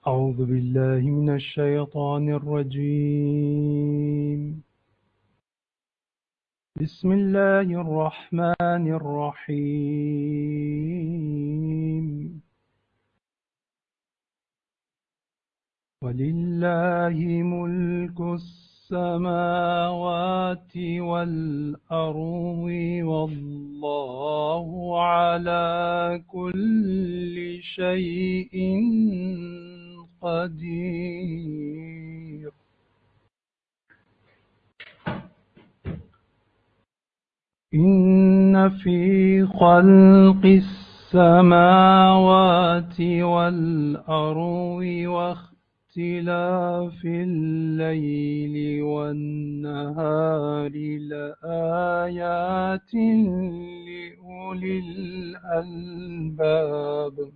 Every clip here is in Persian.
أعوذ بالله من الشيطان الرجيم. بسم الله الرحمن الرحيم. ولله ملك السماوات والأرض والله على كل شيء قدير. إن في خلق السماوات والأرض واختلاف الليل والنهار لآيات لأولي الألباب.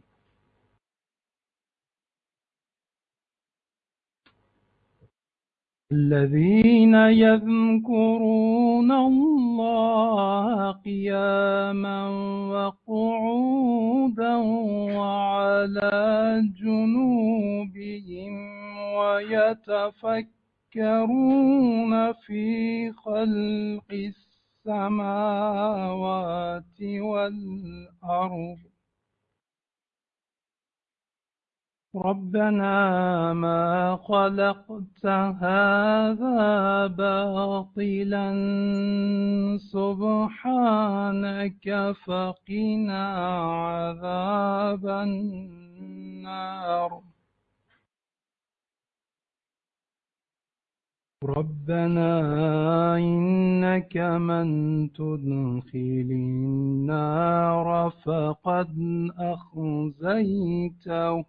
الذين يذكرون الله قياما وقعودا وعلى جنوبهم ويتفكرون في خلق السماوات والأرض ربنا ما خلقت هذا باطلا سبحانك فقنا عذاب النار. ربنا إنك من تدخل النار فقد أخزيته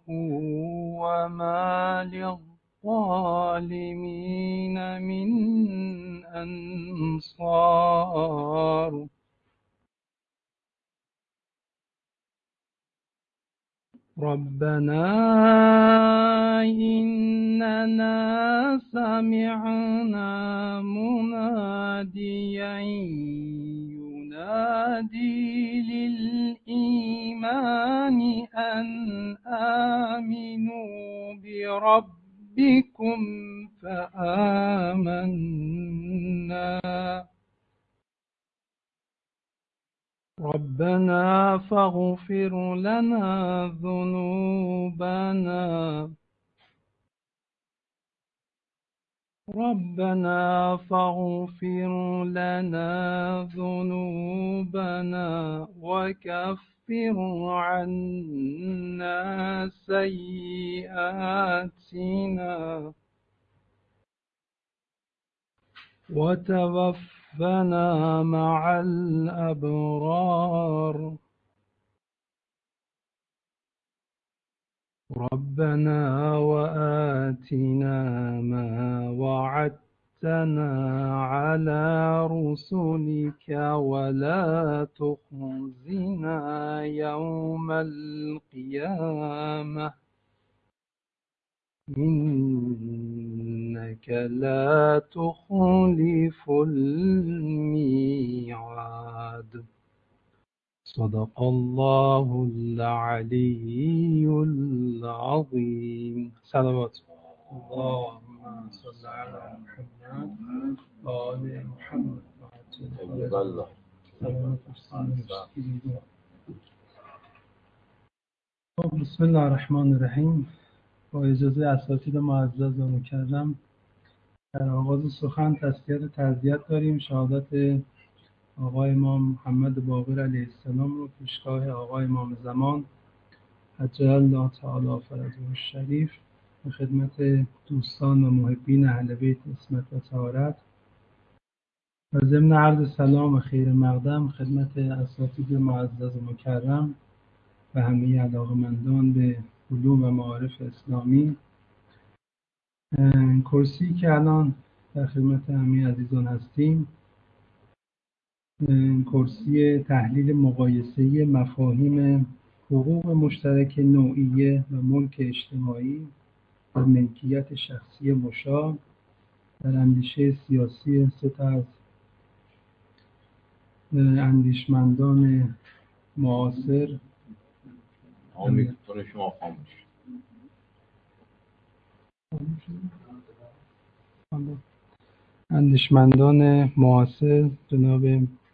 وما للظالمين من أنصار. ربنا إننا سمعنا مناديا ينادي للإيمان أن آمنوا بربكم فآمنا. ربنا فاغفر لنا ذنوبنا وكفر عنا سيئاتنا وتوفنا مع الأبرار. ربنا وآتنا ما وعدتنا على رسلك ولا تخزنا يوم القيامة إنك لا تخلف الميعاد. صدق الله العلي العظيم. صلوات اللهم صل على محمد وآل محمد. بسم الله الرحمن الرحیم. با اجازه اساتید معزز و مکرم در آغاز سخن تذکر تعزیت داریم. شهادت آقای امام محمد باقر علیه السلام رو پیشگاه آقای امام زمان عجل الله تعالی فرجه الشریف به خدمت دوستان و محبین اهل بیت عصمت و طهارت و ضمن عرض سلام و خیر مقدم خدمت اساتید معزز و مکرم و همه علاقه‌مندان به علوم و معارف اسلامی. کرسی که الان در خدمت همه عزیزان هستیم کرسی تحلیل مقایسه‌ای مفاهیم حقوق مشترک نوعیه و ملک اجتماعی و ملکیت شخصی مشاع در اندیشه سیاسی سه تا از اندیشمندان معاصر. میکروفون شما خاموش. اندیشمندان معاصر جناب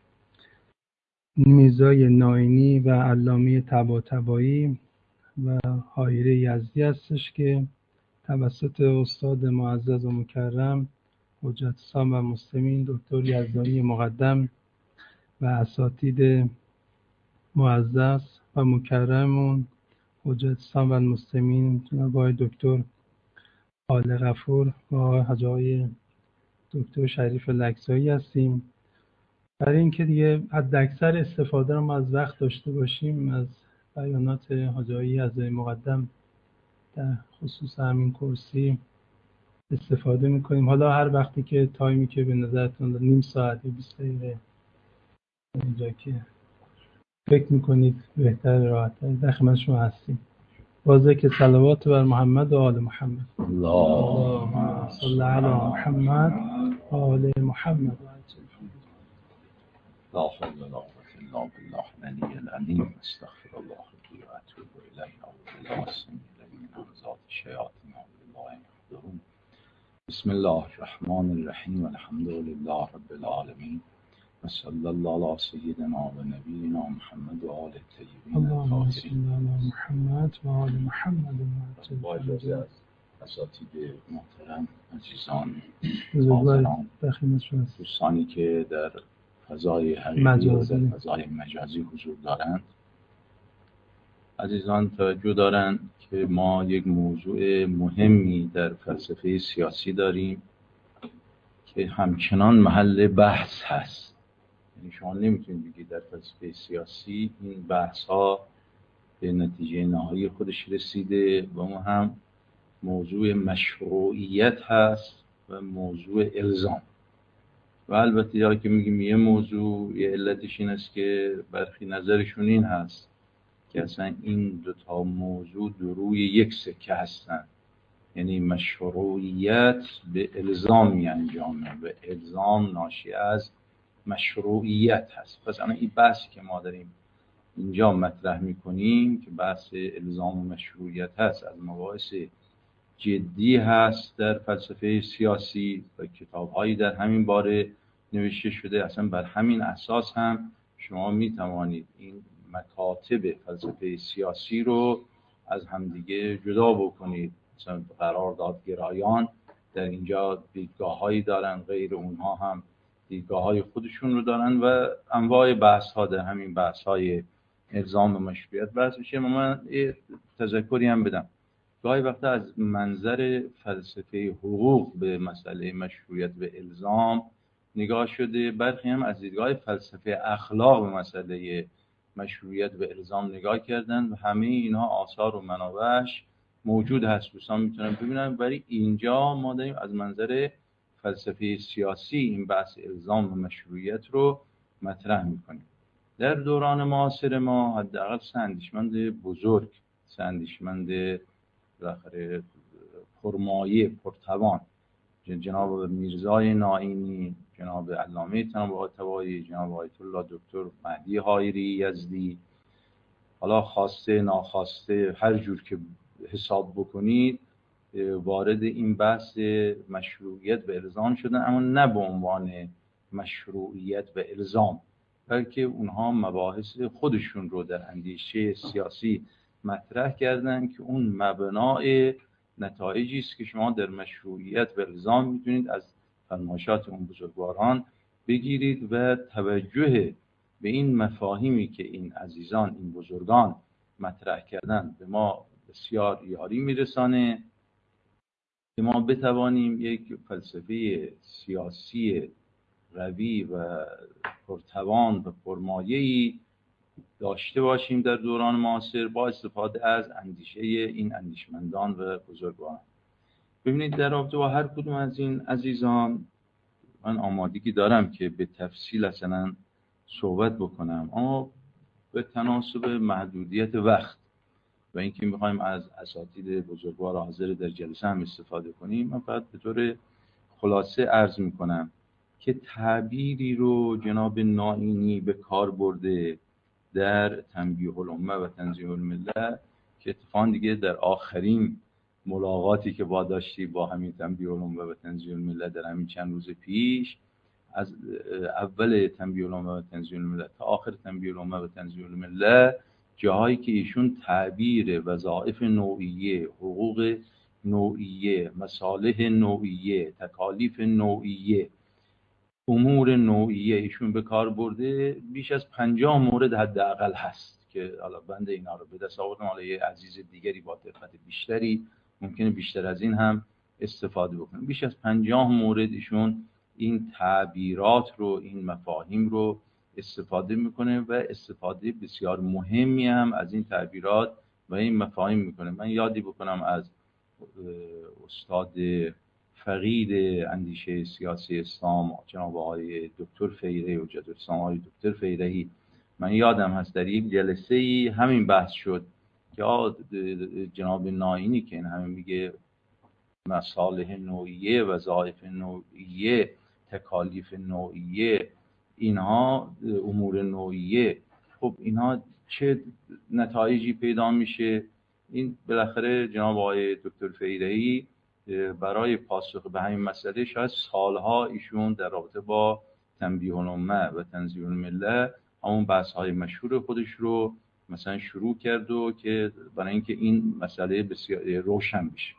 میرزای ناینی و علامه طباطبایی و حایره یزدی هستش که توسط استاد معزز و مکرم حجت الاسلام و مسلمین دکتر یزدانی مقدم و اساتید معزز و مکرمون حجت الاسلام و المسلمین جناب آقای دکتر آل غفور و آقای دکتر شریف لکزایی هستیم. برای اینکه دیگه حداکثر استفاده رو ما از وقت داشته باشیم از بیانات حاجی یزدانی مقدم در خصوص همین کرسی استفاده میکنیم. حالا هر وقتی که تایمی که به نظرتون نیم ساعت یا 20 دقیقه اینجا که فکر میکنید بهتر راحت‌تر در خدمت شما هستیم. با ذکر صلوات بر محمد و آل محمد. اللهم صل علی محمد و آل محمد. لا حول ولا قوة إلا بالله العلي العظيم استغفر الله ربي وأتوب إليه أعوذ بالله السميع العليم من همزات الشياطين بالله يحضرون بسم الله الرحمن الرحيم والحمد لله رب العالمين وصلى الله على سيدنا ونبينا محمد وآل الطيبين اللهم صل على محمد و آل محمد. با اجازه از اساتید محترم عزیزان دوستانی که در فضای حقیقی و در فضای مجازی حضور دارند، عزیزان توجه دارند که ما یک موضوع مهمی در فلسفه سیاسی داریم که همچنان محل بحث هست. یعنی شما نمیتونید بگید در فلسفه سیاسی این بحث ها به نتیجه نهایی خودش رسیده و اون هم موضوع مشروعیت هست و موضوع الزام. و البته یا که میگیم یه موضوع یه علتش این است که برخی نظرشون این هست که اصلا این دوتا موضوع دو روی یک سکه هستن، یعنی مشروعیت به الزام می انجامه و الزام ناشی از مشروعیت هست. پس الان این بحثی که ما داریم اینجا مطرح میکنیم که بحث الزام و مشروعیت هست، از مباحث جدی هست در فلسفه سیاسی و کتاب‌هایی در همین باره نوشته شده. اصلا بر همین اساس هم شما می توانید این مکاتب فلسفه سیاسی رو از همدیگه جدا بکنید. مثلا قراردادگرایان در اینجا دیدگاه‌هایی دارن، غیر اونها هم دیدگاه‌های خودشون رو دارن و انواع بحث‌ها در همین بحث‌های الزام و مشروعیت بحث میشه. من تذکری هم بدم، گاهی وقتا از منظر فلسفه حقوق به مسئله مشروعیت و الزام نگاه شده، برخی هم از دیدگاه فلسفه اخلاق به مسئله مشروعیت و الزام نگاه کردن و همه اینها آثار و منابعش موجود هست، دوستان میتونن ببینن. ولی اینجا ما داریم از منظر فلسفه سیاسی این بحث الزام و مشروعیت رو مطرح میکنیم. در دوران معاصر ما حداقل سه اندیشمند بزرگ، سه اندیشمند بالاخره پرمایه پرتوان، جناب میرزای ناینی، جناب علامه طباطبایی، جناب آیت الله دکتر مهدی حایری یزدی، حالا خواسته ناخواسته هر جور که حساب بکنید وارد این بحث مشروعیت و الزام شدن، اما نه به عنوان مشروعیت و الزام، بلکه اونها مباحث خودشون رو در اندیشه سیاسی مطرح کردن که اون مبنای نتایجی است که شما در مشروعیت و الزام میتونید از فرمایشات اون بزرگواران بگیرید و توجه به این مفاهیمی که این عزیزان، این بزرگان مطرح کردن به ما بسیار یاری میرسانه که ما بتوانیم یک فلسفه سیاسی قوی و پرتوان و پرمایه‌ای داشته باشیم در دوران معاصر با استفاده از اندیشه این اندیشمندان و بزرگواران. ببینید در رابطه با هر کدوم از این عزیزان من آمادگی دارم که به تفصیل اصلا صحبت بکنم، اما به تناسب محدودیت وقت و اینکه میخوایم از اساتید بزرگوار حاضر در جلسه هم استفاده کنیم، من فقط به طور خلاصه عرض میکنم که تعبیری رو جناب ناینی به کار برده در تنبیه الامه و تنزیه الملت که اتفاقا دیگه در آخرین ملاقاتی که با داشتی با همین تنبیه العلوم و تنزیه الملت در همین چند روز پیش، از اول تنبیه العلوم و تنزیه الملت تا آخر تنبیه العلوم و تنزیه الملت، جاهایی که ایشون تعبیر وظایف نوعیه، حقوق نوعیه، مصالح نوعیه، تکالیف نوعیه، امور نوعیه ایشون به کار برده، بیش از 50 مورد حداقل هست که حالا بنده اینا رو به دست آوردم. حالا یه عزیز دیگری با دقت بیشتری ممکنه بیشتر از این هم استفاده بکنه. بیش از 50 مورد ایشون این تعبیرات رو، این مفاهیم رو استفاده میکنه و استفاده بسیار مهمی هم از این تعبیرات و این مفاهیم میکنه. من یادی بکنم از استاد فقید اندیشه سیاسی اسلام جناب آقای دکتر فیره و جدول اسلام آقای دکتر فیرهی، من یادم هست در یک جلسه‌ای همین بحث شد که جناب ناینی که این همین میگه مصالح نوعیه، وظایف نوعیه، تکالیف نوعیه، اینها امور نوعیه، خب اینها چه نتایجی پیدا میشه؟ این بالاخره جناب آقای دکتر فیرهی برای پاسخ به همین مسئله شاید سالها ایشون در رابطه با تنبیه الامه و تنزیه الملت همون بحث‌های مشهور خودش رو مثلا شروع کرد و که برای اینکه این مسئله بسیار روشن بشه.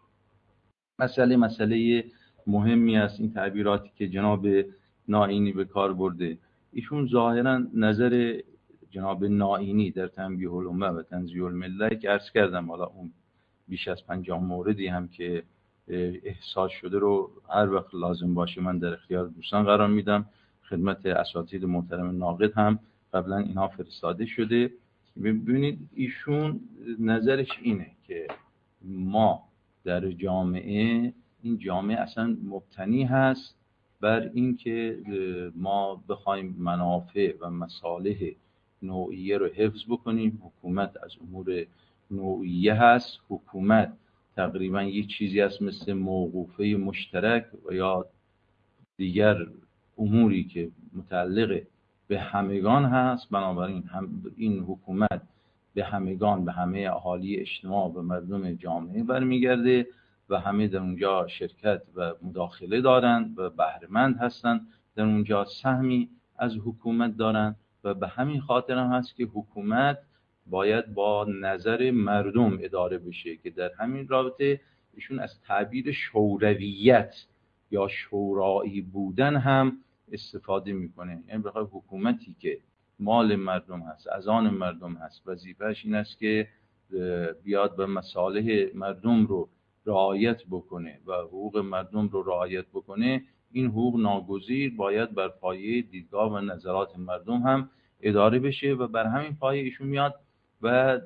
مسئله مهمی است این تعبیراتی که جناب ناینی به کار برده. ایشون ظاهرا نظر جناب ناینی در تنبیه الامه و تنزیه الملت که عرض کردم، حالا اون بیش از 50 موردی هم که احساس شده رو هر وقت لازم باشه من در اختیار دوستان قرار میدم. خدمت اساتید محترم ناقد هم قبلا اینها فرستاده شده. ببینید ایشون نظرش اینه که ما در جامعه، این جامعه اصلا مبتنی هست بر اینکه ما بخوایم منافع و مصالح نوعیه رو حفظ بکنیم. حکومت از امور نوعیه هست. حکومت تقریبا یک چیزی هست مثل موقوفه مشترک و یا دیگر اموری که متعلق به همگان هست. بنابراین این حکومت به همگان، به همه اهالی اجتماع و مردم جامعه برمیگرده و همه در اونجا شرکت و مداخله دارند و بهره‌مند هستند، در اونجا سهمی از حکومت دارند و به همین خاطر هم هست که حکومت باید با نظر مردم اداره بشه که در همین رابطه ایشون از تعبیر شورویت یا شورایی بودن هم استفاده میکنه. یعنی بخواد حکومتی که مال مردم هست، از آن مردم هست، وظیفه‌اش این است که بیاد به مصالح مردم رو رعایت بکنه و حقوق مردم رو رعایت بکنه، این حقوق ناگزیر باید بر پایه دیدگاه و نظرات مردم هم اداره بشه و بر همین پایه ایشون میاد و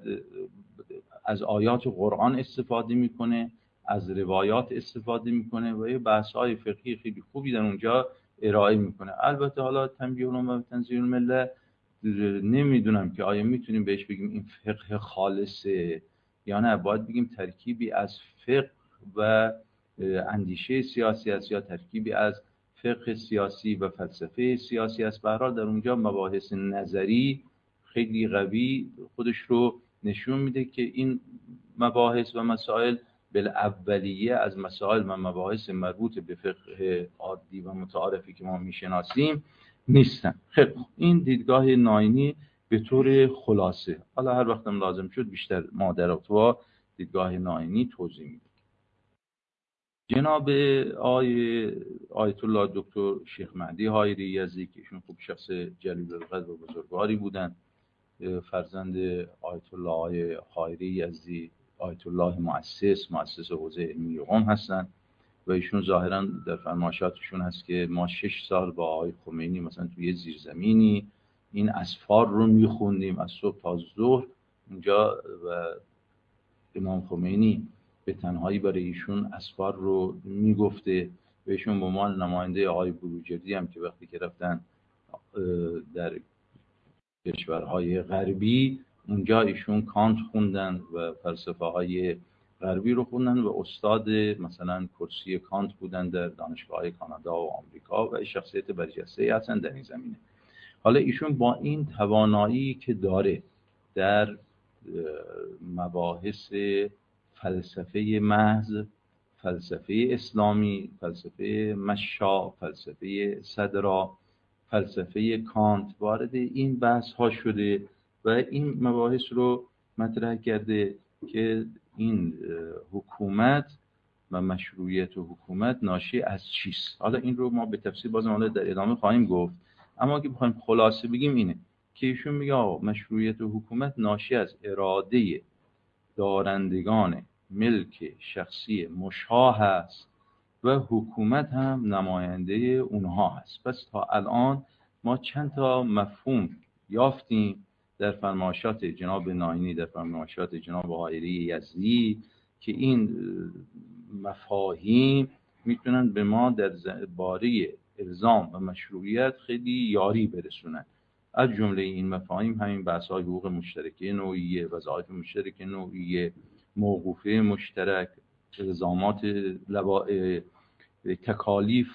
از آیات قرآن استفاده میکنه، از روایات استفاده میکنه و یه بحث‌های فقهی خیلی خوبی در اونجا ارائه میکنه. البته حالا تنبیه الامه و تنزیه الملت نمیدونم که آیا میتونیم بهش بگیم این فقه خالصه یا نه، باید بگیم ترکیبی از فقه و اندیشه سیاسی است یا ترکیبی از فقه سیاسی و فلسفه سیاسی است. به هر حال در اونجا مباحث نظری خیلی قوی خودش رو نشون میده که این مباحث و مسائل بالاولیه از مسائل و مباحث مربوط به فقه عادی و متعارفی که ما میشناسیم نیستن. خب این دیدگاه ناینی به طور خلاصه، حالا هر وقتم لازم شد بیشتر ما در ارتباط دیدگاه ناینی توضیح میدیم. جناب آیت الله دکتر شیخ مهدی حایری یزدی که ایشون خوب شخص جلیل القدر و بزرگواری بودن، فرزند آیت الله حایری یزدی، آیت الله مؤسس حوزه علمی قم هستن و ایشون ظاهرا در فرمایشاتشون هست که ما 6 سال با آقای خمینی مثلا توی زیرزمینی این اسفار رو میخوندیم از صبح تا ظهر اونجا و امام خمینی به تنهایی برای ایشون اسفار رو میگفته و ایشون به عنوان نماینده آقای بروجردی هم که وقتی که رفتن در کشورهای غربی اونجا ایشون کانت خوندن و فلسفه های غربی رو خوندن و استاد مثلا کرسی کانت بودن در دانشگاه کانادا و آمریکا و شخصیت برجسته هستن در این زمینه. حالا ایشون با این توانایی که داره در مباحث فلسفه محض، فلسفه اسلامی، فلسفه مشا، فلسفه صدرا، فلسفه کانت وارد این بحث ها شده و این مباحث رو مطرح کرده که این حکومت و مشروعیت و حکومت ناشی از چیست. حالا این رو ما به تفصیل باز در ادامه خواهیم گفت، اما اگه بخوایم خلاصه بگیم اینه که ایشون میگه مشروعیت و حکومت ناشی از اراده دارندگان ملک شخصی مشاع است و حکومت هم نماینده اونها هست. پس تا الان ما چند تا مفهوم یافتیم در فرمایشات جناب ناینی، در فرمایشات جناب حائری یزدی که این مفاهیم میتونن به ما در باره الزام و مشروعیت خیلی یاری برسونن. از جمله این مفاهیم همین بحث‌های حقوق مشترکه نوعیه، وظایف مشترک نوعیه، موقوفه مشترک، الزامات تکالیف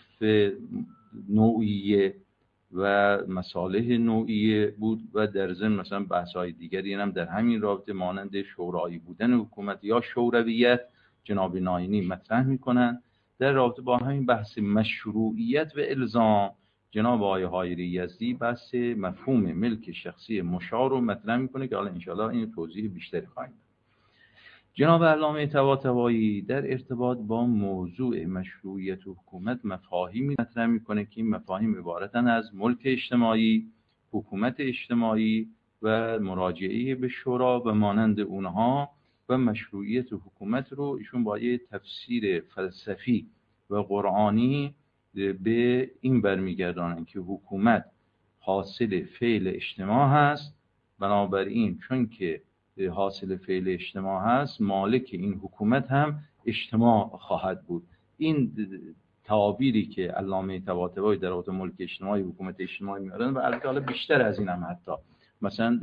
نوعیه و مصالح نوعیه بود و در ضمن مثلا بحث‌های دیگری هم در همین رابطه مانند شورایی بودن حکومت یا شورویت جناب ناینی مطرح می‌کنند. در رابطه با همین بحث مشروعیت و الزام جناب آقای حائری یزدی بحث مفهوم ملک شخصی مشاع رو مطرح می‌کنه که حالا انشاءالله این توضیح بیشتری خواهیم داد. جناب علامه طباطبایی در ارتباط با موضوع مشروعیت و حکومت مفاهیمی مطرح می‌کنه که این مفاهیم عبارتن از ملک اجتماعی، حکومت اجتماعی و مراجعه به شورا و مانند اونها و مشروعیت و حکومت رو ایشون با یه تفسیر فلسفی و قرآنی به این برمیگردانن که حکومت حاصل فعل اجتماع هست، بنابراین چون که حاصل فعل اجتماع هست مالک این حکومت هم اجتماع خواهد بود. این تعابیری که علامه طباطبایی در رابطه ملک اجتماعی حکومت اجتماعی میارن و البته حالا بیشتر از این هم حتی مثلا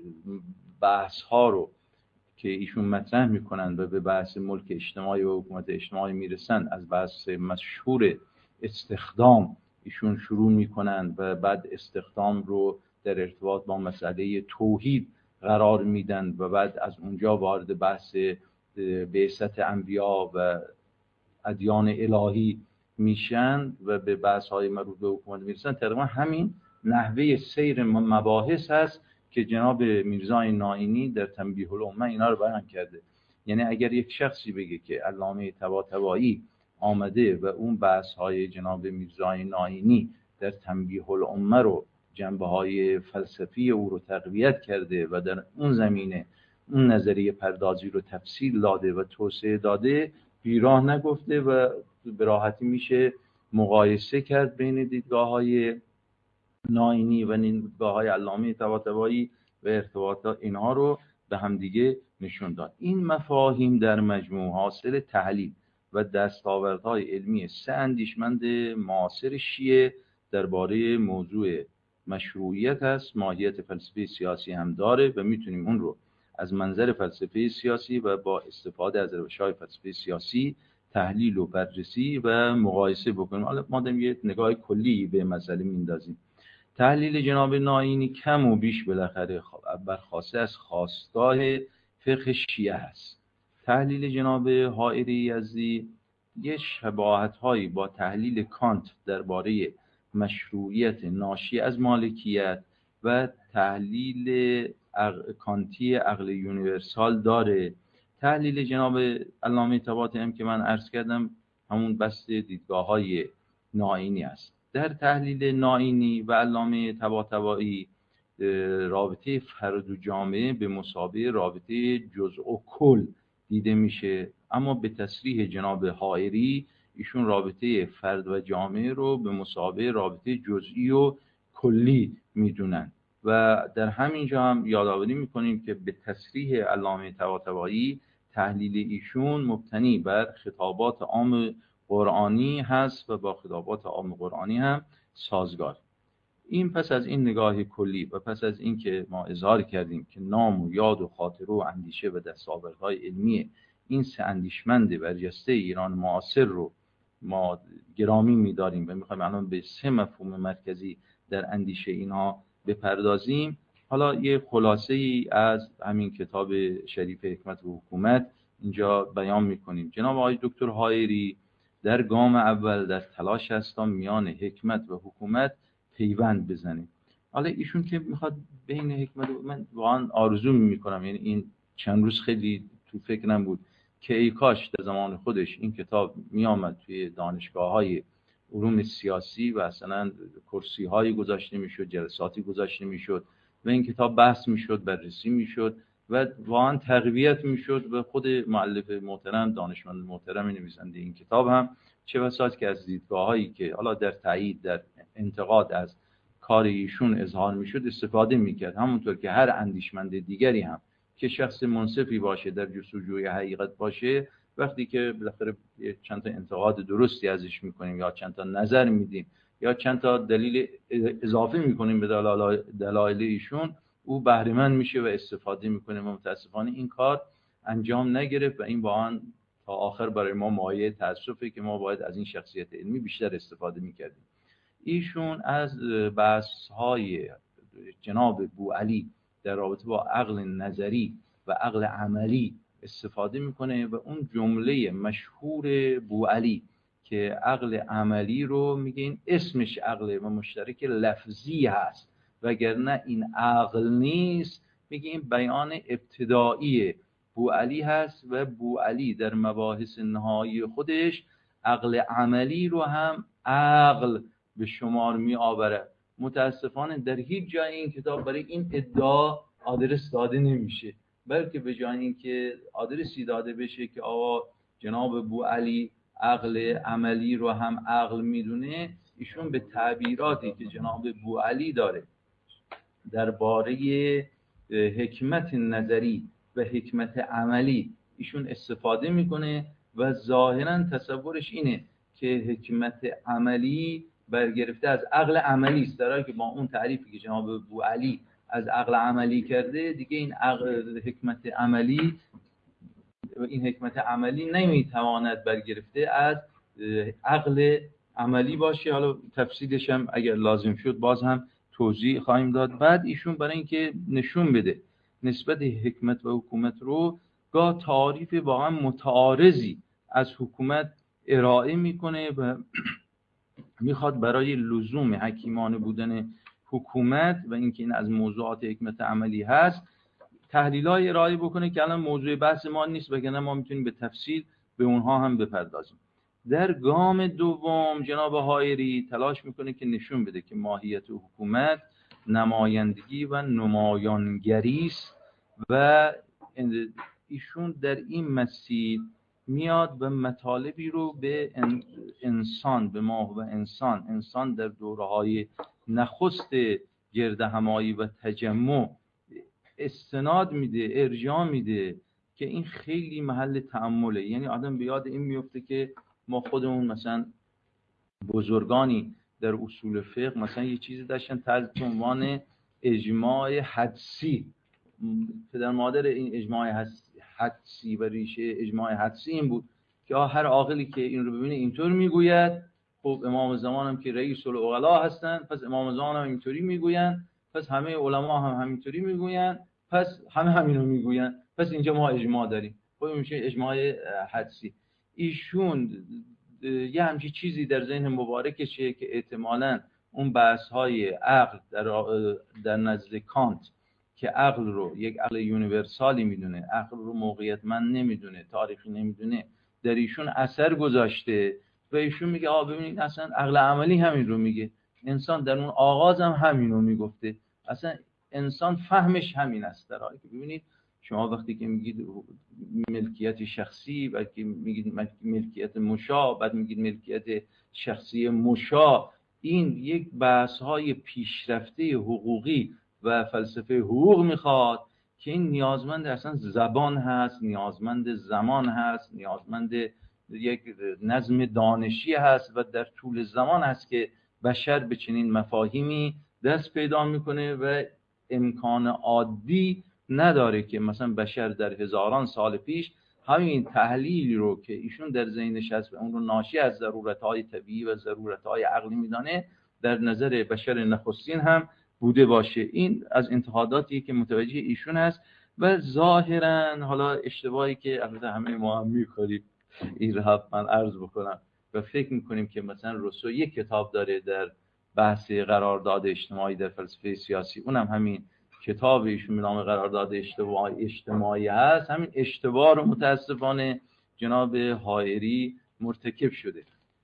بحث ها رو که ایشون مطرح میکنن و به بحث ملک اجتماعی و حکومت اجتماعی میرسن از بحث مشهور استخدام ایشون شروع میکنن و بعد استخدام رو در ارتباط با مسئله توحید قرار میدن و بعد از اونجا وارد بحث بعثت انبیا و ادیان الهی میشن و به بحث های مربوط به حکومت میرسن. تقریبا همین نحوه سیر مباحث هست که جناب میرزای ناینی در تنبیه الامه اینا رو بیان کرده. یعنی اگر یک شخصی بگه که علامه طباطبایی آمده و اون بحث های جناب میرزای ناینی در تنبیه الامه رو جنبه های فلسفی او رو تقویت کرده و در اون زمینه اون نظریه پردازی رو تفصیل داده و توسعه داده، بیراه نگفته و به راحتی میشه مقایسه کرد بین دیدگاه های ناینی و دیدگاه های علامه طباطبایی و ارتباطات اینها رو به همدیگه نشون داد. این مفاهیم در مجموع حاصل تحلیل و دستاوردهای علمی سه اندیشمند معاصر شیعه درباره موضوع مشروعیت است. ماهیت فلسفه سیاسی هم داره و میتونیم اون رو از منظر فلسفه سیاسی و با استفاده از روش‌های فلسفه سیاسی تحلیل و بررسی و مقایسه بکنیم. حالا ما داریم یه نگاه کلی به مسئله میندازیم. تحلیل جناب ناینی کم و بیش بالاخره برخواسته از خواستگاه فقه شیعه است. تحلیل جناب حائری یزدی یه شباهت‌هایی با تحلیل کانت درباره مشروعیت ناشی از مالکیت و تحلیل کانتی عقل یونیورسال داره. تحلیل جناب علامه طباطبایی هم که من عرض کردم همون بست دیدگاه‌های ناینی است. در تحلیل ناینی و علامه طباطبایی رابطه فرد و جامعه به مثابه رابطه جزء و کل دیده میشه، اما به تصریح جناب حائری ایشون رابطه فرد و جامعه رو به مثابه رابطه جزئی و کلی میدونن و در همین جا هم یادآوری میکنیم که به تصریح علامه طباطبایی تحلیل ایشون مبتنی بر خطابات عام قرآنی هست و با خطابات عام قرآنی هم سازگار. این پس از این نگاه کلی و پس از این که ما اظهار کردیم که نام و یاد و خاطره و اندیشه و دستاوردهای علمی این سه اندیشمند برجسته ایران معاصر رو ما گرامی می‌داریم و می‌خوایم الان به سه مفهوم مرکزی در اندیشه اینها بپردازیم. حالا یه خلاصه ای از همین کتاب شریف حکمت و حکومت اینجا بیان میکنیم. جناب آقای دکتر حایری در گام اول در تلاش هستن میان حکمت و حکومت پیوند بزنه. حالا ایشون که میخواد بین حکمت و من واقعا آرزو میکنم، یعنی این چند روز خیلی تو فکرم بود که ای کاش در زمان خودش این کتاب میامد توی دانشگاه‌های علوم سیاسی و اصلا کرسی‌هایی گذاشته میشد، جلساتی گذاشته میشد و این کتاب بحث میشد، بررسی میشد و واقعا تقویت میشد و خود مؤلف محترم، دانشمند محترم نویسنده این کتاب هم چه بساط که از دیدگاه‌هایی که حالا در تایید، در انتقاد از کار ایشون اظهار میشد استفاده میکرد، همونطور که هر اندیشمند دیگری هم که شخص منصفی باشه، در جستجوی حقیقت باشه، وقتی که بالاخره چند تا انتقاد درستی ازش میکنیم یا چند تا نظر میدیم یا چند تا دلیل اضافه میکنیم به دلایل ایشون، او بهره مند میشه و استفاده میکنه. و متاسفانه این کار انجام نگرفت و این واقعا تا آخر برای ما مایه تأسفه که ما باید از این شخصیت علمی بیشتر استفاده میکردیم. ایشون از بحث‌های جناب بوعلی در رابطه با عقل نظری و عقل عملی استفاده میکنه و اون جمله مشهور بوعلی که عقل عملی رو میگه این اسمش عقله و مشترک لفظی هست وگرنه این عقل نیست، میگه این بیان ابتدایی بوعلی هست و بوعلی در مباحث نهایی خودش عقل عملی رو هم عقل به شمار می آورد. متاسفانه در هیچ جای این کتاب برای این ادعا آدرس داده نمیشه، بلکه به جای اینکه آدرسی داده بشه که آقا جناب بوعلی عقل عملی رو هم عقل میدونه، ایشون به تعبیراتی که جناب بوعلی داره درباره حکمت نظری و حکمت عملی ایشون استفاده میکنه و ظاهرا تصورش اینه که حکمت عملی برگرفته از عقل عملی است، در حالی که با اون تعریفی که جناب بوعلی از عقل عملی کرده دیگه این حکمت عملی نمیتواند برگرفته از عقل عملی باشه. حالا تفصیلش هم اگر لازم شد باز هم توضیح خواهیم داد. بعد ایشون برای اینکه نشون بده نسبت حکمت و حکومت رو گاه تعریف واقعا متعارضی از حکومت ارائه میکنه و میخواد برای لزوم حکیمانه بودن حکومت و اینکه این از موضوعات حکمت عملی هست تحلیل‌های ارائه بکنه که الان موضوع بحث ما نیست، وگرنه ما میتونیم به تفصیل به اونها هم بپردازیم. در گام دوم جناب حایری تلاش میکنه که نشون بده که ماهیت حکومت نمایندگی و نمایانگری است و ایشون در این مسیر میاد و مطالبی رو به انسان، به ما و انسان در دوره‌های نخست گردهمایی و تجمع استناد میده، ارجاع میده که این خیلی محل تأمله. یعنی آدم به یاد این میفته که ما خودمون مثلا بزرگانی در اصول فقه مثلا یه چیزی داشتن تحت عنوان اجماع حدسی. پدر مادر این اجماع حدسی و ریشه اجماع حدسی این بود که هر عاقلی که این رو ببینه اینطور میگوید. خب امام زمان هم که رئیس العقلا هستن، پس امام زمان هم اینطوری میگوین، پس همه علما هم همینطوری میگوین، پس همه همینو میگوین، پس اینجا ما اجماع داریم. خب میشه اجماع حدسی. ایشون یه همچین چیزی در ذهن مبارکشه که احتمالاً اون بحث‌های عقل در نزد کانت که عقل رو یک عقل یونیورسالی میدونه، عقل رو موقعیتمند نمیدونه، تاریخی نمیدونه، در ایشون اثر گذاشته و ایشون میگه ببینید اصلا عقل عملی همین رو میگه، انسان در اون آغاز هم همین رو میگفته، اصلا انسان فهمش همین است. در حالی که ببینید شما وقتی که میگید ملکیت شخصی، بعد که میگید ملکیت مشاع، بعد میگید ملکیت شخصی مشاع، این یک بحث‌های پیشرفته حقوقی و فلسفه حقوق میخواد که این نیازمند اصلا زبان هست، نیازمند زمان هست، نیازمند یک نظم دانشی هست و در طول زمان هست که بشر به چنین مفاهیمی دست پیدا میکنه و امکان عادی نداره که مثلا بشر در هزاران سال پیش همین تحلیلی رو که ایشون در ذهنش هست و اون رو ناشی از ضرورت‌های طبیعی و ضرورت‌های عقلی میدانه در نظر بشر نخستین هم بوده باشه. این از انتقاداتی که متوجه ایشون هست. و ظاهرا حالا اشتباهی که البته همه ما هم میکنیم این رو من عرض بکنم و فکر میکنیم که مثلا روسو یک کتاب داره در بحث قرارداد اجتماعی در فلسفه سیاسی، اونم همین کتاب ایشون به نام قرارداد اجتماعی هست. همین اشتباه رو متاسفانه جناب حائری مرتکب شده.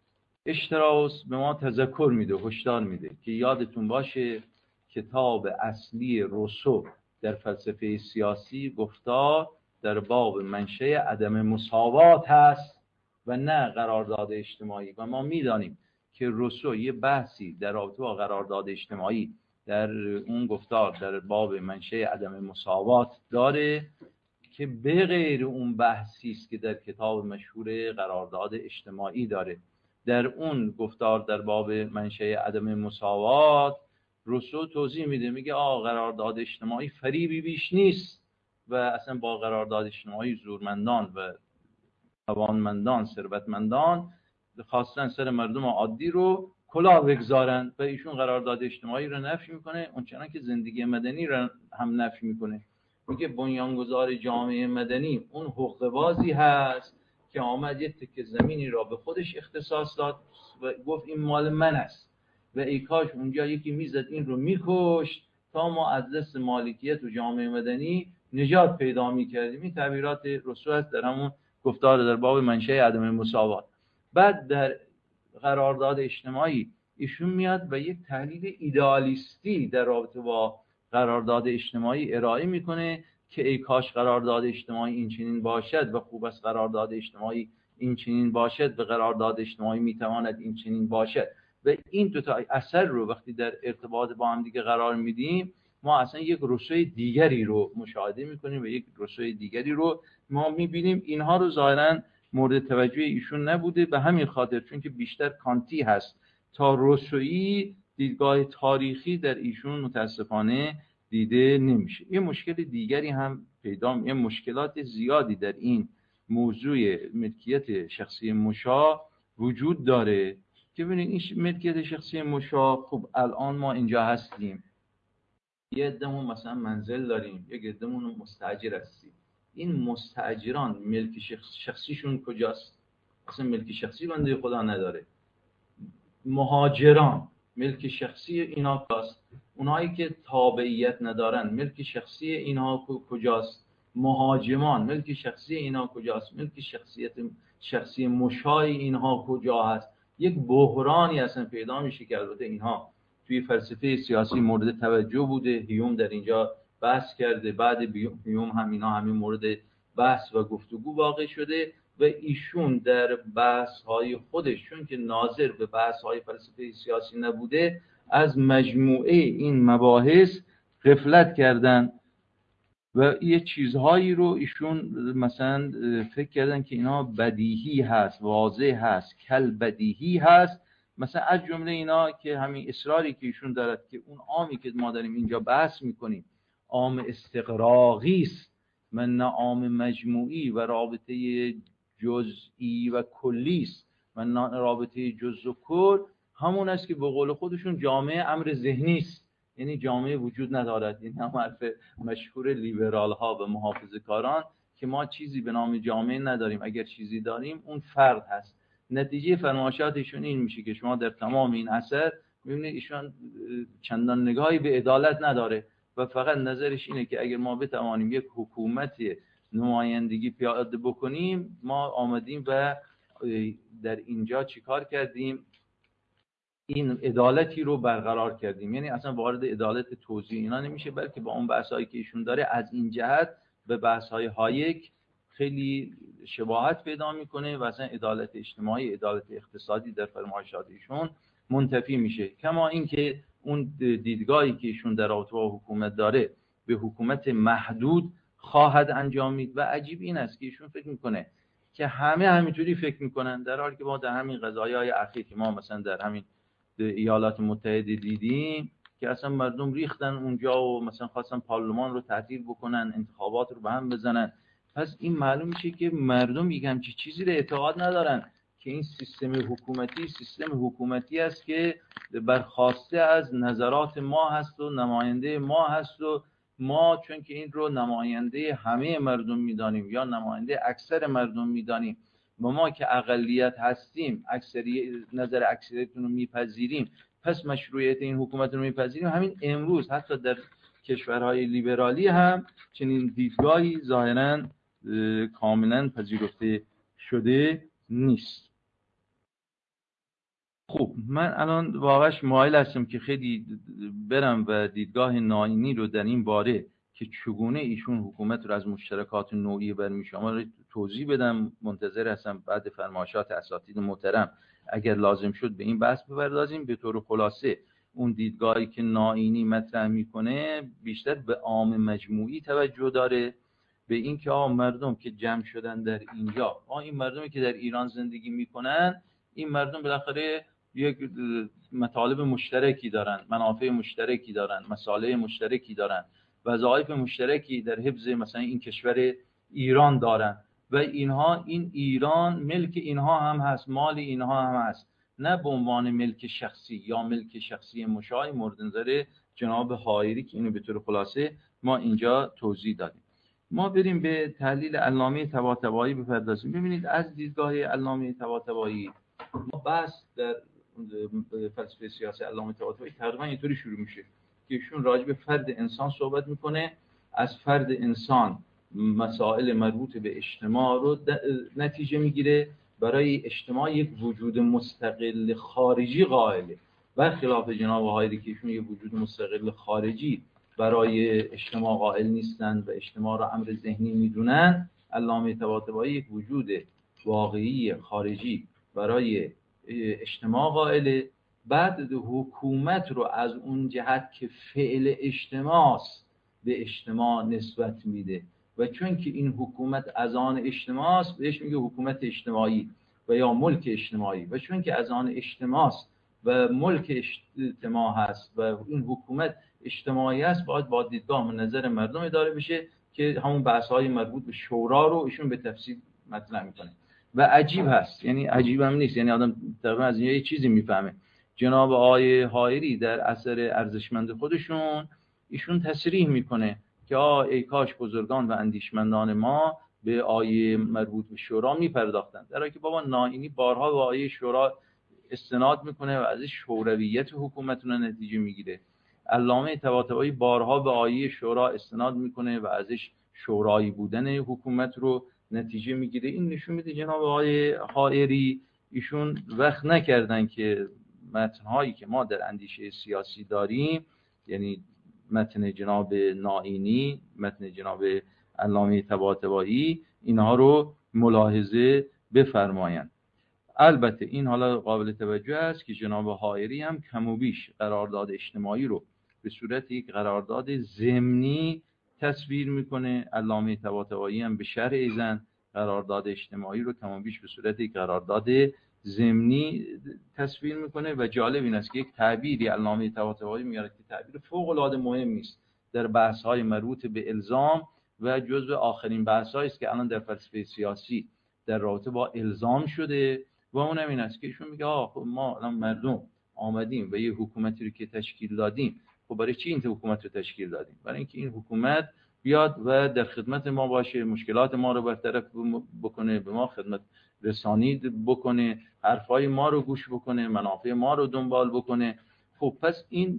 اشتراوس به ما تذکر میده، هشدار میده که یادتون باشه کتاب اصلی روسو در فلسفه سیاسی گفتار در باب منشأ عدم مساوات هست و نه قرارداد اجتماعی. و ما میدانیم که روسو یه بحثی در رابطه با قرارداد اجتماعی در اون گفتار در باب منشأ عدم مساوات داره که به غیر اون بحثی است که در کتاب مشهور قرارداد اجتماعی داره. در اون گفتار در باب منشأ عدم مساوات روسو توضیح میده، میگه قرارداد اجتماعی فریبی بیش نیست و اصلا با قرارداد اجتماعی زورمندان و توانمندان ثروتمندان خواستن سر مردم عادی رو کلاه بگذارن و ایشون قرارداد اجتماعی رو نفی میکنه، اونچنان که زندگی مدنی رو هم نفی میکنه. میگه بنیانگذار جامعه مدنی اون حقه‌بازی هست که آمد یه تکه زمینی را به خودش اختصاص داد و گفت این مال من است و ای کاش اونجا یکی میزد این رو میکشت تا ما از دست مالکیت و جامعه مدنی نجات پیدا میکردیم. این تعبیرات روسو است در همون گفتار در باب منشأ عدم مساوات. بعد در قرارداد اجتماعی ایشون میاد و یک تحلیل ایدئالیستی در رابطه با قرارداد اجتماعی ارائه میکنه که ای کاش قرارداد اجتماعی این چنین باشد و خوب است قرارداد اجتماعی این چنین باشد و قرارداد اجتماعی میتواند این چنین باشد. و این دو تا اثر رو وقتی در ارتباط با هم دیگه قرار میدیم ما اصلا یک روسوی دیگری رو مشاهده میکنیم و یک روسوی دیگری رو ما میبینیم. اینها رو ظاهراً مورد توجه ایشون نبوده، به همین خاطر چون که بیشتر کانتی هست تا روسویی دیدگاه تاریخی در ایشون متاسفانه دیده نمیشه. یه مشکل دیگری هم پیدا، یه مشکلات زیادی در این موضوع ملکیت شخصی مشاع وجود داره که ببینید این ملکیت شخصی مشاع، خب الان ما اینجا هستیم، یه عده‌مون مثلا منزل داریم، یک عده‌مون مستاجر هستیم. این مستاجران ملک شخصیشون کجاست؟ اصلا ملک شخصی بنده خدا نداره. مهاجران ملک شخصی اینا کجاست؟ اونایی که تابعیت ندارن ملک شخصی اینها کجاست؟ مهاجمان ملک شخصی اینا کجاست؟ ملک شخصی مشاع اینها کجا هست؟ یک بحرانی اصلا پیدا میشه که البته اینها توی فلسفه سیاسی مورد توجه بوده، هیوم در اینجا بحث کرده، بعد هیوم هم اینا همین مورد بحث و گفتگو واقع شده و ایشون در بحث‌های خودش چون که ناظر به بحث‌های فلسفه سیاسی نبوده از مجموعه این مباحث غفلت کردن و یه چیزهایی رو ایشون مثلا فکر کردن که اینا بدیهی هست، واضح هست، کل بدیهی هست. مثلا از جمله اینا که همین اصراری که ایشون دارد که اون عامی که ما داریم اینجا بحث میکنیم عام استقراقی است و نه عام مجموعی و رابطه جزئی و کلی است و نه رابطه جزء و کل، همون است که به قول خودشون جامعه امر ذهنی است، یعنی جامعه وجود ندارد. این هم حرف مشهور لیبرال ها و محافظه‌کاران که ما چیزی به نام جامعه نداریم، اگر چیزی داریم اون فرد هست. نتیجه فرمایشاتشون این میشه که شما در تمام این اثر میبینید ایشون چندان نگاهی به عدالت نداره و فقط نظرش اینه که اگر ما بتوانیم یک حکومت نمایندگی پیاده بکنیم ما آمدیم و در اینجا چیکار کردیم، این عدالتی رو برقرار کردیم. یعنی اصلا وارد عدالت توزیع اینا نمیشه، بلکه با اون بحثایی که ایشون داره از این جهت به بحث‌های هایک خیلی شباهت پیدا میکنه و اصلا عدالت اجتماعی، عدالت اقتصادی در فرمایشات ایشون منتفی میشه. کما اینکه اون دیدگاهی که ایشون در رابطه با حکومت داره به حکومت محدود خواهد انجامید و عجیب این است که ایشون فکر میکنه که همه همینجوری فکر میکنن، در حالی که ما در همین قضایای اخیر که ما مثلا در همین ایالات متحده دیدیم که اصلا مردم ریختن اونجا و مثلا خواستن پارلمان رو تعطیل بکنن، انتخابات رو به هم بزنن. پس این معلوم میشه که مردم یک همچین چیزی رو اعتقاد ندارن که این سیستم حکومتی است که برخواسته از نظرات ما هست و نماینده ما هست و ما چون که این رو نماینده همه مردم میدانیم یا نماینده اکثر مردم میدانیم و ما که اقلیت هستیم نظر اکثریتون رو میپذیریم، پس مشروعیت این حکومت رو میپذیریم. همین امروز حتی در کشورهای لیبرالی هم چنین دیدگاهی ظاهراً کاملاً پذیرفته شده نیست. خب من الان واقعا مایل هستم که خیلی برم و دیدگاه ناینی رو در این باره که چگونه ایشون حکومت رو از مشترکات نوعی برمی‌شماره توضیح بدم. منتظر هستم بعد فرمایشات اساتید محترم اگر لازم شد به این بحث بپردازیم. به طور خلاصه اون دیدگاهی که ناینی مطرح میکنه بیشتر به عام مجموعی توجه داره، به این که مردم که جمع شدن در اینجا، این مردمی که در ایران زندگی میکنن، این مردم بالاخره یک مطالب مشترکی دارن، منافع مشترکی دارن، مصالح مشترکی دارن، وظایف مشترکی در حفظ مثلا این کشور ایران دارن و این ایران ملک اینها هم هست، مال اینها هم هست، نه به عنوان ملک شخصی یا ملک شخصی مشاع مورد نظر جناب حائری که اینو به طور خلاصه ما اینجا توضیح دادیم. ما بریم به تحلیل علامه طباطبایی بپردازیم. ببینید از دیدگاه علامه طباطبایی ما بحث در فلسفه سیاسی علامه طباطبایی تقریبا اینطوری شروع میشه که ایشون راجع به فرد انسان صحبت میکنه، از فرد انسان مسائل مربوط به اجتماع رو نتیجه میگیره، برای اجتماع یک وجود مستقل خارجی قائله، برخلاف جناب حائری که ایشون یک وجود مستقل خارجی برای اجتماع قائل نیستند و اجتماع را امر ذهنی میدونن. علامه طباطبایی یک وجود واقعی خارجی برای اجتماع قائله، بعد حکومت رو از اون جهت که فعل اجتماع است به اجتماع نسبت میده و چون که این حکومت از آن اجتماع است بهش میگه حکومت اجتماعی و یا ملک اجتماعی، و چون که از آن اجتماع است و ملک اجتماع هست و این حکومت اجتماعی است، باید با دیدگاه نظر مردم اداره بشه که همون بحث‌های مربوط به شورا رو ایشون به تفصیل مطرح میکنه. و عجیب هست، یعنی عجیب هم نیست، یعنی آدم تقریبا از یه چیزی میفهمه. جناب آقای حائری در اثر ارزشمند خودشون ایشون تصریح میکنه که ای کاش بزرگان و اندیشمندان ما به آیه مربوط به شورا میپرداختند، در حالی که بابا ناینی بارها به آیه شورا استناد میکنه و ازش شورویت حکومت رو نتیجه میگیره. علامه طباطبایی بارها به آیه شورا استناد میکنه و ازش شورایی بودن حکومت رو نتیجه میگیره. این نشون میده جناب آقای حائری ایشون وقت نکردن که متنهایی که ما در اندیشه سیاسی داریم، یعنی متن جناب ناینی، متن جناب علامه طباطبایی، اینها رو ملاحظه بفرمایند. البته این حالا قابل توجه است که جناب حائری هم کم و بیش قرارداد اجتماعی رو به صورت یک قرارداد ضمنی تصویر میکنه. علامه طباطبایی هم به شرح ایزن قرارداد اجتماعی رو کم و بیش به صورت یک قرارداد ضمنی تصویر میکنه و جالب این است که یک تعبیری علامه طباطبایی میاره که تعبیر فوق العاده مهمی است در بحث‌های مربوط به الزام و جزو آخرین بحث‌هایی است که الان در فلسفه سیاسی در رابطه با الزام شده و اونم این است که ایشون میگه ما الان مردم آمدیم و یه حکومتی رو که تشکیل دادیم، خب برای چی این حکومت رو تشکیل دادیم؟ برای اینکه این حکومت بیاد و در خدمت ما باشه، مشکلات ما رو برطرف بکنه، به ما خدمت رسانی بکنه، حرفای ما رو گوش بکنه، منافع ما رو دنبال بکنه. خب پس این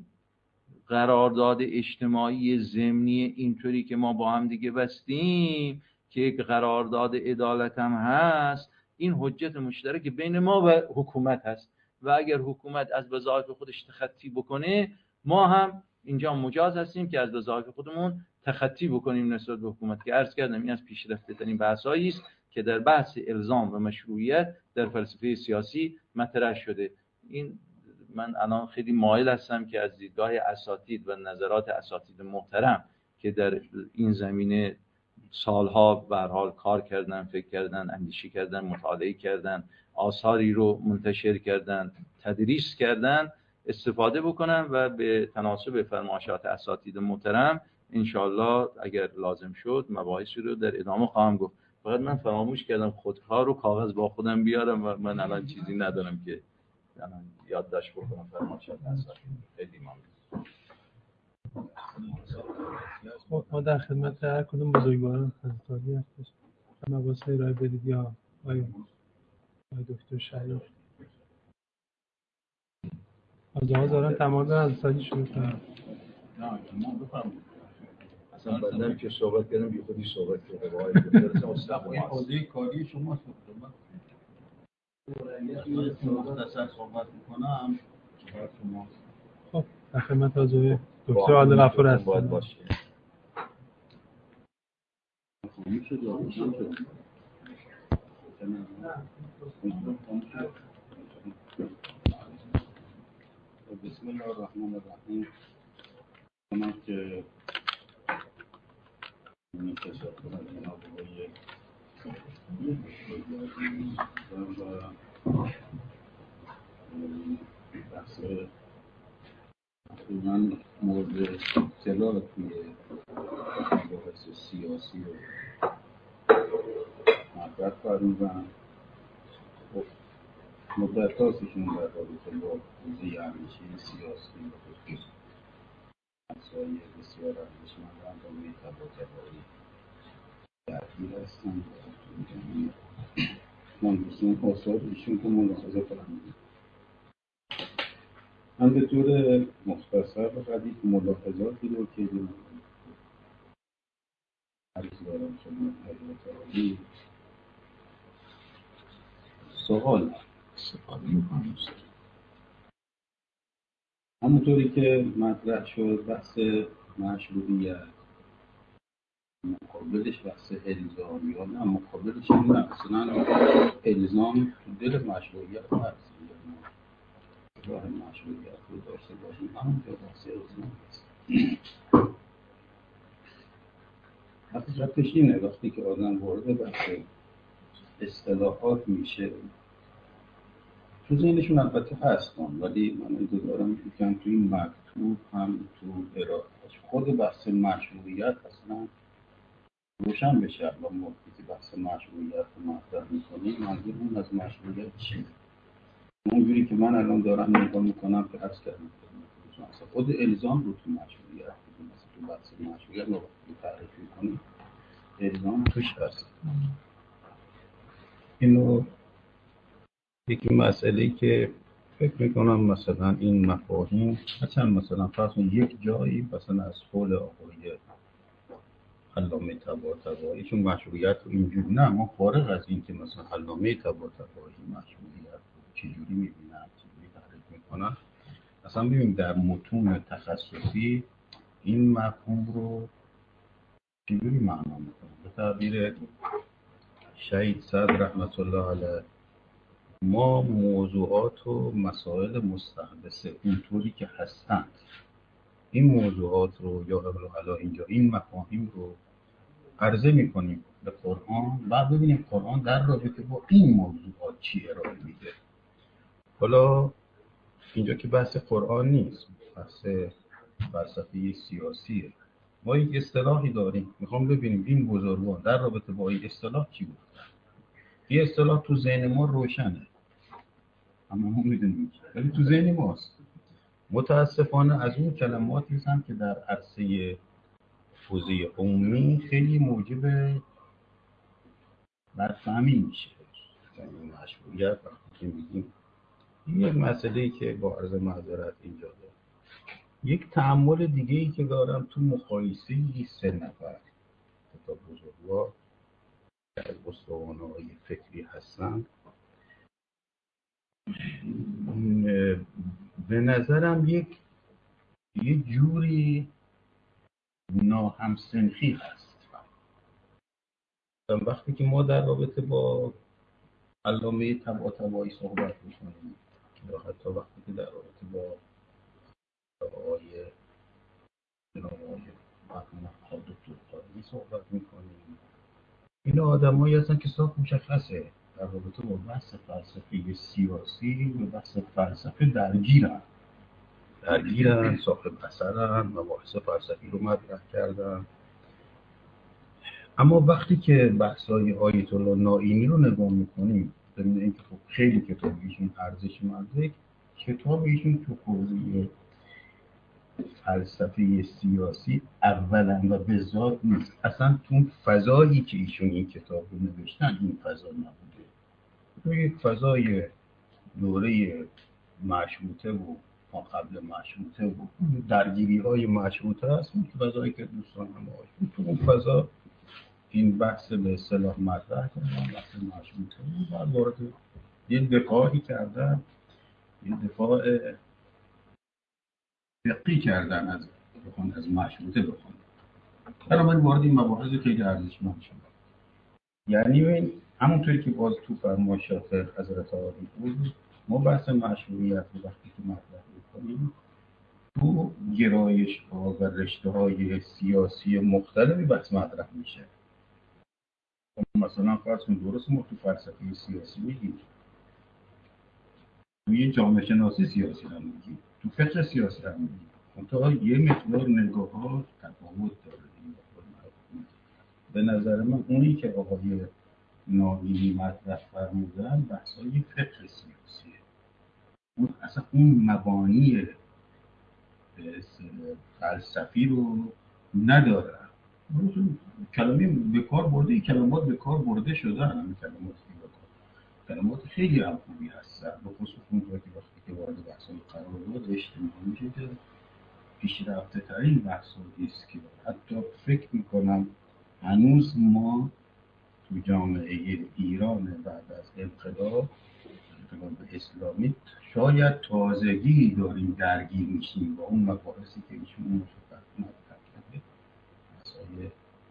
قرارداد اجتماعی ضمنی اینطوری که ما با هم دیگه بستیم که یک قرارداد عدالت هم هست، این حجت مشترک بین ما و حکومت هست و اگر حکومت از وظایف خودش تخطی بکنه ما هم اینجا مجاز هستیم که از وظایف خودمون تخطی بکنیم نسبت به حکومت، که عرض کردم این از پیشرفته ترین بحثایی است که در بحث الزام و مشروعیت در فلسفه سیاسی مطرح شده. این من الان خیلی مایل هستم که از دیدگاه اساتید و نظرات اساتید محترم که در این زمینه سالها به هر حال کار کردن، فکر کردن، اندیشه کردن، مطالعه کردن، آثاری رو منتشر کردن، تدریس کردن، استفاده بکنم و به تناسب فرمایشات اساتید محترم انشالله اگر لازم شد مباحثی رو در ادامه خواهم گفت. فقط من فراموش کردم خودکار رو کاغذ با خودم بیارم و من الان چیزی ندارم که یادداشت بکنم فرمایشات اساتید. خیلی ممنون. خب ما در خدمت هر کدوم بزرگواران حضرتعالی هستش. مباحث ارائه بدید یا آقای دکتر شریف از آقا دارن تمام حضرتعالی شروع کنم. نه ما بفرمایید. اصلا بعدن که صحبت کردم بی خودی صحبت کردم آقای دکتر استاد این حوزه کاری شما مختصر صحبت میکنم شما خب در خدمت حضور دکتر عادل هستم. باید باشه بسم الله الرحمن الرحیم. من که من تشکر از جناب آقای بحث من مورد اطلاع توی مباحث سیاسی رو مطرح فرمودن. خب مدت هاستشون در رابطه با حوزه همیشه سیاسی و خصوص مسائل بسیار ارزشمند و طباطبایی درگیر هستن. من دوستان آثار ایشون رو ملاحظه فرمودید. من به طور مختصر و ردیف ملاحظاتی رو که عرض دارم خدمت حضرت سوال میکنم. همونطوری که مطرح شد بحث مشروعیت، مقابلش بحث الزام یا نه مقابلش نه، اصلا الزام تو دل مشروعیت هست. راه مشروعیت رو داشته باشیم همونجا بحث الزام هست. حقیقتش اینه وقتی که آدم وارد بحث اصطلاحات میشه تو ذهنشون البته هستن، ولی من اینو دارم میگم تو این مکتوب هم تو ارائهش خود بحث مشروعیت اصلا روشن بشه. اما ما که بحث مشروعیت رو مطرح میکنیم منظورمون از مشروعیت چیه؟ اونجوری که من الان دارم نگاه میکنم که عرض کردم مثلا خود الزام رو تو مشروعیت مثلا تو بحث مشروعیت رو تعریف میکنیم الزام توش هست. اینو یکی مسئله‌ای که فکر میکنم مثلا این مفاهیم مثلا فرض کنید یک جایی مثلا از قول آقای علامه طباطبایی چون مشروعیت رو اینجوری نه ما فارغ از این که مثلا علامه طباطبایی مشروعیت رو چجوری میبینن چجوری تعریف میکنن، اصلا ببینیم در متون تخصصی این مفهوم رو چجوری معنا میکنن. به تعبیر شهید صدر رحمت الله علیه ما موضوعات و مسائل مستحدثه اونطوری که هستند این موضوعات رو یا حالا اینجا این مفاهیم رو عرضه میکنیم به قرآن، بعد ببینیم قرآن در رابطه با این موضوعات چی ارائه میده. حالا اینجا که بحث قرآن نیست، بحث فلسفه سیاسیه. ما یک اصطلاحی داریم میخوام ببینیم این بزرگان در رابطه با این اصطلاح چی گفتن. این اصطلاح تو ذهن ما روشنه اما ما میدونیم ولی تو ذهن ماست. متاسفانه از اون کلماتی هستن که در عرصه حوزه عمومی خیلی موجب بدفهمی میشه. یعنی مشروعیت وقتی که میگیم یک مسئله‌ای که با عرض معذرت اینجا دارم. یک تأمل دیگه‌ای که دارم تو مقایسه 3 نفر تا بزرگوار که از استوانه‌های فکری هستن به نظرم یه جوری ناهمسنخی هست. وقتی که ما در رابطه با علامه طباطبایی صحبت می‌کنیم یا حتی وقتی که در رابطه با آقای جناب آقای دکتر قادری صحبت می‌کنیم، این آدمایی هستن که صاف مشخصه در رابطه با بحث فلسفی سیاسی و بحث فلسفه درگیرن، صاحب اثرن، مباحث فلسفی رو مطرح کردن. اما وقتی که بحث‌های آیت الله نائینی رو نگاه می‌کنیم ببینید اینکه خب خیلی کتاب ایشون ارزشمنده، کتاب ایشون تو حوزه فلسفه سیاسی اولا و به ذات نیست. اصلا تو فضایی که ایشون این کتاب رو نوشتن این فضا نبوده. تو یک فضای دوره مشروطه و ما قبل مشروطه و درگیری های مشروطه هست، اون فضایی که دوستان هم آشون تو اون فضا این بحث به اصطلاح مطرح کردن، بحث مشروطه و بعد وارد یه دفاعی کردن، این دفاع فقهی کردن از مشروطه بخوان. بنابراین وارد این مباحث خیلی ارزشمند شد. یعنی همونطوری که باز تو فرمایشات حضرت عالی بود، ما بحث مشروعیت رو وقتی که مطرح می‌کنیم تو گرایش‌ها و رشته‌های سیاسی مختلفی بحث مطرح میشه. مثلا فرض کن درست ما تو فلسفه سیاسی میگیم، توی جامعه شناسی سیاسی هم میگیم، تو فقه سیاسی هم میگیم، منتها یه مقدار نگاه‌ها تفاوت داره. به نظر من اونی که آقای ناینی مطرح فرمودن بحث‌های فقه سیاسیه. اون اصلا اون مبانی فلسفی رو نداره. کلمه به کار برده، کلمات به کار برده شدن، همین کلمات خیلی هم خوبی هستن، به خصوص اونجا که وقتی که وارد بحث‌های قرارداد اجتماعی میشه که پیشرفته ترین بحث‌هایی است که حتی فکر میکنم هنوز ما تو جامعه ایران بعد از انقلاب اسلامی شاید تازگی داریم درگیر میشیم با اون مباحثی که ایشون مطرح کرده، مسائل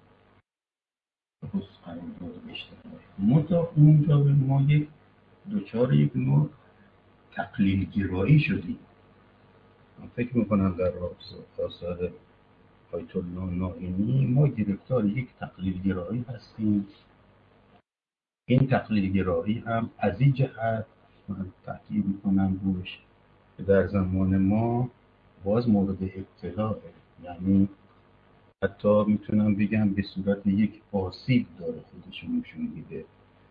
خصوص قرارداد اجتماعی. منتها اونجا به ما دچار یک نوع تقلیل گرایی شدیم. من فکر میکنم در آثار آیت الله نائینی ما گرفتار یک تقلیل گرایی هستیم. این تقلیل گرایی هم از این جهت من تاکید میکنم روش که در زمان ما باز مورد ابتلاعه، یعنی حتی میتونم بگم به صورت یک آسیب داره خودشون نشون میده.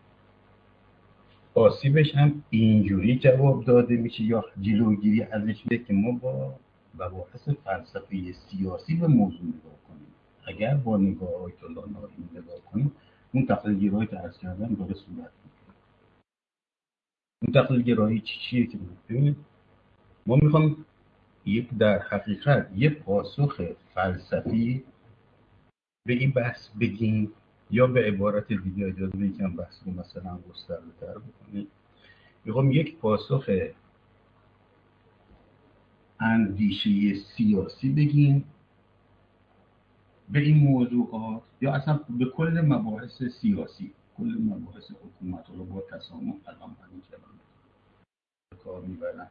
آسیبش هم اینجوری جواب داده میشه یا جلوگیری ازش میده که ما با مباحث فلسفه سیاسی به موضوع نگاه کنیم. اگر با نگاه آیت الله نائینی نگاه کنیم، اون تقلیل گرایی که عرض کردن داره صورت میگیره. اون تقلیل گرایی چیه که ببینید ما میخوام در حقیقت یه پاسخ فلسفی به این بحث بگیم، یا به عبارت دیگه اجازه بدید که بحث رو مثلا گسترده‌تر بکنیم، میخوام یک پاسخ اندیشه سیاسی بگیم به این موضوعات، یا اصلا به کل مباحث سیاسی، کل مباحث حکومت رو با تسامح الان همین کلام کار میبرن.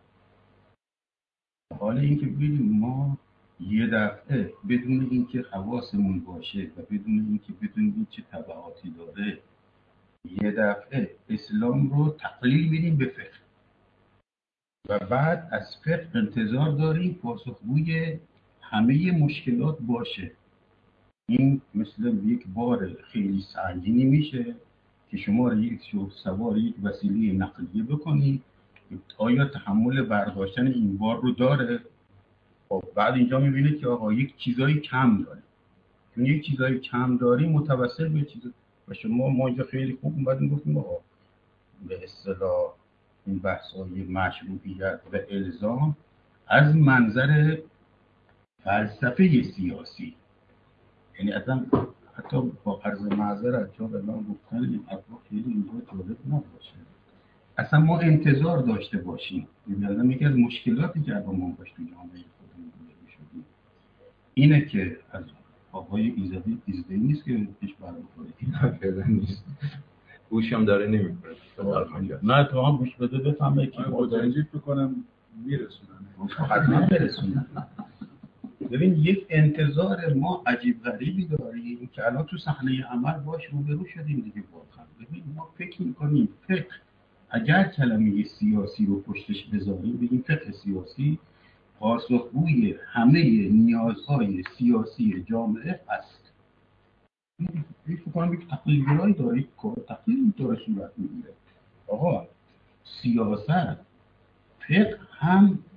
حالا اینکه ببینیم ما یه دفعه بدون اینکه حواسمون باشه و بدون اینکه بدونیم چه تبعاتی داره، یه دفعه اسلام رو تقلیل میدیم به فقه و بعد از فقه انتظار داریم پاسخگوی همه مشکلات باشه. این مثل یک بار خیلی سنگینی میشه که شما رو سوار یک وسیله نقلیه بکنید، آیا تحمل برداشتن این بار رو داره؟ خب بعد اینجا میبینید که آقا یک چیزایی کم داره، چون یک چیزایی کم داری متوسل به چیز و ما اینجا خیلی خوب اومدیم گفتیم آقا به اصطلاح این بحث‌های مشروعیت و الزام از منظر فلسفه سیاسی، یعنی اصلا حتی با عرض معذرت چون الان گفتن این اطلاع خیلی اینجا جالب نباشه، اصلا ما انتظار داشته باشیم. یعنی یکی از مشکلاتی که با ما باش تو جامعه خودمون روبرو شدیم اینه که از آقای ایزدی نیست که پیش برمی‌خوره، فعلا نیست، گوشم داره نمی‌کنه. نه تو هم گوش بده بفهمه که متوجه بکنم میرسونن، حتما برسونن. ببین یک انتظار ما عجیب غریبی داریم که الان تو صحنه عمل باش روبرو شدیم دیگه. واقعا ببین ما فکر می‌کنیم فقه، اگر کلمه سیاسی رو پشتش بذاریم بگیم فقه سیاسی پاسخگوی همه نیازهای سیاسی جامعه است. فکر کنم یک تقلیل گرایی داره، یک تقلیل داره صورت میگیره. آقا سیاست، فقه هم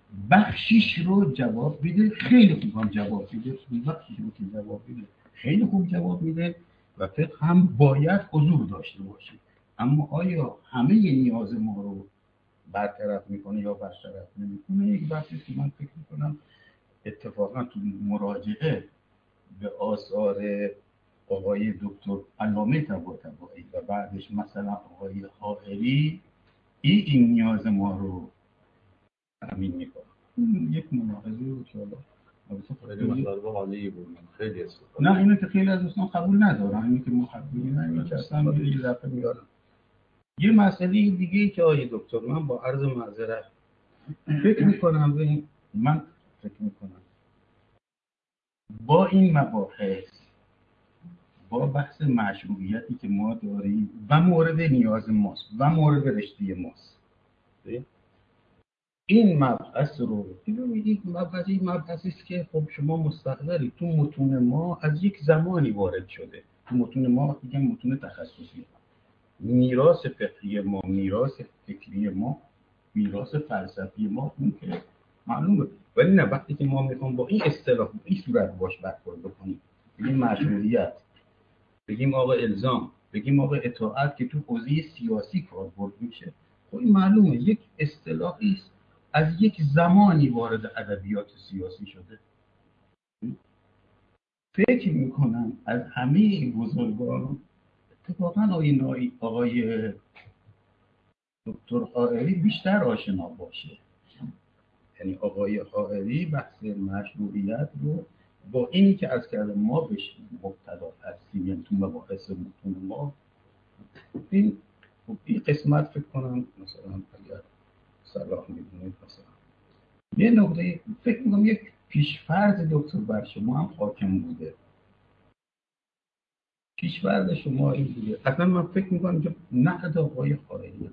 بخشیش رو جواب میده، خیلی خوب هم جواب میده، بخشیش رو که جواب میده خیلی خوب جواب میده و فقه هم باید حضور داشته باشه. اما آیا همه نیاز ما رو برطرف میکنه یا برطرف نمیکنه؟ یک بحثی که من فکر میکنم اتفاقا تو مراجعه به آثار آقای دکتر علامه طباطبایی و بعدش مثلا آقای حائری این نیاز ما رو تامین میکنه. یک ملاحظه بود که حالا خیلی مطلب عالی بود، خیلی استفاده. نه اینو که خیلی از دوستان قبول ندارن، اینو که محبی نه، اینو که اصلا یه دفعه میارن. یه مسئله دیگه ای که آقای دکتر من با عرض معذرت فکر میکنم به این، من فکر میکنم با این مباحث، با بحث مشروعیتی که ما داریم و مورد نیاز ماست و مورد رشته ماست، این مبحث رو میگید مبحثی است که خب شما مستقلی تو متون ما از یک زمانی وارد شده. تو متون ما میگن متون تخصصی، میراث فقهی ما، میراث فکری ما، میراث فلسفی ما اون که معلومه. ولی نه وقتی که ما میخوام با این اصطلاح این صورت باش برخورد بکنیم، بگیم مشروعیت، بگیم آقا الزام، بگیم آقا اطاعت که تو حوزه سیاسی کاربرد میشه، خب این معلومه یک اصطلاحی است از یک زمانی وارد ادبیات سیاسی شده. فکر میکنم از همه این بزرگان اتفاقا آقای دکتر حائری بیشتر آشنا باشه. یعنی آقای حائری بحث مشروعیت رو با اینی که از کردم ما بهش مبتلا هستیم، یعنی تو مباحث متون ما این قسمت فکر کنم مثلا اگر صلاح میدونید مثلا یه نقطه فکر میکنم یک پیشفرض دکتر بر شما هم حاکم بوده. پیشفرض شما این بوده، اصلا من فکر میکنم که نقد آقای حائری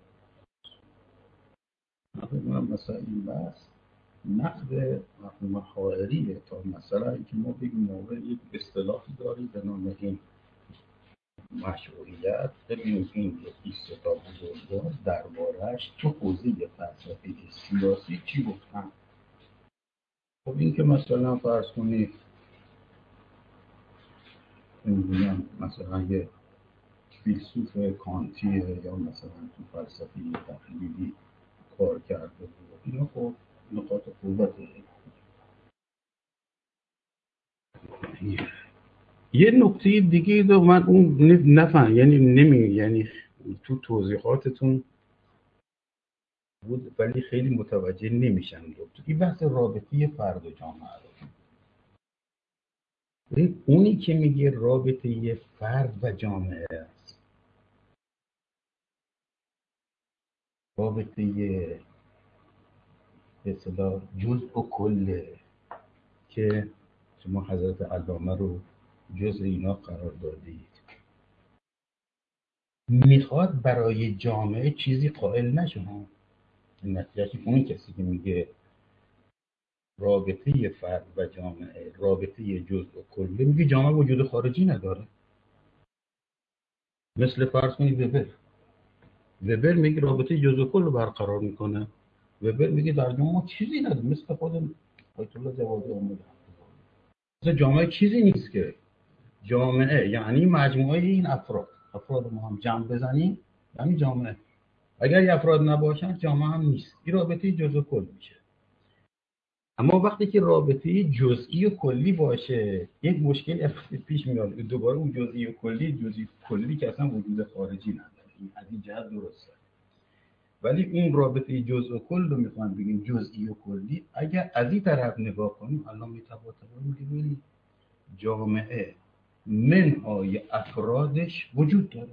مثلا این بحث نقد مرحوم حائریه تا مثلا اینکه ما بگیم موقع یک اصطلاحی داریم به نام این مشروعیت، ببینیم این یکی تا بزرگوار درباره‌اش تو حوزه فلسفه سیاسی چی گفتن. خب این که مثلا فرض کنید نمیدونم مثلا یه فیلسوف کانتیه یا مثلا تو فلسفه تحلیلی کار کرده بود، اینا خب نقاط قوته. یه نکته دیگه دو من اون نفهم یعنی تو توضیحاتتون بود ولی خیلی متوجه نمیشم دکتر، این بحث رابطه فرد و جامعه رو. اونی که میگه رابطه فرد و جامعه است، رابطه به اصطلاح جزء و کله که شما حضرت علامه رو جزء اینا قرار دادید، میخواد برای جامعه چیزی قائل نشه. نتیجه اون کسی که میگه رابطه فرد و جامعه رابطه جزء و کله، میگه جامعه وجود خارجی نداره. مثل فرض کنید وبر میگه رابطه جزء و کل رو برقرار میکنه. وبر میگه در جامعه چیزی نداره، مثل خود آیت الله جوادی اومده. مثل جامعه چیزی نیست که جامعه یعنی مجموعه این افراد ما هم جمع بزنیم یعنی جامعه. اگر این افراد نباشن جامعه هم نیست، این رابطه جزء و کل میشه. اما وقتی که رابطه جزئی و کلی باشه یک مشکل پیش میاد، دوباره اون جزئی و کلی که اصلا وجود خارجی نداره. این از این جهت درسته. ولی اون رابطه جزء و کل رو میخوام بگیم جزئی و کلی، اگر از این طرف نگاه کنیم الان میگیم جامعه منهای افرادش وجود داره.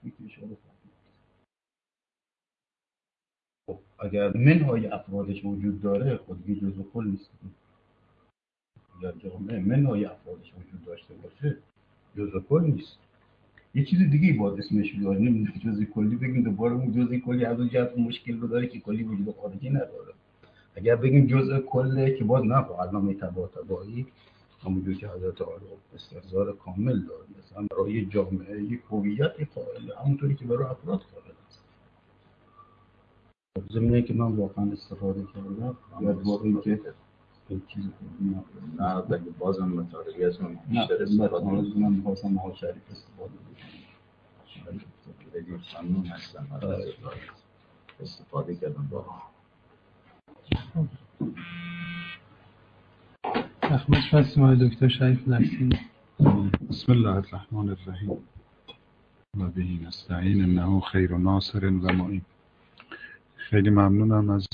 خب اگر منهای افرادش وجود داره خود دیگه جزء و کل نیست. یا جامعه منهای افرادش وجود داشته باشه جزء کل نیست، یه چیز دیگه باید اسمش بیاره. نمیدونم جزء کلی بگیم دوباره اون جزء کلی از اون جهت مشکل رو داره که کلی وجود خارجی نداره. اگر بگیم جزء کله که باز نه علامه طباطبایی همونجور که حضرت عالی استحضار کامل داره، مثلا برای جامعه یک هویت قائل همونطوری که برای افراد قائل است. زمینه که من واقعا استفاده کردم یا واقعی که این چیز نه دیگه بازم مطالبی از اون بیشتر استفاده من می‌خواستم ماها شریف استفاده بکنم. خیلی ممنون هستم از استفاده کردم با خدمت هستیم آقای دکتر شریف نسیم. بسم الله الرحمن الرحیم و به نستعین انه خیر ناصر و معین. خیلی ممنونم از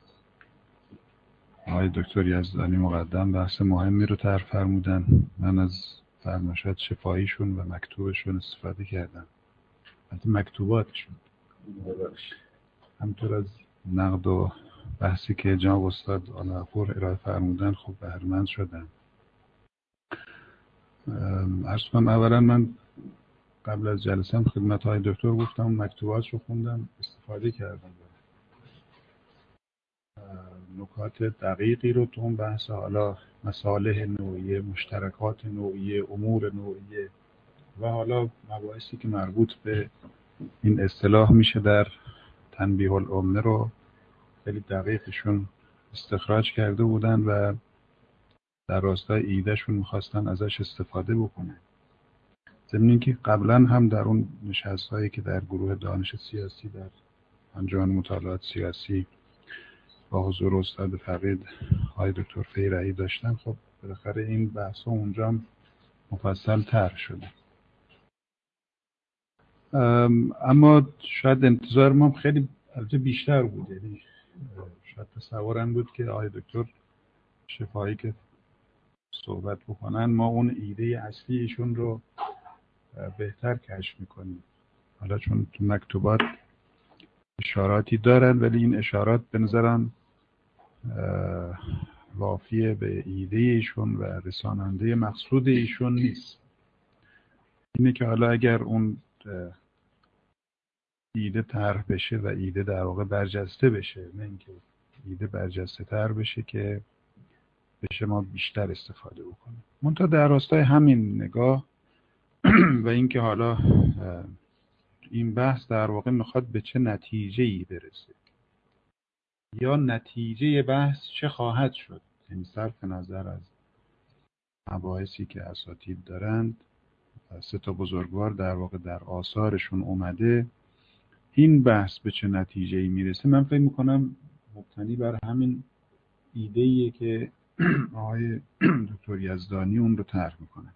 آقای دکتر یزدانی مقدم، بحث مهمی رو طرح فرمودن. من از فرمایشات شفاهیشون و مکتوبشون استفاده کردم، البته مکتوباتشون، همطور از نقد و بحثی که جناب استاد آل‌غفور ارائه فرمودن خوب بهره‌مند شدم. عرض کنم اولا من قبل از جلسه هم خدمت های دکتر گفتم، مکتوباتشو خوندم، استفاده کردم، نکات دقیقی رو تو اون بحث، حالا مصالح نوعیه، مشترکات نوعیه، امور نوعیه و حالا مباحثی که مربوط به این اصطلاح میشه در تنبیه الامه رو خیلی دقیقشون استخراج کرده بودن و در راستای ایدهشون میخواستن ازش استفاده بکنن. ضمن اینکه قبلا هم در اون نشست‌هایی که در گروه دانش سیاسی در انجمن مطالعات سیاسی با حضور استاد فقید آقای دکتر فیرعی داشتن، خب بالاخره این بحثا اونجا هم مفصل طرح شده. اما شاید انتظار ما خیلی البته بیشتر بود، یعنی شاید تصورم بود که آقای دکتر شفاهی که صحبت بکنن ما اون ایده اصلی ایشون رو بهتر کشف میکنیم. حالا چون تو مکتوبات اشاراتی دارن، ولی این اشارات به نظرم وافیه به ایده ایشون و رساننده مقصود ایشون نیست. اینه که حالا اگر اون ایده طرح بشه و ایده در واقع برجسته بشه، نه اینکه ایده برجسته تر بشه که بشه ما بیشتر استفاده بکنیم. منتها در راستای همین نگاه و اینکه حالا این بحث در واقع میخواد به چه نتیجه‌ای برسه یا نتیجه بحث چه خواهد شد، یعنی صرف نظر از مباحثی که اساتید دارند، سه تا بزرگوار در واقع در آثارشون اومده، این بحث به چه نتیجه‌ای میرسه. من فکر میکنم مبتنی بر همین ایده‌ایه که آقای دکتر یزدانی اون رو طرح میکنه.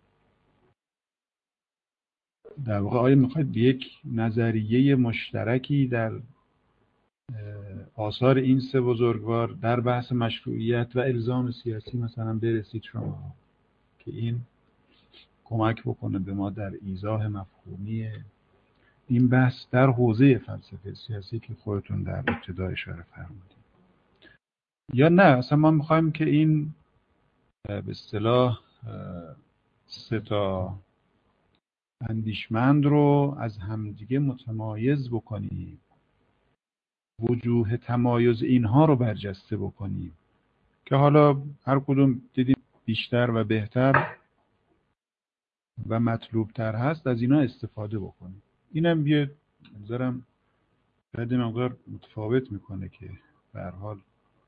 در واقع آیا میخواید به یک نظریه مشترکی در آثار این سه بزرگوار در بحث مشروعیت و الزام سیاسی مثلا برسید شما که این کمک بکنه به ما در ایضاح مفهومی این بحث در حوزه فلسفه سیاسی که خودتون در ابتدا اشاره فرمودید، یا نه اصلا ما میخوایم که این به اصطلاح سه تا اندیشمند رو از همدیگه متمایز بکنیم، وجوه تمایز اینها رو برجسته بکنیم که حالا هر کدوم دیدیم بیشتر و بهتر و مطلوب تر هست از اینا استفاده بکنیم. اینم یه نظرم شاید مقدار متفاوت میکنه که به هر حال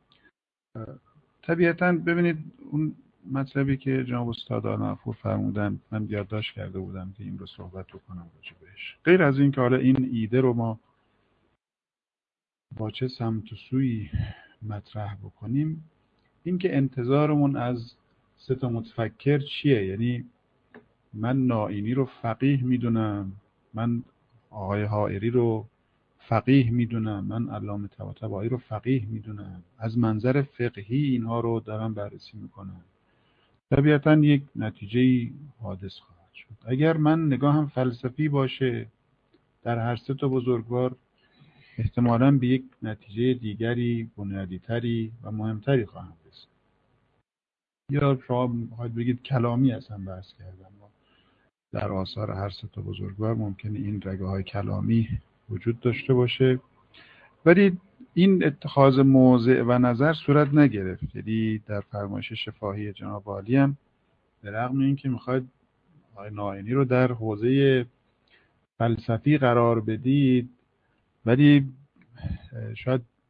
طبیعتاً ببینید اون مطلبی که جناب استاد آل‌غفور فرمودن من یادداشت کرده بودم که این رو صحبت بکنم راجع بهش. غیر از این که حالا این ایده رو ما با چه سمت و سوی مطرح بکنیم، این که انتظارمون از سه تا متفکر چیه، یعنی من نائینی رو فقیه میدونم، من آقای حائری رو فقیه میدونم، من علامه طباطبایی رو فقیه میدونم، از منظر فقهی اینها رو دارم بررسی میکنم، طبیعتاً یک نتیجه حادث خواهد شد. اگر من نگاهم فلسفی باشه در هر سه تا بزرگوار احتمالاً به یک نتیجه دیگری بنیادی‌تری و مهمتری خواهم رسید. یا شما می‌خواید بگید کلامی اصلا بحث کردم، در آثار هر سه تا بزرگوار ممکنه این رگه‌های کلامی وجود داشته باشه، ولی این اتخاذ موضع و نظر صورت نگرفت. یعنی در فرمایش شفاهی جناب عالی هم به رغم اینکه میخواید آقای نائینی رو در حوزه فلسفی قرار بدید، ولی شاید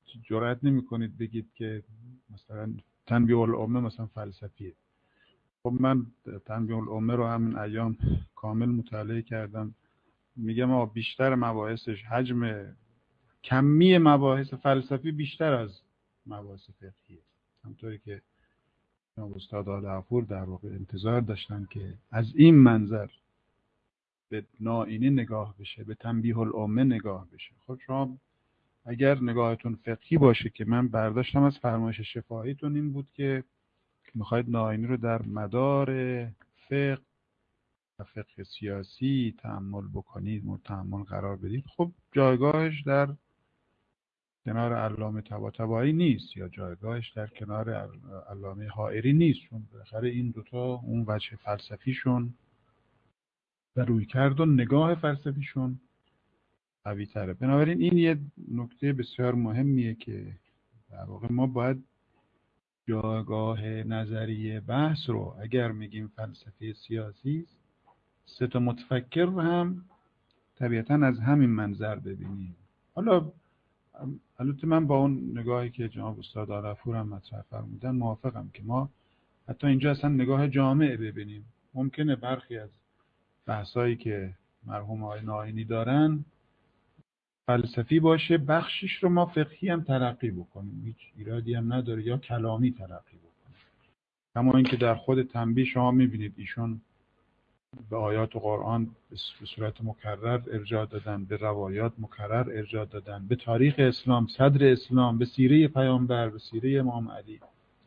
جرئت نمی‌کنید بگید که مثلا تنبیه الامه مثلا فلسفیه. خب من تنبیه الامه رو همین ایام کامل مطالعه کردم، میگم بیشتر مباحثش حجم کمی مباحث فلسفی بیشتر از مباحث فقهیه. همطوری که جناب استاد آلعفور در واقع انتظار داشتن که از این منظر به نائینی نگاه بشه، به تنبیه الامه نگاه بشه. خب شما اگر نگاهتون فقهی باشه، که من برداشتم از فرمایش شفاهیتون این بود که میخواید نائینی رو در مدار فقه و فقه سیاسی تأمل بکنید، تأمل قرار بدید، خب جایگاهش در کنار علامه طباطبایی نیست یا جایگاهش در کنار علامه حائری نیست، چون بالاخره این دوتا اون وجه فلسفیشون و رویکرد و نگاه فلسفیشون قوی تره. بنابراین این یه نکته بسیار مهمیه که در واقع ما باید جایگاه نظریه بحث رو اگر میگیم فلسفه سیاسی، سه تا متفکر رو هم طبیعتاً از همین منظر ببینیم. حالا البته من با اون نگاهی که جناب استاد آلعفور هم مطرح فرمودن موافقم که ما حتی اینجا اصلا نگاه جامع ببینیم. ممکنه برخی از بحثایی که مرحوم آقای نائینی دارن فلسفی باشه، بخشش رو ما فقهی هم تلقی بکنیم، هیچ ایرادی هم نداره، یا کلامی تلقی بکنیم. اما اینکه در خود تنبیه شما میبینید ایشون به آیات قرآن به صورت مکرر ارجاع دادن، به روایات مکرر ارجاع دادن، به تاریخ اسلام، صدر اسلام، به سیره پیامبر، به سیره امام علی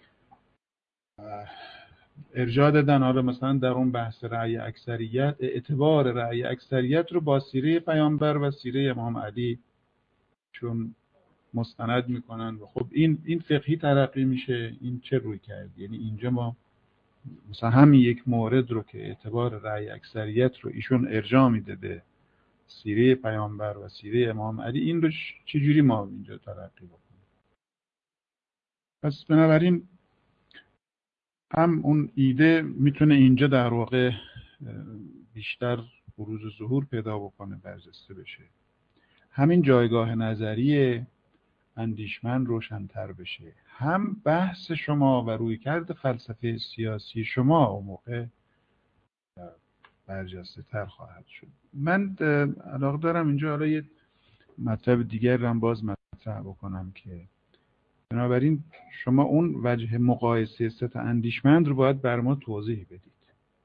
ارجاع دادن. حالا مثلا در اون بحث رأی اکثریت، اعتبار رأی اکثریت رو با سیره پیامبر و سیره امام علی چون مستند میکنن و خب این فقهی تلقی میشه. این چه روی کرد؟ یعنی اینجا ما مثلا همین یک مورد رو که اعتبار رأی اکثریت رو ایشون ارجاع میده به سیره پیامبر و سیره امام علی، این رو چجوری ما اینجا تلقی بکنیم؟ پس بنابراین هم اون ایده میتونه اینجا در واقع بیشتر بروز ظهور پیدا بکنه، برجسته بشه، همین جایگاه نظری اندیشمند روشن‌تر بشه، هم بحث شما و رویکرد فلسفه سیاسی شما اون موقع برجسته تر خواهد شد. من علاقه دارم اینجا حالا یه مطلب دیگر رو هم باز مطرح بکنم که بنابراین شما اون وجه مقایسه سه تا اندیشمند رو باید بر ما توضیح بدید.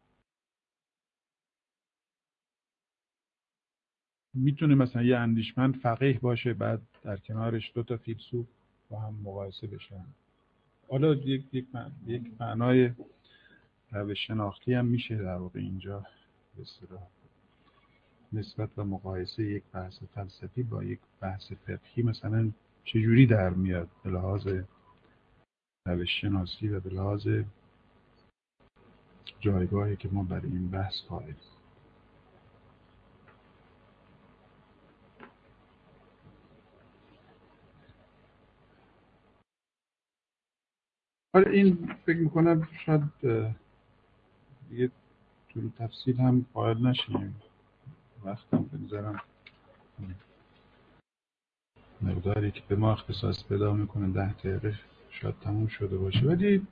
میتونه مثلا یه اندیشمند فقیه باشه، بعد در کنارش دو تا فیلسوف با هم مقایسه بشن. حالا یک معنای روش شناختی هم میشه در واقع اینجا به اصطلاح نسبت و مقایسه یک بحث فلسفی با یک بحث فقهی مثلا چجوری در میاد به لحاظ روش شناسی و به لحاظ جایگاهی که ما برای این بحث قائلیم. حالا این فکر میکنم شاید دیگه طول تفصیل هم قائل نشیم، وقتم بگذارم مقداری که به ما اختصاص پیدا میکنه 10 دقیقه شاید تموم شده باشه. ولی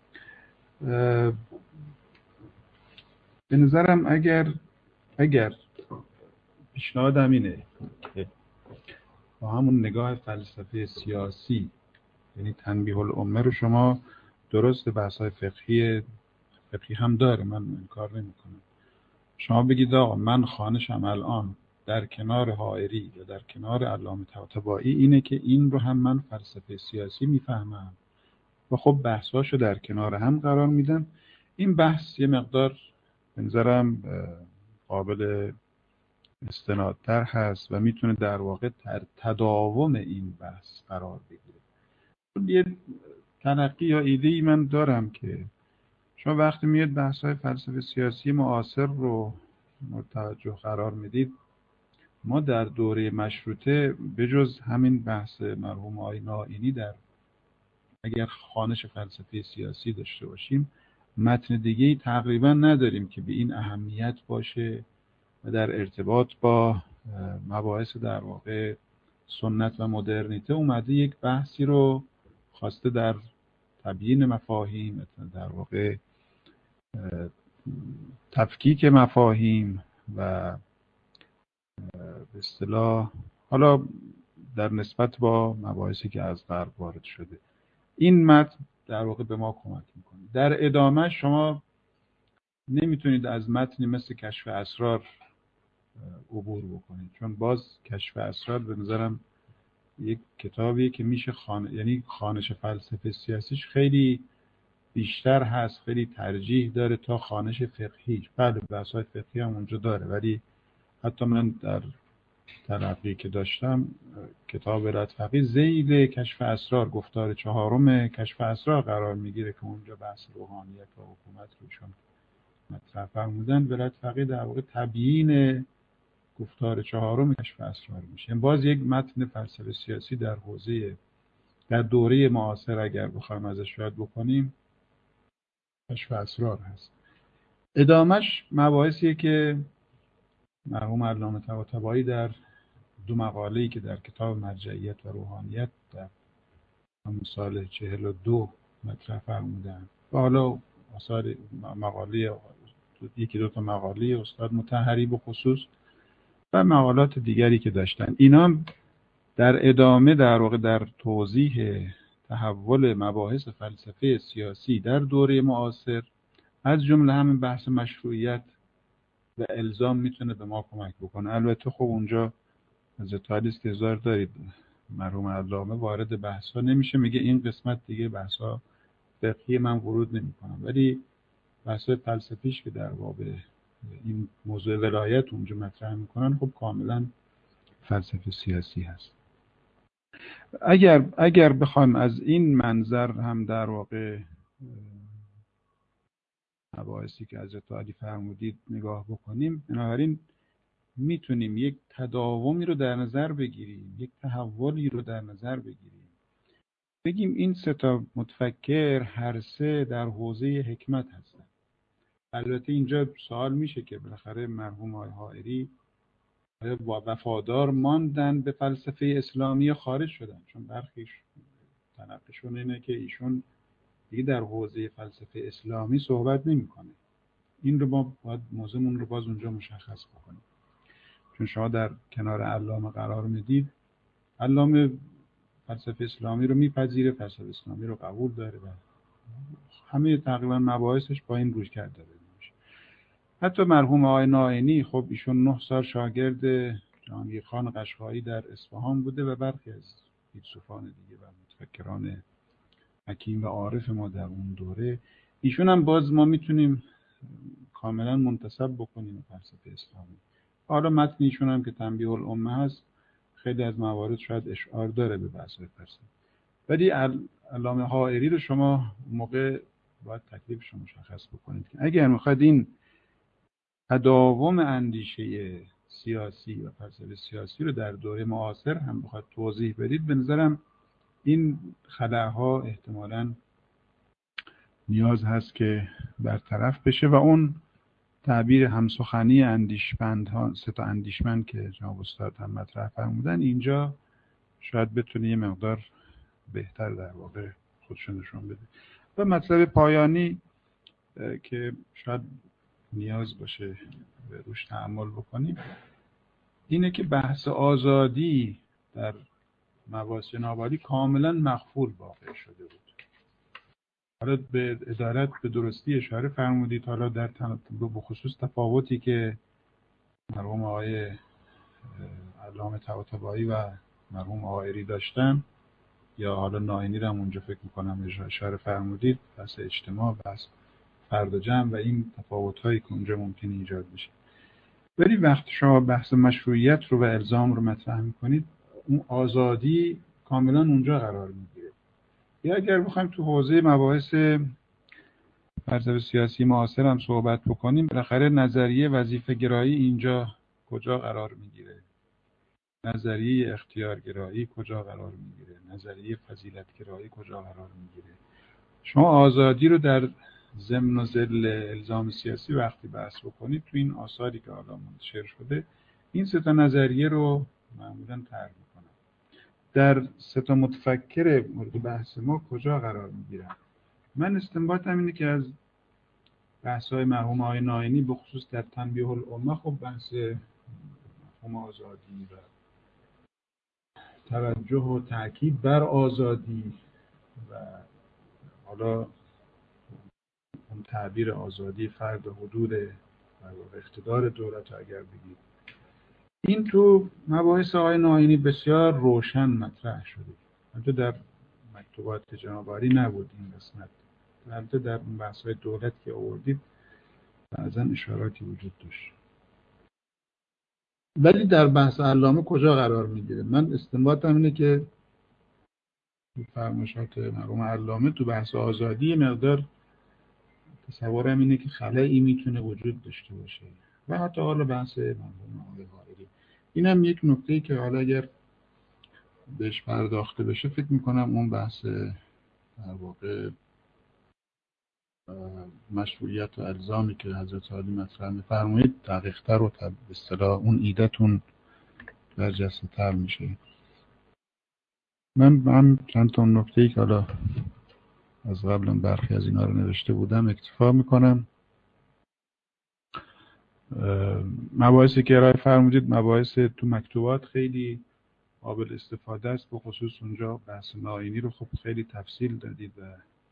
به نظرم اگر پیشنهادم اینه که با همون نگاه فلسفه سیاسی، یعنی تنبیه الامه رو شما درست بحث‌های فقهی هم داره، من انکار نمی‌کنم، شما بگید آقا من خواهشم الان در کنار حائری یا در کنار علامه طباطبایی اینه که این رو هم من فلسفه سیاسی میفهمم و خب بحثاشو در کنار هم قرار میدم. این بحث یه مقدار به نظرم قابل استنادتر هست و میتونه در واقع تداوم این بحث قرار بگیره. یه تلقی یا ایده‌ای من دارم که شما وقتی میاد بحث‌های فلسفه سیاسی معاصر رو مورد توجه قرار میدید، ما در دوره مشروطه بجز همین بحث مرحوم آقای نائینی در اگر خوانش فلسفه سیاسی داشته باشیم، متن دیگه‌ای تقریبا نداریم که به این اهمیت باشه و در ارتباط با مباحث در واقع سنت و مدرنیته اومده یک بحثی رو خواسته در تبیین مفاهیم، در واقع تفکیک مفاهیم و به اصطلاح حالا در نسبت با مباحثی که از غرب وارد شده، این متن در واقع به ما کمک میکنه. در ادامه شما نمیتونید از متنی مثل کشف اسرار عبور بکنید، چون باز کشف اسرار به نظرم یک کتابیه که میشه یعنی خوانش فلسفه سیاسیش خیلی بیشتر هست، خیلی ترجیح داره تا خوانش فقهی. بله بحث‌های فقهی هم اونجا داره، ولی حتی من در تلقی که داشتم کتاب رادفقی ذیل کشف اسرار گفتار 4 کشف اسرار قرار میگیره که اونجا بحث روحانیت و حکومت روشون مطرح فرمودن. به رادفقی در واقع تبیین گفتار 4 کشف اسرار میشه. باز یک متن فلسفه سیاسی در دوره معاصر اگر بخوایم ازش یاد بکنیم کشف اسرار هست. ادامش مباحثیه که مرحوم علامه طباطبایی در 2 مقاله‌ای که در کتاب مرجعیت و روحانیت در همون سال 42 مطرح فرمودن و حالا آثار مقاله 1-2 مقاله استاد مطهری به خصوص و مقالات دیگری که داشتن، اینا در ادامه در واقع در توضیح تحول مباحث فلسفه سیاسی در دوره معاصر از جمله همین بحث مشروعیت و الزام میتونه به ما کمک بکنه. البته خب اونجا از تالیست که هزار دارید مرحوم علامه وارد بحثا نمیشه، میگه این قسمت دیگه بحثا فقهی من ورود نمیکنم، ولی بحث فلسفیش که در باب این موضوع ولایت اونجا مطرح میکنن خب کاملا فلسفه سیاسی هست. اگر بخوایم از این منظر هم در واقع مباحثی که حضرت عالی فرمودید نگاه بکنیم، بنابراین میتونیم یک تداومی رو در نظر بگیریم، یک تحولی رو در نظر بگیریم، بگیم این 3 متفکر هر 3 در حوزه حکمت هستن. البته اینجا سوال میشه که بالاخره مرحوم آقای حائری آیا وفادار ماندن به فلسفه اسلامی خارج شدن؟ چون برخیش تنقشون اینه که ایشون دیگه در حوزه فلسفه اسلامی صحبت نمیکنه. این رو ما باید موضوعمون رو باز اونجا مشخص بکنیم، چون شما در کنار علامه قرار میدید، علامه فلسفه اسلامی رو میپذیره، فلسفه اسلامی رو قبول داره و همه تقریبا مباحثش با این روش کرده میشه. حتی مرحوم آقای نائینی خب ایشون 9 سال شاگرد جهانگیرخان قشقایی در اصفهان بوده و برخی از فیلسوفان دیگه و متفکران حکیم و عارف ما در اون دوره، ایشون هم باز ما میتونیم کاملا منتسب بکنیم به فلسفه اسلامی. حالا متن ایشون هم که تنبیه الامه هست خیلی از موارد شاید اشعار داره به بحث فلسفه، ولی علامه حائری رو شما موقع باید تکلیفش رو مشخص بکنید که اگر میخواید این تداوم اندیشه سیاسی و فلسفه سیاسی رو در دوره معاصر هم بخواد توضیح بدید، به نظرم این خلاها احتمالاً نیاز هست که برطرف بشه و اون تعبیر همسخنی اندیشمند ها، 3 اندیشمند که جناب استاد هم مطرح فرمودن، اینجا شاید بتونه یه مقدار بهتر در واقع خودشون نشون بده. و مطلب پایانی که شاید نیاز باشه به روش تأمل بکنیم اینه که بحث آزادی در مباحث جناب عالی کاملا مغفول واقع شده بود. حالا به عدالت به درستی اشاره فرمودید، حالا در بخصوص تفاوتی که مرحوم آقای علامه طباطبایی و مرحوم حائری داشتن یا حالا نائینی رو هم اونجا فکر میکنم اشاره فرمودید، بحث اجتماع، بحث فرد و جمع و این تفاوت‌هایی که اونجا ممکنه ایجاد بشه. ولی وقتی شما بحث مشروعیت رو و الزام رو مطرح میکنید، اون آزادی کاملا اونجا قرار میگیره. یا اگر بخوایم تو حوزه مباحث فلسفه سیاسی معاصر هم صحبت بکنیم، بالاخره نظریه وظیفه گرایی اینجا کجا قرار میگیره؟ نظریه اختیارگرایی کجا قرار میگیره؟ نظریه فضیلت گرایی کجا قرار میگیره؟ شما آزادی رو در ضمن و ظل الزام سیاسی وقتی بحث بکنید، تو این آثاری که حالا منتشر شده این 3 نظریه رو معمولا طرح میکنن. در سه تا متفکر مورد بحث ما کجا قرار میگیرن؟ من استنباطم اینه که از بحث‌های مرحوم آقای ناینی به خصوص در تنبیه الامه خب بحث مفهوم آزادی و توجه و تاکید بر آزادی و حالا اون تعبیر آزادی فرد و حدود و اقتدار دولت اگر بگید، این تو مباحث آقای ناینی بسیار روشن مطرح شده. البته در مکتوبات جناب عالی نبود این قسمت، البته در اون بحث‌های دولت که آوردید بعضا اشاراتی وجود داشت. ولی در بحث علامه کجا قرار میگیره؟ من استنباطم اینه که فرمایشات مرحوم علامه تو بحث آزادی مقدار تصورم اینه که خلایی میتونه وجود داشته باشه و حتی حالا بحث مرحوم آقای حائری. اینم یک نکته‌ای که حالا اگر بهش پرداخته بشه فکر میکنم اون بحث در واقع مشروعیت و الزامی که حضرت عالی مطرح می‌فرمایید دقیق‌تر و به اصطلاح اون ایده‌تون برجسته‌تر میشه. من چند تا نکته‌ای که حالا از قبل برخی از اینا رو نوشته بودم اکتفا میکنم. مباحثی که ارائه فرمودید مباحث تو مکتوبات خیلی قابل استفاده است، به خصوص اونجا بحث ناینی رو خب خیلی تفصیل دادید و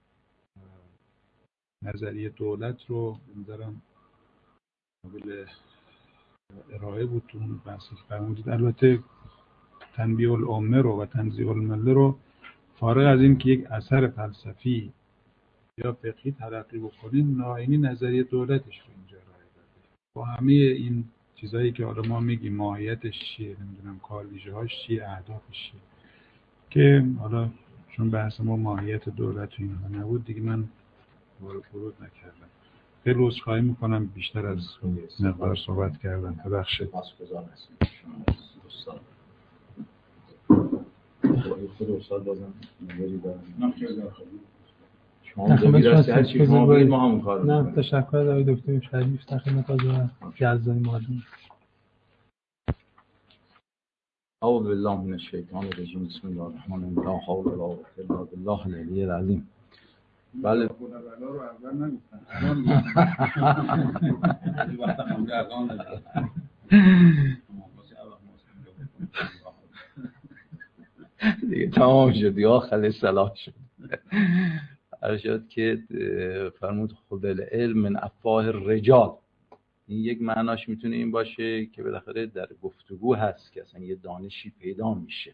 نظریه دولت رو بنظرم قابل ارائه بود تو اون بحثی که فرمودید. البته تنبیه الامه رو و تنزیه المله رو فارغ از این که یک اثر فلسفی یا فقهی تلقی بکنیم، ناینی نظریه دولتش رو اینجا ارائه داده با همه این چیزایی که حالا ما میگیم ماهیتش چیه، نمیدونم کالیژه هاش چیه، اهدافش چیه، که حالا چون بحث ما ماهیت دولت و اینها نبود دیگه من وارد فرود نکردم. خیلی عذرخواهی میکنم بیشتر از مقدار صحبت کردم، ببخشید. سپاسگزارم دوستان. خود استاد بازم نظری دارم. شما بگیرسته هر چی شما بگید ما همون کار نه تشکر از آقای دکتر شریف در خدمت حضور جزای مادون. اعوذ بالله من الشیطان الرجیم بسم الله الرحمن الرحیم لا حول ولا قوة الا بالله العلی العظیم. بله خدا بلا رو اول نگفتن دیگه تمام شد یا خلی صلاح شد. ارشاد که فرمود خود العلم من افواه الرجال، این یک معناش میتونه این باشه که بالاخره در گفتگو هست که اصلا یه دانشی پیدا میشه.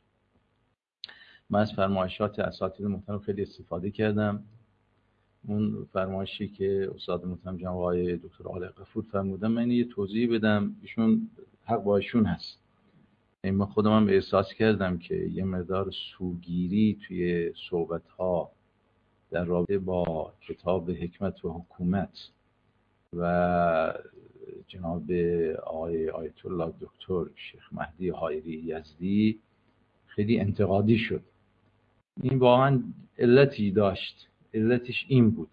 من از فرمایشات اساتید محترم خیلی استفاده کردم. اون فرمایشی که استاد محترم جناب آقای دکتر علی غفور فرمودن من یه توضیح بدم، ایشون حق با ایشون هست. من خودم هم احساس کردم که یه مقدار سوگیری توی صحبت‌ها در رابطه با کتاب حکمت و حکومت و جناب آقای آیت الله دکتر شیخ مهدی حائری یزدی خیلی انتقادی شد. این واقعا علتی داشت. علتش این بود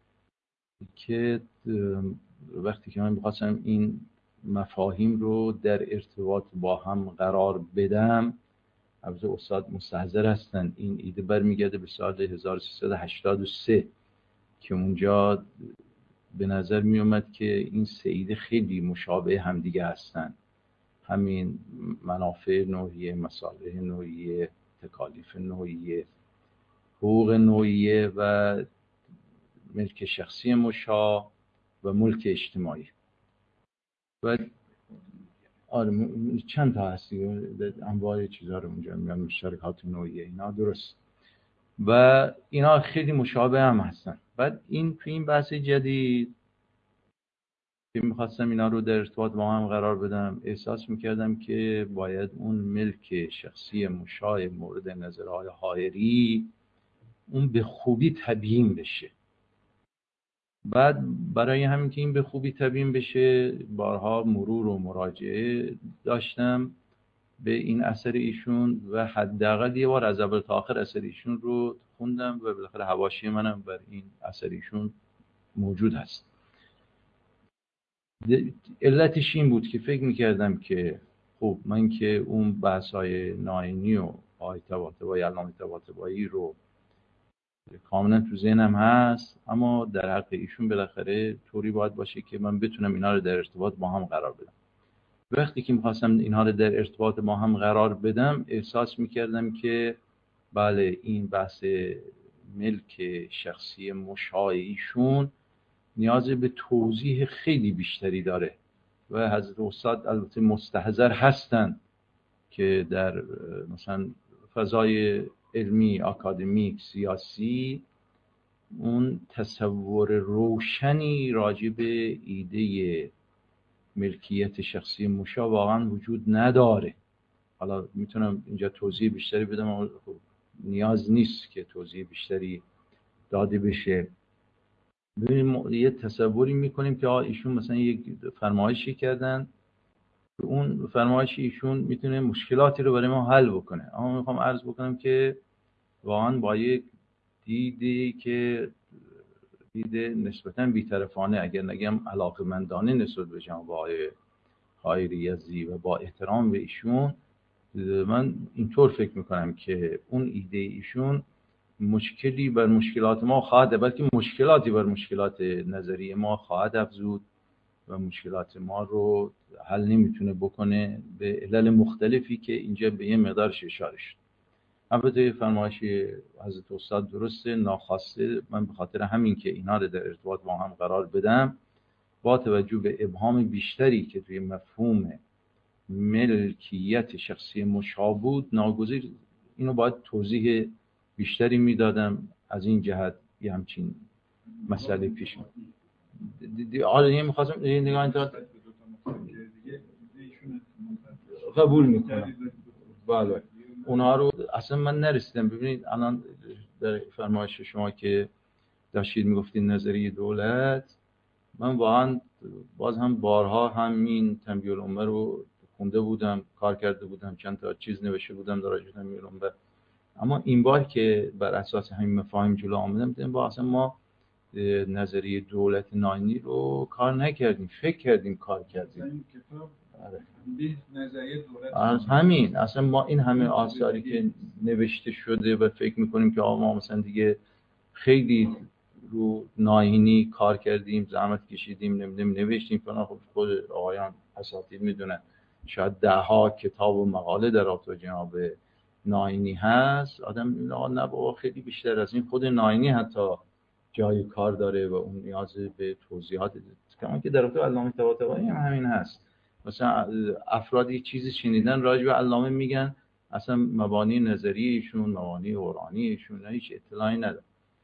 که وقتی که من می‌خواستم این مفاهیم رو در ارتباط با هم قرار بدم، البته استاد مستحضر هستن این ایده برمیگرده به سال 1383 که اونجا به نظر می اومد که این سه ایده خیلی مشابه همدیگه هستن، همین منافع نوعیه، مصالح نوعیه، تکالیف نوعیه، حقوق نوعیه و ملک شخصی مشاع و ملک اجتماعی. و آره چند تا هستی انواع چیزا رو اونجا میگن، مشترکات نوعیه، اینا درست و اینا خیلی مشابه هم هستن. بعد این تو این بحث جدید که میخواستم اینا رو در ارتباط با هم قرار بدم، احساس میکردم که باید اون ملک شخصی مشاع مورد نظر آقای حائری اون به خوبی تبیین بشه. بعد برای همین که این به خوبی تبیین بشه بارها مرور و مراجعه داشتم به این اثر ایشون و حداقل یه بار از اول تا آخر اثر ایشون رو خوندم و بالاخره حواشی منم بر این اثر ایشون موجود هست. علتش این بود که فکر میکردم که خب من که اون بحث‌های ناینی و آقای طباطبایی، علامه طباطبایی رو کاملا تو ذهنم هست، اما در حق ایشون بالاخره طوری باید باشه که من بتونم اینا رو در ارتباط با هم قرار بدم. وقتی که میخواستم اینها رو در ارتباط با هم قرار بدم، احساس میکردم که بله این بحث ملک شخصی مشاع ایشون نیاز به توضیح خیلی بیشتری داره و حضرت استاد البته مستحضر هستند که در مثلا فضای علمی، اکادمیک، سیاسی اون تصور روشنی راجع به ایده ملکیت شخصی مشاع واقعا وجود نداره. حالا میتونم اینجا توضیح بیشتری بدم اما نیاز نیست که توضیح بیشتری داده بشه. ببینیم یه تصوری میکنیم که ایشون مثلا یک فرمایشی کردن که اون فرمایش ایشون میتونه مشکلاتی رو برای ما حل بکنه، اما میخوام عرض بکنم که واقعا با یک دیدی که دیده نسبتاً بی‌طرفانه، اگر نگم علاقه‌مندانه نسبت به جناب آقای خایری یزدی و با احترام به ایشون، من اینطور فکر میکنم که اون ایده ایشون مشکلی بر مشکلات ما خواهد، بلکه مشکلاتی بر مشکلات نظری ما خواهد افزود و مشکلات ما رو حل نمیتونه بکنه به علل مختلفی که اینجا به یه مقدارش اشاره شد. البته فرمایش حضرت استاد درسته، ناخواسته من به خاطر همین که اینا رو در ارتباط با هم قرار بدم، با توجه به ابهام بیشتری که توی مفهوم ملکیت شخصی مشاع بود، ناگزیر اینو باید توضیح بیشتری میدادم. از این جهت یه همچین مسئله پیش میاد. آره میخواستم این نگاه انتقاد قبول میکنم. بله اونها رو اصلا من نرسیدم. ببینید الان در فرمایش شما که داشتید میگفتید نظریه دولت، من واقعا باز هم بارها همین تنبیه الامه رو خونده بودم، کار کرده بودم، چند تا چیز نوشته بودم در راجع به تنبیه الامه، اما این بار که بر اساس همین مفاهیم جلو آمدم دیدم با اصلا ما نظریه دولت ناینی رو کار نکردیم، فکر کردیم کار کردیم. نظریه دولت همین اصلا ما این همه آثاری که نوشته شده و فکر میکنیم که ما مثلا دیگه خیلی رو ناینی کار کردیم، زحمت کشیدیم، نوشتیم فلان. خب خود آقایان اساتید میدونن شاید 10 کتاب و مقاله در رابطه با جناب ناینی هست. آدم نه بابا خیلی بیشتر از این، خود ناینی حتی جای کار داره و اون نیاز به توضیحات کما که در رابطه با علامه طباطبایی هم همین هست. مثلا افرادی چیزی شنیدن راجع به علامه میگن اصلا مبانی نظری ایشون، مبانی قرآنی ایشون هیچ اطلاعی نداره.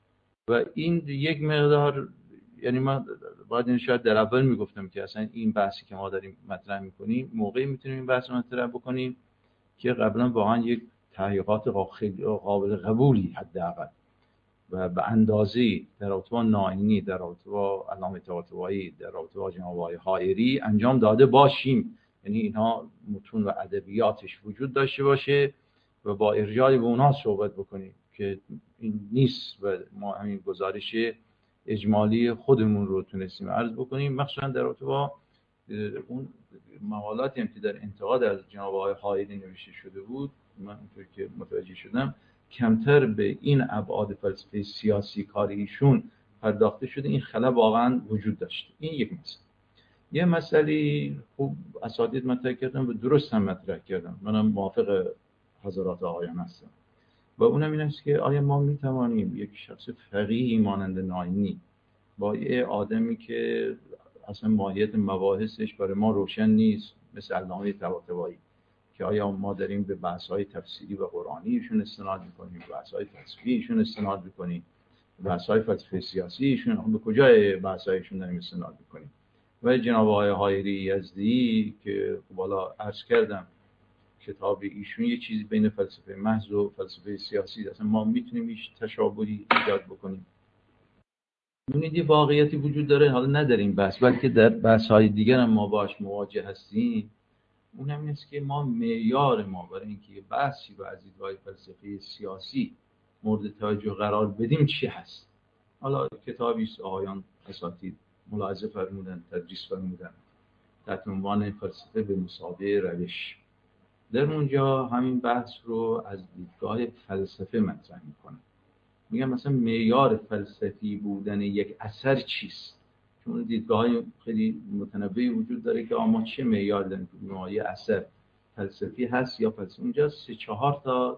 و این یک مقدار، یعنی من باید این شاید در اول میگفتم که اصلا این بحثی که ما داریم مطرح میکنیم موقعی میتونیم این بحث رو مطرح بکنیم که قبلا واقعا یک تحقیقات خیلی قابل قبولی حداقل و به اندازه‌ای در رابطه با ناینی، در رابطه با علامه طباطبایی، در رابطه با جناب آقای حائری انجام داده باشیم، یعنی اینها متون و ادبیاتش وجود داشته باشه و با ارجاع به اونها صحبت بکنیم که این نیست و ما همین گزارش اجمالی خودمون رو تونستیم عرض بکنیم. مخصوصا در رابطه با اون مقالاتی هم که در انتقاد از جناب آقای حائری نوشته شده بود، من اونطور که متوجه شدم کمتر به این ابعاد فلسفه سیاسی کاری ایشون پرداخته شده. این خلا واقعا وجود داشته. این یک مسئله. یه مسئله خوب اساتید مطرح کردن و درست هم مطرح کردن، منم موافق حضرات آقایان هستم و اونم این است که آیا ما میتوانیم یک شخص فقیهی مانند ناینی با یه آدمی که اصلا ماهیت مباحثش برای ما روشن نیست مثل علامه طباطبایی، که آیا ما داریم به بحث‌های تفسیری و قرآنیشون استناد می‌کنیم، به بحث‌های فلسفیشون استناد می‌کنیم، به بحث‌های فلسفه سیاسیشون، به کجای بحث‌هایشون داریم استناد می‌کنیم؟ و جناب آقای حائری یزدی که بالا عرض کردم کتاب ایشون یه چیزی بین فلسفه محض و فلسفه سیاسی، اصلا ما میتونیم هیچ تشابهی ایجاد بکنیم؟ ببینید یه واقعیتی وجود داره، حالا نداریم بحث، بلکه در بحث‌های دیگر هم ما باهاش مواجه هستیم. اون هم نیست که ما معیار ما برای اینکه یه بحثی رو از دیدگاه فلسفی سیاسی مورد توجه قرار بدیم چی هست. حالا کتابی است آقایان اساتید ملاحظه فرمودن، تدریس فرمودن تحت عنوان فلسفه به مثابه روش. در اونجا همین بحث رو از دیدگاه فلسفه مطرح میکنه. میگم مثلا معیار فلسفی بودن یک اثر چیست؟ چون دیدگاه خیلی متنوعی وجود داره که ما چه معیار داریم که ما یه اثر فلسفی هست یا فلسفی. اونجا 3-4 تا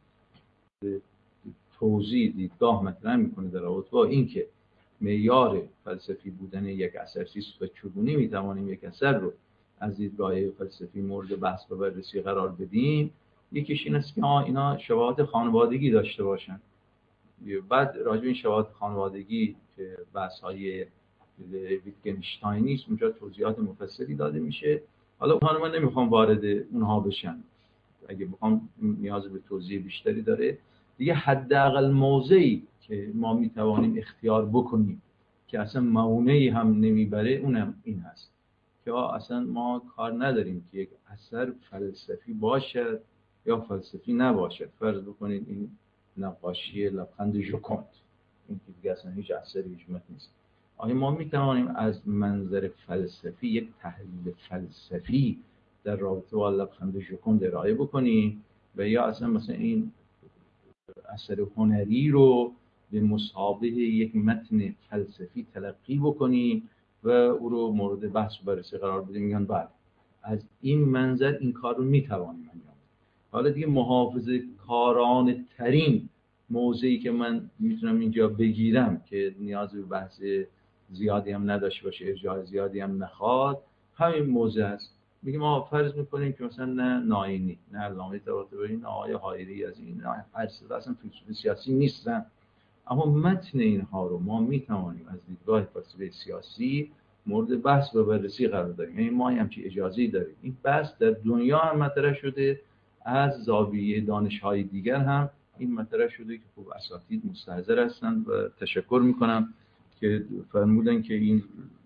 توضیح دیدگاه مطرح میکنه در رابطه با اینکه معیار فلسفی بودن یک اثر چیست و چگونه میتوانیم یک اثر رو از دیدگاه فلسفی مورد بحث و بررسی قرار بدیم. یکیش این است که اینا شباهت خانوادگی داشته باشن. بعد راجع به این شباهت خانوادگی که بحث‌های ویتگنشتاینی است اونجا توضیحات مفصلی داده میشه. حالا اونها من نمیخوام وارد اونها بشم، اگه بخوام نیاز به توضیح بیشتری داره. دیگه حداقل موضعی که ما میتوانیم اختیار بکنیم که اصلا مونعی هم نمیبره اونم این هست که اصلا ما کار نداریم که یک اثر فلسفی باشد یا فلسفی نباشد. فرض بکنید این نقاشی لبخند ژوکوند، این که دیگه اصلا هیچ اثری هیچ متن نیست. آیا ما میتوانیم از منظر فلسفی یک تحلیل فلسفی در رابطه با لبخند ژوکوند ارائه بکنیم و یا اصلا مثلا این اثر هنری رو به مثابه یک متن فلسفی تلقی بکنیم و او رو مورد بحث و بررسی قرار بدیم؟ میگن بله، از این منظر این کار رو میتوانیم انجام بدیم. حالا دیگه محافظه کارانه ترین موضعی که من میتونم اینجا بگیرم که نیاز به بحث زیادی هم نداشته باشه، ارجاع زیادی هم نخواد، همین موضع است. میگیم ما فرض میکنیم که مثلا نه ناینی، نه علامه طباطبایی، نه آقای حائری از این اصلا فیلسوف سیاسی نیستن، اما متن اینها رو ما میتوانیم از دیدگاه فلسفه سیاسی مورد بحث و بررسی قرار دادیم. یعنی ما همچین اجازه‌ای داریم. این بحث در دنیا هم مطرح شده، از زاویه دانش‌های دیگر هم این مطرح شده که خب اساتید مستحضر هستند و تشکر میکنم که فرمودن که این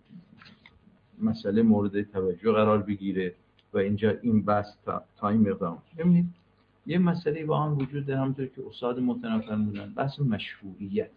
مسئله مورد توجه قرار بگیره و اینجا این بحث تا این مقدار. ببینید یه مسئله با هم وجود داره، همونطور که استاد محترم فرمودن، بحث مشروعیت.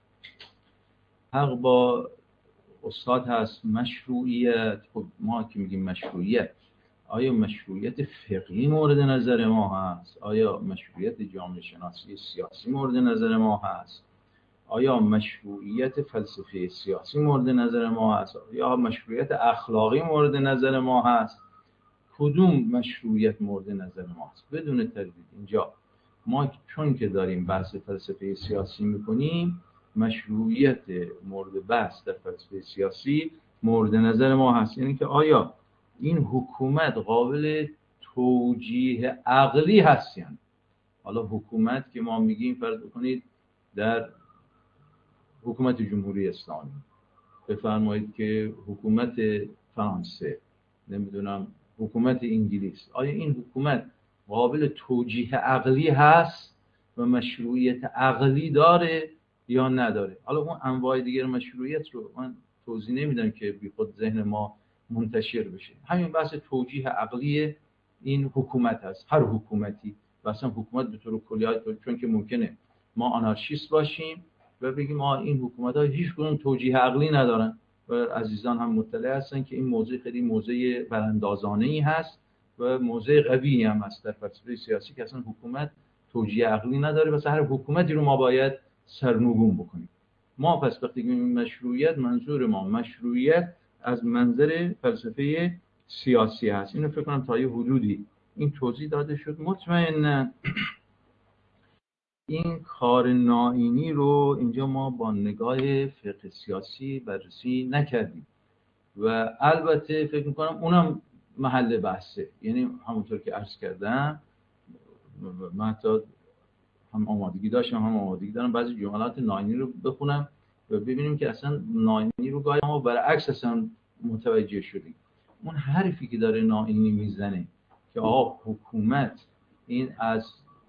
حق با استاد هست. مشروعیت، خب ما که میگیم مشروعیت، آیا مشروعیت فقهی مورد نظر ما هست؟ آیا مشروعیت جامعه شناسی سیاسی مورد نظر ما هست؟ آیا مشروعیت فلسفه سیاسی مورد نظر ما هست؟ یا مشروعیت اخلاقی مورد نظر ما هست؟ کدوم مشروعیت مورد نظر ما هست؟ بدون تردید اینجا ما چون که داریم بحث فلسفه سیاسی میکنیم، مشروعیت مورد بحث در فلسفه سیاسی مورد نظر ما هست. یعنی که آیا این حکومت قابل توجیه عقلی هست؟ یعنی حالا حکومت که ما میگیم، فرض بکنید در حکومت جمهوری اسلامی، بفرمایید که حکومت فرانسه، نمیدونم حکومت انگلیس، آیا این حکومت قابل توجیه عقلی هست و مشروعیت عقلی داره یا نداره؟ حالا اون انواع دیگر مشروعیت رو من توضیح نمیدم که بی خود ذهن ما منتشر بشه. همین بحث توجیه عقلی این حکومت هست، هر حکومتی، و اصلا حکومت به طور کلی، چون که ممکنه ما آنارشیست باشیم و بگیم این حکومت ها هیچ کدوم توجیه عقلی ندارن و عزیزان هم مطلع هستن که این موضوع خیلی موضوع براندازانه‌ای هست و موضوع قوی هم هست در فلسفه سیاسی که اصلا حکومت توجیه عقلی نداره و هر حکومتی رو ما باید سرنگون بکنیم. ما پس وقتی میگیم مشروعیت، منظور ما مشروعیت از منظر فلسفه سیاسی هست. اینو فکر کنم تا یه حدودی این توضیح داده شد. مطمئنا این کار نائینی رو اینجا ما با نگاه فقه سیاسی بررسی نکردیم و البته فکر میکنم اونم محل بحثه. یعنی همونطور که عرض کردم، من حتی هم آمادگی داشتم هم آمادگی دارم بعضی جملات نائینی رو بخونم و ببینیم که اصلا نائینی رو گاهی ما برعکس اصلا متوجه شدیم. اون حرفی که داره نائینی میزنه که حکومت این از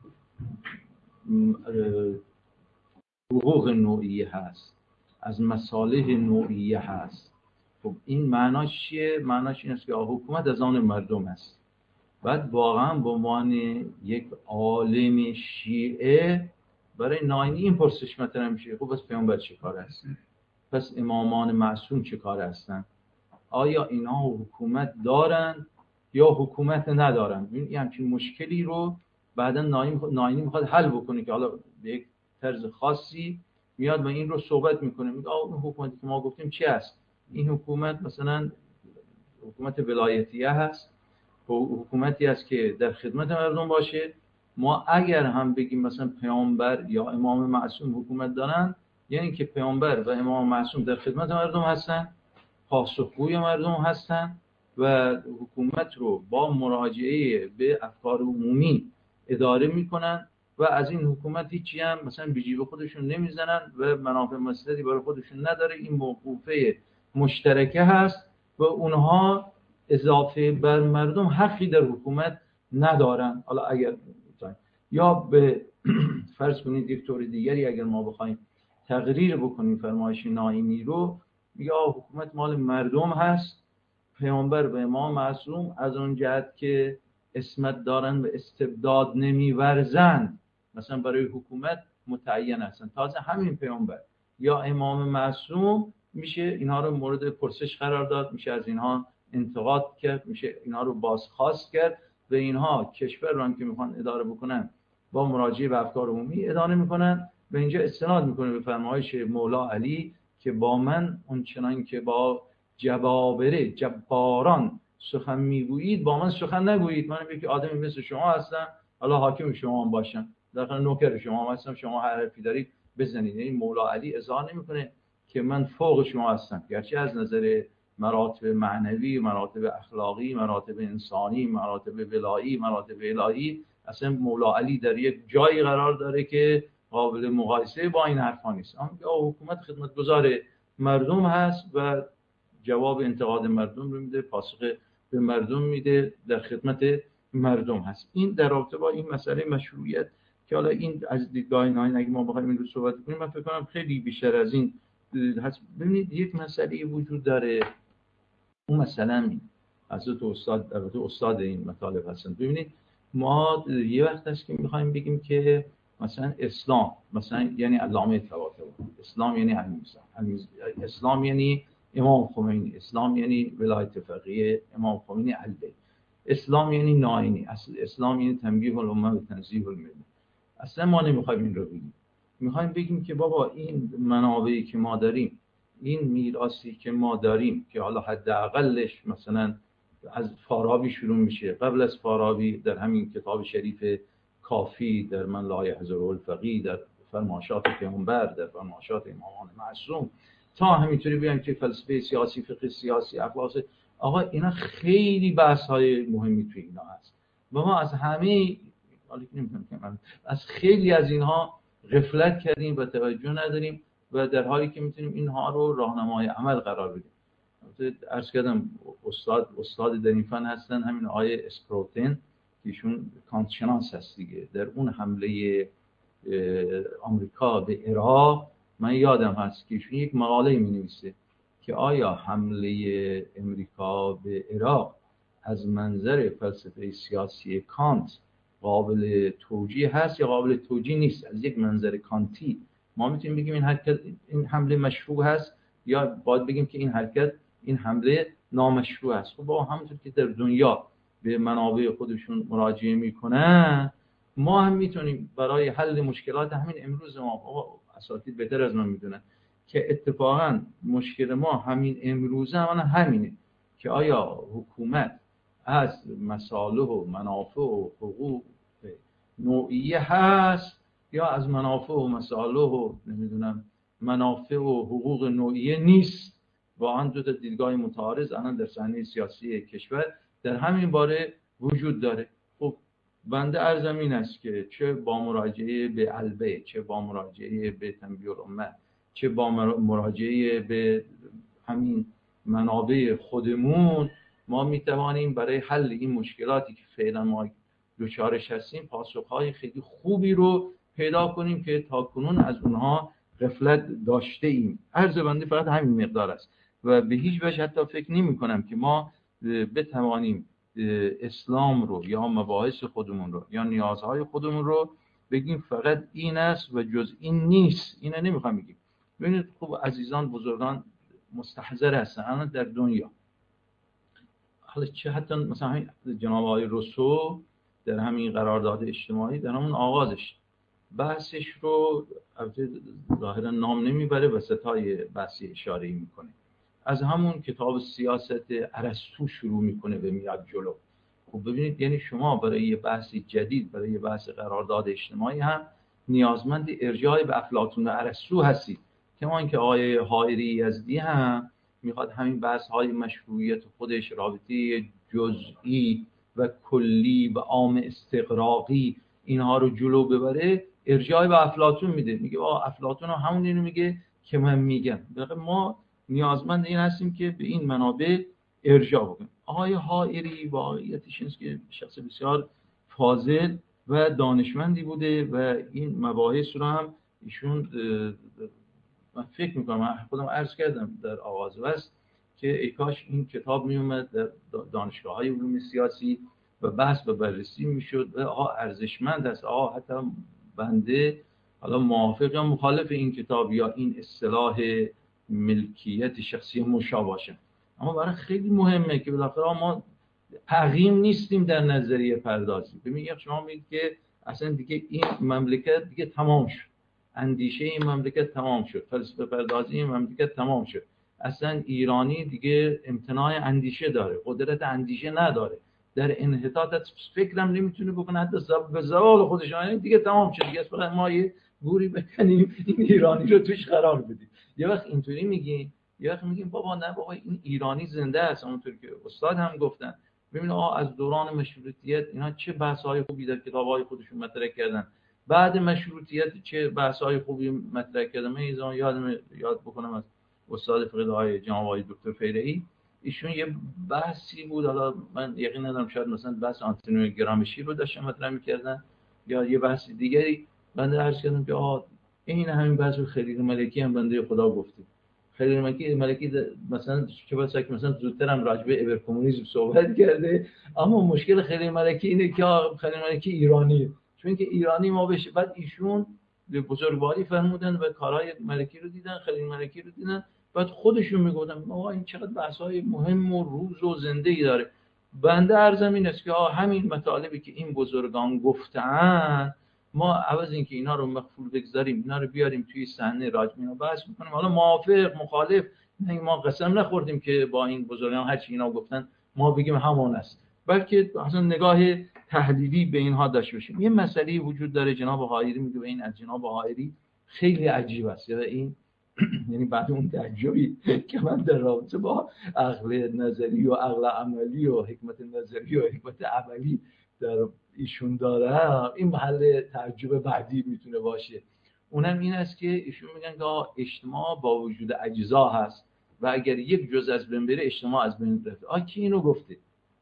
حقوق نوعیه هست، از مصالح نوعیه هست، خب این معناش چیه؟ معناش این است که حکومت از آن مردم است. بعد واقعا به عنوان یک عالم شیعه برای نائینی این پرسش مطرح میشه، خب پس پیامبر چه کار هستن؟ پس امامان معصوم چه کار هستن؟ آیا اینها حکومت دارن یا حکومت ندارن. این همچین مشکلی رو بعدا ناینی میخواد حل بکنه که حالا به یک طرز خاصی میاد و این رو صحبت میکنه، میگه اون حکومتی که ما گفتیم چی است؟ این حکومت مثلا حکومت ولایتیه هست، حکومتی است که در خدمت مردم باشه. ما اگر هم بگیم مثلا پیامبر یا امام معصوم حکومت دارن، یعنی که پیامبر و امام معصوم در خدمت مردم هستن، پاسخگوی مردم هستن و حکومت رو با مراجعه به افکار عمومی اداره میکنن و از این حکومت هیچی هم مثلا به جیب خودشون نمیزنن و منافع مصلحتی برای خودشون نداره. این موقوفه مشترکه هست و اونها اضافه بر مردم حقی در حکومت ندارن. حالا اگر یا به فرض کنید یک طور دیگری اگر ما بخوایم تقریر بکنیم فرمایش ناینی رو، یا حکومت مال مردم هست، پیامبر و امام معصوم از اون جهت که اسمت دارن و استبداد نمیورزن مثلا برای حکومت متعین هستن. تازه همین پیامبر یا امام معصوم میشه اینها رو مورد پرسش قرار داد، میشه از اینها انتقاد کرد، میشه اینها رو بازخواست کرد و اینها کشور رو هم که میخوان اداره بکنن با مراجعه به افکار عمومی اداره میکنن و اینجا استناد میکنه به فرمایش مولا علی که با من اونچنان که با جبابره جباران سخن میگویید با من سخن نگویید. من یک آدمی مثل شما هستم، حالا حاکم شما هم باشم، در نوکر شما هم هستم، شما هر حرفی دارید بزنید. این مولا علی اظهار نمیکنه که من فوق شما هستم، گرچه از نظر مراتب معنوی، مراتب اخلاقی، مراتب انسانی، مراتب ولایی، مراتب الهی اصلا مولا علی در یک جایی قرار داره که قابل مقایسه با این حرفا نیست. اما حکومت خدمتگزار مردم هست و جواب انتقاد مردم رو میده، پاسخ به مردم میده، در خدمت مردم هست. این در رابطه با این مسئله مشروعیت که حالا این از دیدگاه ناین اگه ما بخوایم این رو صحبت کنیم، من فکر کنم خیلی بیشتر از این هست. ببینید یک مسئله وجود داره، اون مثلا حضرت استاد این مطالب هستن. ببینید ما یه وقت هست که میخوایم بگیم که مثلا اسلام مثلا یعنی علامه طباطبایی، اسلام یعنی اسلام یعنی امام خمینی، اسلام یعنی ولایت فقیه امام خمینی علیه، اسلام یعنی ناینی، اسلام یعنی تنبیه الامه و تنزیه الملت. اصلا ما نمیخوایم این رو بگیم، میخوایم بگیم که بابا این منابعی که ما داریم، این میراثی که ما داریم که حالا حداقلش مثلا از فارابی شروع میشه، قبل از فارابی در همین کتاب شریف کافی، در من لا یحضره الفقیه، در فرمایشات پیامبر، در فرمایشات امامان معصوم، تا همینطوری بیان که فلسفه سیاسی، فقه سیاسی، اخلاق، آقا اینا خیلی بحث‌های مهمی توی اینا هست و ما از همه از خیلی از اینها غفلت کردیم و توجه نداریم و در حالی که میتونیم اینها رو راهنمای عمل قرار بدیم. عرض کردم استاد در این فن هستن همین آقای اسپروتن که ایشون کانت شناس هست دیگه. در اون حمله آمریکا به عراق من یادم هست که ایشون یک مقاله می‌نویسه که آیا حمله امریکا به عراق از منظر فلسفه سیاسی کانت قابل توجیه هست یا قابل توجیه نیست. از یک منظر کانتی ما میتونیم بگیم این حمله مشروع هست یا باید بگیم که این حمله نامشروع است. خب با همونطور که در دنیا به منابع خودشون مراجعه میکنن، ما هم میتونیم برای حل مشکلات همین امروز ما، اساتید بهتر از من میدونن که اتفاقا مشکل ما همین امروزه همینه که آیا حکومت از مصالح و منافع و حقوق نوعیه هست یا از منافع و مصالح و نمیدونم منافع و حقوق نوعیه نیست. واقعا دو تا دیدگاه متعارض الان در صحنه سیاسی کشور در همین باره وجود داره. خب بنده عرضم این است که چه با مراجعه به علبه، چه با مراجعه به تنبیه الامه، چه با مراجعه به همین منابع خودمون، ما میتوانیم برای حل این مشکلاتی که فعلا ما دوچارش هستیم پاسخهای خیلی خوبی رو پیدا کنیم که تاکنون از اونها غفلت داشته ایم. عرض بنده فقط همین مقدار است و به هیچ وجه حتی فکر نمی کنم که ما بتوانیم اسلام رو یا مباحث خودمون رو یا نیازهای خودمون رو بگیم فقط این است و جز این نیست. اینو نمیخوام بگیم. ببینید خب عزیزان بزرگان مستحضر هستن الان در دنیا حالا چه حتی مثلا همین جناب آقای روسو در همین قرارداد اجتماعی در همون آغازش بحثش رو ظاهرا نام نمیبره و ستای بحثی اشاره میکنه. از همون کتاب سیاست ارسطو شروع میکنه و میاد جلو. خب ببینید یعنی شما برای یه بحث جدید، برای یه بحث قرارداد اجتماعی هم نیازمند ارجاع به افلاطون و ارسطو هستید. کما اینکه آقای حائری یزدی هم میخواد همین بحث های مشروعیت خودش، رابطه جزئی و کلی و عام استقراقی اینها رو جلو ببره، ارجاع به افلاطون میده. میگه افلاطون همون اینو میگه که من میگم. ما نیازمند این هستیم که به این منابع ارجاع بکنیم. آقای حائری واقعیتش اینه که شخص بسیار فاضل و دانشمندی بوده و این مباحث رو هم ایشون من فکر میکنم، من خودم عرض کردم در آغاز بحث که ای کاش این کتاب میومد در دانشگاه‌های علوم سیاسی و بحث و بررسی میشد و ارزشمند است. حتی بنده حالا موافق یا مخالف این کتاب یا این اصطلاح ملکیت شخصی مشابه باشه، اما برای خیلی مهمه که بالاخره ما عقیم نیستیم در نظریه پردازی. ببینید شما میگید که اصلا دیگه این مملکت دیگه تمام شد، اندیشه این مملکت تمام شد، فلسفه پردازی این مملکت تمام شد، اصلا ایرانی دیگه امتناع اندیشه داره، قدرت اندیشه نداره، در انحطاط فکرم نمیتونه بکنه، حتی به زوال خودش دیگه تمام شد، دیگه فقط ما یه گوری بکنیم این ایرانی رو توش قرار بدیم. یه وقت اینطوری میگیم، یه وقت میگیم بابا نه بابا این ایرانی زنده است. اونطور که استاد هم گفتن ببین از دوران مشروطیت اینا چه بحث‌های خوبی در کتاب‌های خودشون مطرح کردن، بعد مشروطیت چه بحث‌های خوبی مطرح کردن. من یاد بکنم از استاد فقیه جناب آقای دکتر فیره‌ای، ایشون یه بحثی بود، حالا من یقین ندارم شاید مثلا بحث آنتونیو گرامشی رو داشتن مطرح می‌کردن یا یه بحث دیگری. بنده عرض کردم که این همین بحث خلیل ملکی هم بنده خدا گفته. خلیل ملکی مثلا چه بسا که مثلا زودتر هم راجع به ابرکمونیسم صحبت کرده، اما مشکل خلیل ملکی اینه که خلیل ملکی ایرانیه، چون که ایرانی ما بشه. بعد ایشون به بزرگواری فرمودن و کارهای ملکی رو دیدن، خلیل ملکی رو دیدن، بعد خودشون میگفتن این چقدر بحث‌های مهم و روز و زنده‌ای داره. بنده عرضم این است که همین مطالبی که این بزرگان گفتن ما عوض این که اینا رو مغفور بگذاریم، اینا رو بیاریم توی صحنه راجع اینا بحث می‌کنیم، حالا موافق مخالف، نه ما قسم نخوردیم که با این بزرگان هر چی اینا گفتن ما بگیم همون است، بلکه اصلا نگاه تحلیلی به اینها داشته باشیم. یه مسئله وجود داره، جناب حائری میگه و این از جناب حائری خیلی عجیب است، این یعنی بعد اون تعجبی که من در رابطه با عقل نظری و عقل عملی و حکمت نظری و حکمت عملی در ایشون داره، این محل تعجب بعدی میتونه باشه. اونم این است که ایشون میگن که اجتماع با وجود اجزا هست و اگر یک جزء از بین بره اجتماع از بین رفته. کی اینو گفته؟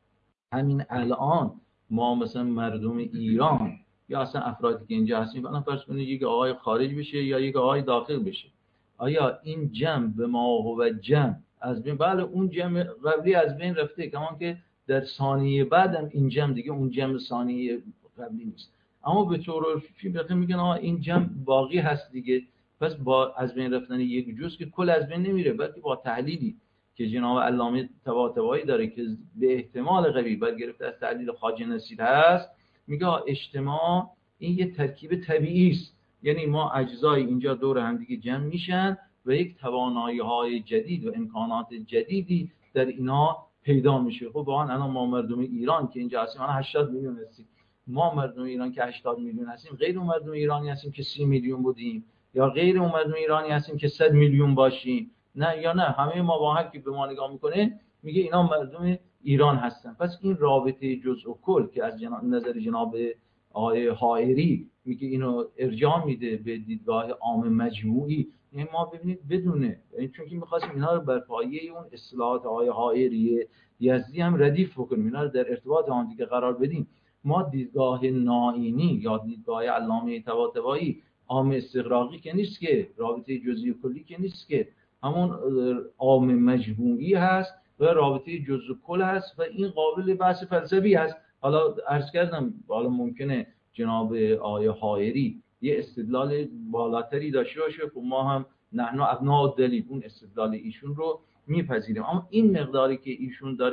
همین الان ما مثلا مردم ایران یا اصلا افرادی که اینجا هستیم، مثلا فرض کنید یک آقای خارج بشه یا یک آقای داخل بشه، آیا این جمع به ما و جمع از بین؟ بله اون جمع قبلی از بین رفته، کمان که در ثانیه بعدم این جمع دیگه اون جمع ثانیه قبلی نیست، اما به طور عرفی بخاطر میگن این جمع باقی هست دیگه. پس با از بین رفتن یک جزء که کل از بین نمیره، بلکه با تحلیلی که جناب علامه طباطبایی داره که به احتمال قوی برگرفته از تحلیل خواجه نصیر هست، میگه اجتماع این یه ترکیب طبیعی است، یعنی ما اجزای اینجا دور هم دیگه جمع میشن و یک توانایی‌های جدید و امکانات جدیدی در اینا پیدا میشه. خب واقعا الان ما مردم ایران که اینجا هستیم، الان 80 میلیون هستیم، ما مردم ایران که 80 میلیون هستیم، غیر اون مردم ایرانی هستیم که 30 میلیون بودیم، یا غیر اون مردم ایرانی هستیم که 100 میلیون باشیم؟ نه یا نه، همه ما با هر کی به ما نگاه میکنه میگه اینا مردم ایران هستن. پس این رابطه جزء و کل که از نظر جناب آقای حائری میگه اینو ارجاع میده به دیدگاه عام مجموعی، یعنی ما ببینید بدونه، چون که می‌خواستیم اینا رو بر پایه اون اصطلاحات آقای حائری یزدی هم ردیف بکنیم، اینا رو در ارتباط هم دیگه قرار بدیم. ما دیدگاه نائینی یا دیدگاه علامه طباطبایی عام استقراقی که نیست، که رابطه جزئی و کلی که نیست، که همون عام مجموعی هست و رابطه جزء و کل هست و این قابل بحث فلسفی هست. حالا عرض کردم حالا ممکنه جناب آقای حائری یه استدلال بالاتری داشته باشه، خب ما هم نحن ابناء الدلیل اون استدلال ایشون رو میپذیریم، اما این مقداری که ایشون داره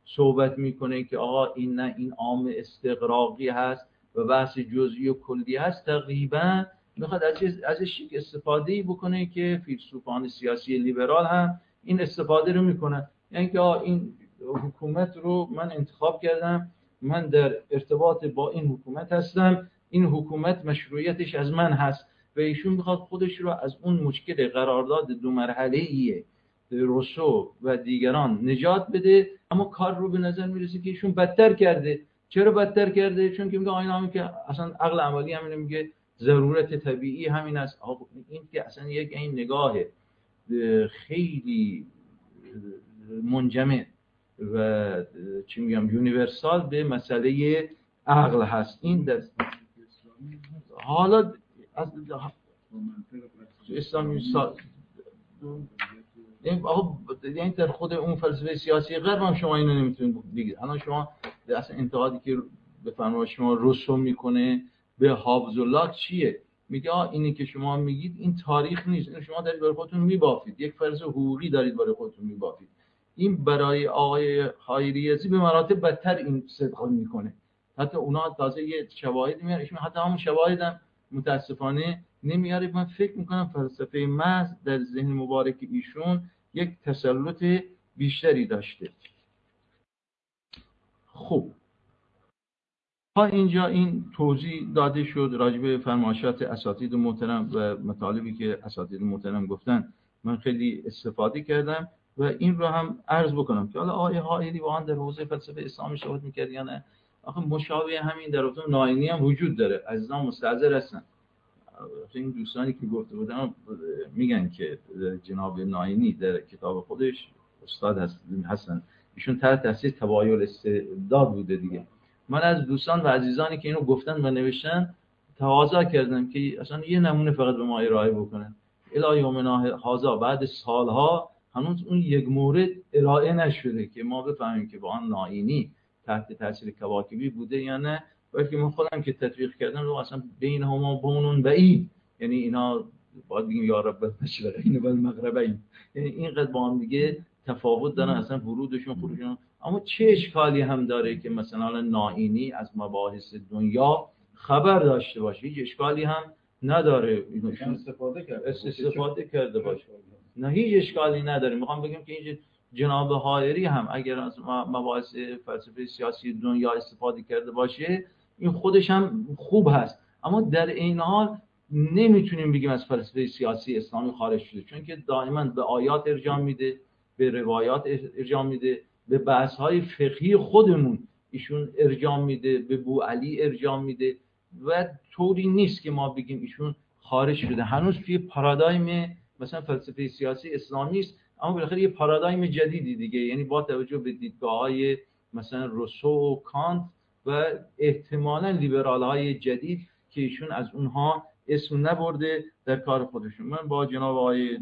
صحبت میکنه که آقا این نه، این عام استقراقی هست و بحث جزئی و کلی هست، تقریبا میخواد ازش یک استفاده‌ای بکنه که فیلسوفان سیاسی لیبرال هم این استفاده رو میکنن. یعنی که این حکومت رو من انتخاب کردم، من در ارتباط با این حکومت هستم، این حکومت مشروعیتش از من هست و ایشون میخواد خودش رو از اون مشکل قرارداد دو مرحله‌ای روسو و دیگران نجات بده. اما کار رو به نظر میرسه که ایشون بدتر کرده. چرا بدتر کرده؟ چون که میگه آینه که اصلا عقل عملی همین میگه ضرورت طبیعی همین است. این که اصلا یک این نگاه خیلی منجمد و چی میگم یونیورسال به مسئله عقل هست. این در حالا از اسلامی یعنی در خود اون فلسفه سیاسی غرب هم شما اینو نمیتونید بگید. الان شما اصلا انتقادی که بفرمایید شما روسو میکنه به هابز و لاک چیه؟ میگه اینی که شما میگید این تاریخ نیست، اینو شما دارید برای خودتون میبافید، یک فرض حقوقی دارید برای خودتون میبافید. این برای آقای خایریزی به مراتب بدتر این صدق میکنه. حتی اونا تازه یه شواهد میارن، ایشون حتی همون شواهد هم متاسفانه نمیاره. من فکر میکنم فلسفه محض در ذهن مبارک ایشون یک تسلط بیشتری داشته. خب تا اینجا این توضیح داده شد راجع به فرمایشات اساتید محترم و مطالبی که اساتید محترم گفتن. من خیلی استفاده کردم و این رو هم عرض بکنم که حالا آقای حائری واقعا در حوزه فلسفه اسلامی صحبت می‌کرد یا نه. آخه مشابه همین در حوزه ناینی هم وجود داره. عزیزان مستحضر هستن. این دوستانی که گفته بودم میگن که جناب ناینی در کتاب خودش استاد هستن، ایشون تحت تاثیر تبایل استعداد بوده دیگه. من از دوستان و عزیزانی که اینو گفتن و نوشتن تقاضا کردم که اصلا یه نمونه فقط به ما ارائه بکنن. الی یومنا هذا بعد سالها هنوز اون یک مورد ارائه نشده که ما بفهمیم که با آن ناینی تحت تاثیر کواکبی بوده یا نه. بلکه من خودم که تطبیق کردم رو اصلا بین هما بونون بعید، یعنی اینا باید بگیم یا رب المشرقین و المغربین، یعنی اینقدر با هم دیگه تفاوت دارن اصلا ورودشون خروجشون. اما چه اشکالی هم داره که مثلا ناینی از مباحث دنیا خبر داشته باشه؟ هیچ اشکالی هم نداره. ایشون استفاده کرده باشه، نه هیچ اشکالی نداره. میخوام بگم که این جناب حائری هم اگر از مباحث فلسفه سیاسی دنیا استفاده کرده باشه این خودش هم خوب هست. اما در این حال نمیتونیم بگیم از فلسفه سیاسی اسلامی خارج شده، چون که دائما به آیات ارجاع میده، به روایات ارجاع میده، به بحث‌های فقهی خودمون ایشون ارجاع میده، به بوعلی ارجاع میده و طوری نیست که ما بگیم ایشون خارج شده. هنوز توی پارادایم مثلا فلسفه سیاسی اسلامی است، اما بالاخره یه پارادایم جدیدی دیگه، یعنی با توجه به دیدگاه‌های مثلا روسو و کانت و احتمالاً لیبرال‌های جدید که ایشون از اونها اسم نبرده در کار خودشون. من با جناب آقای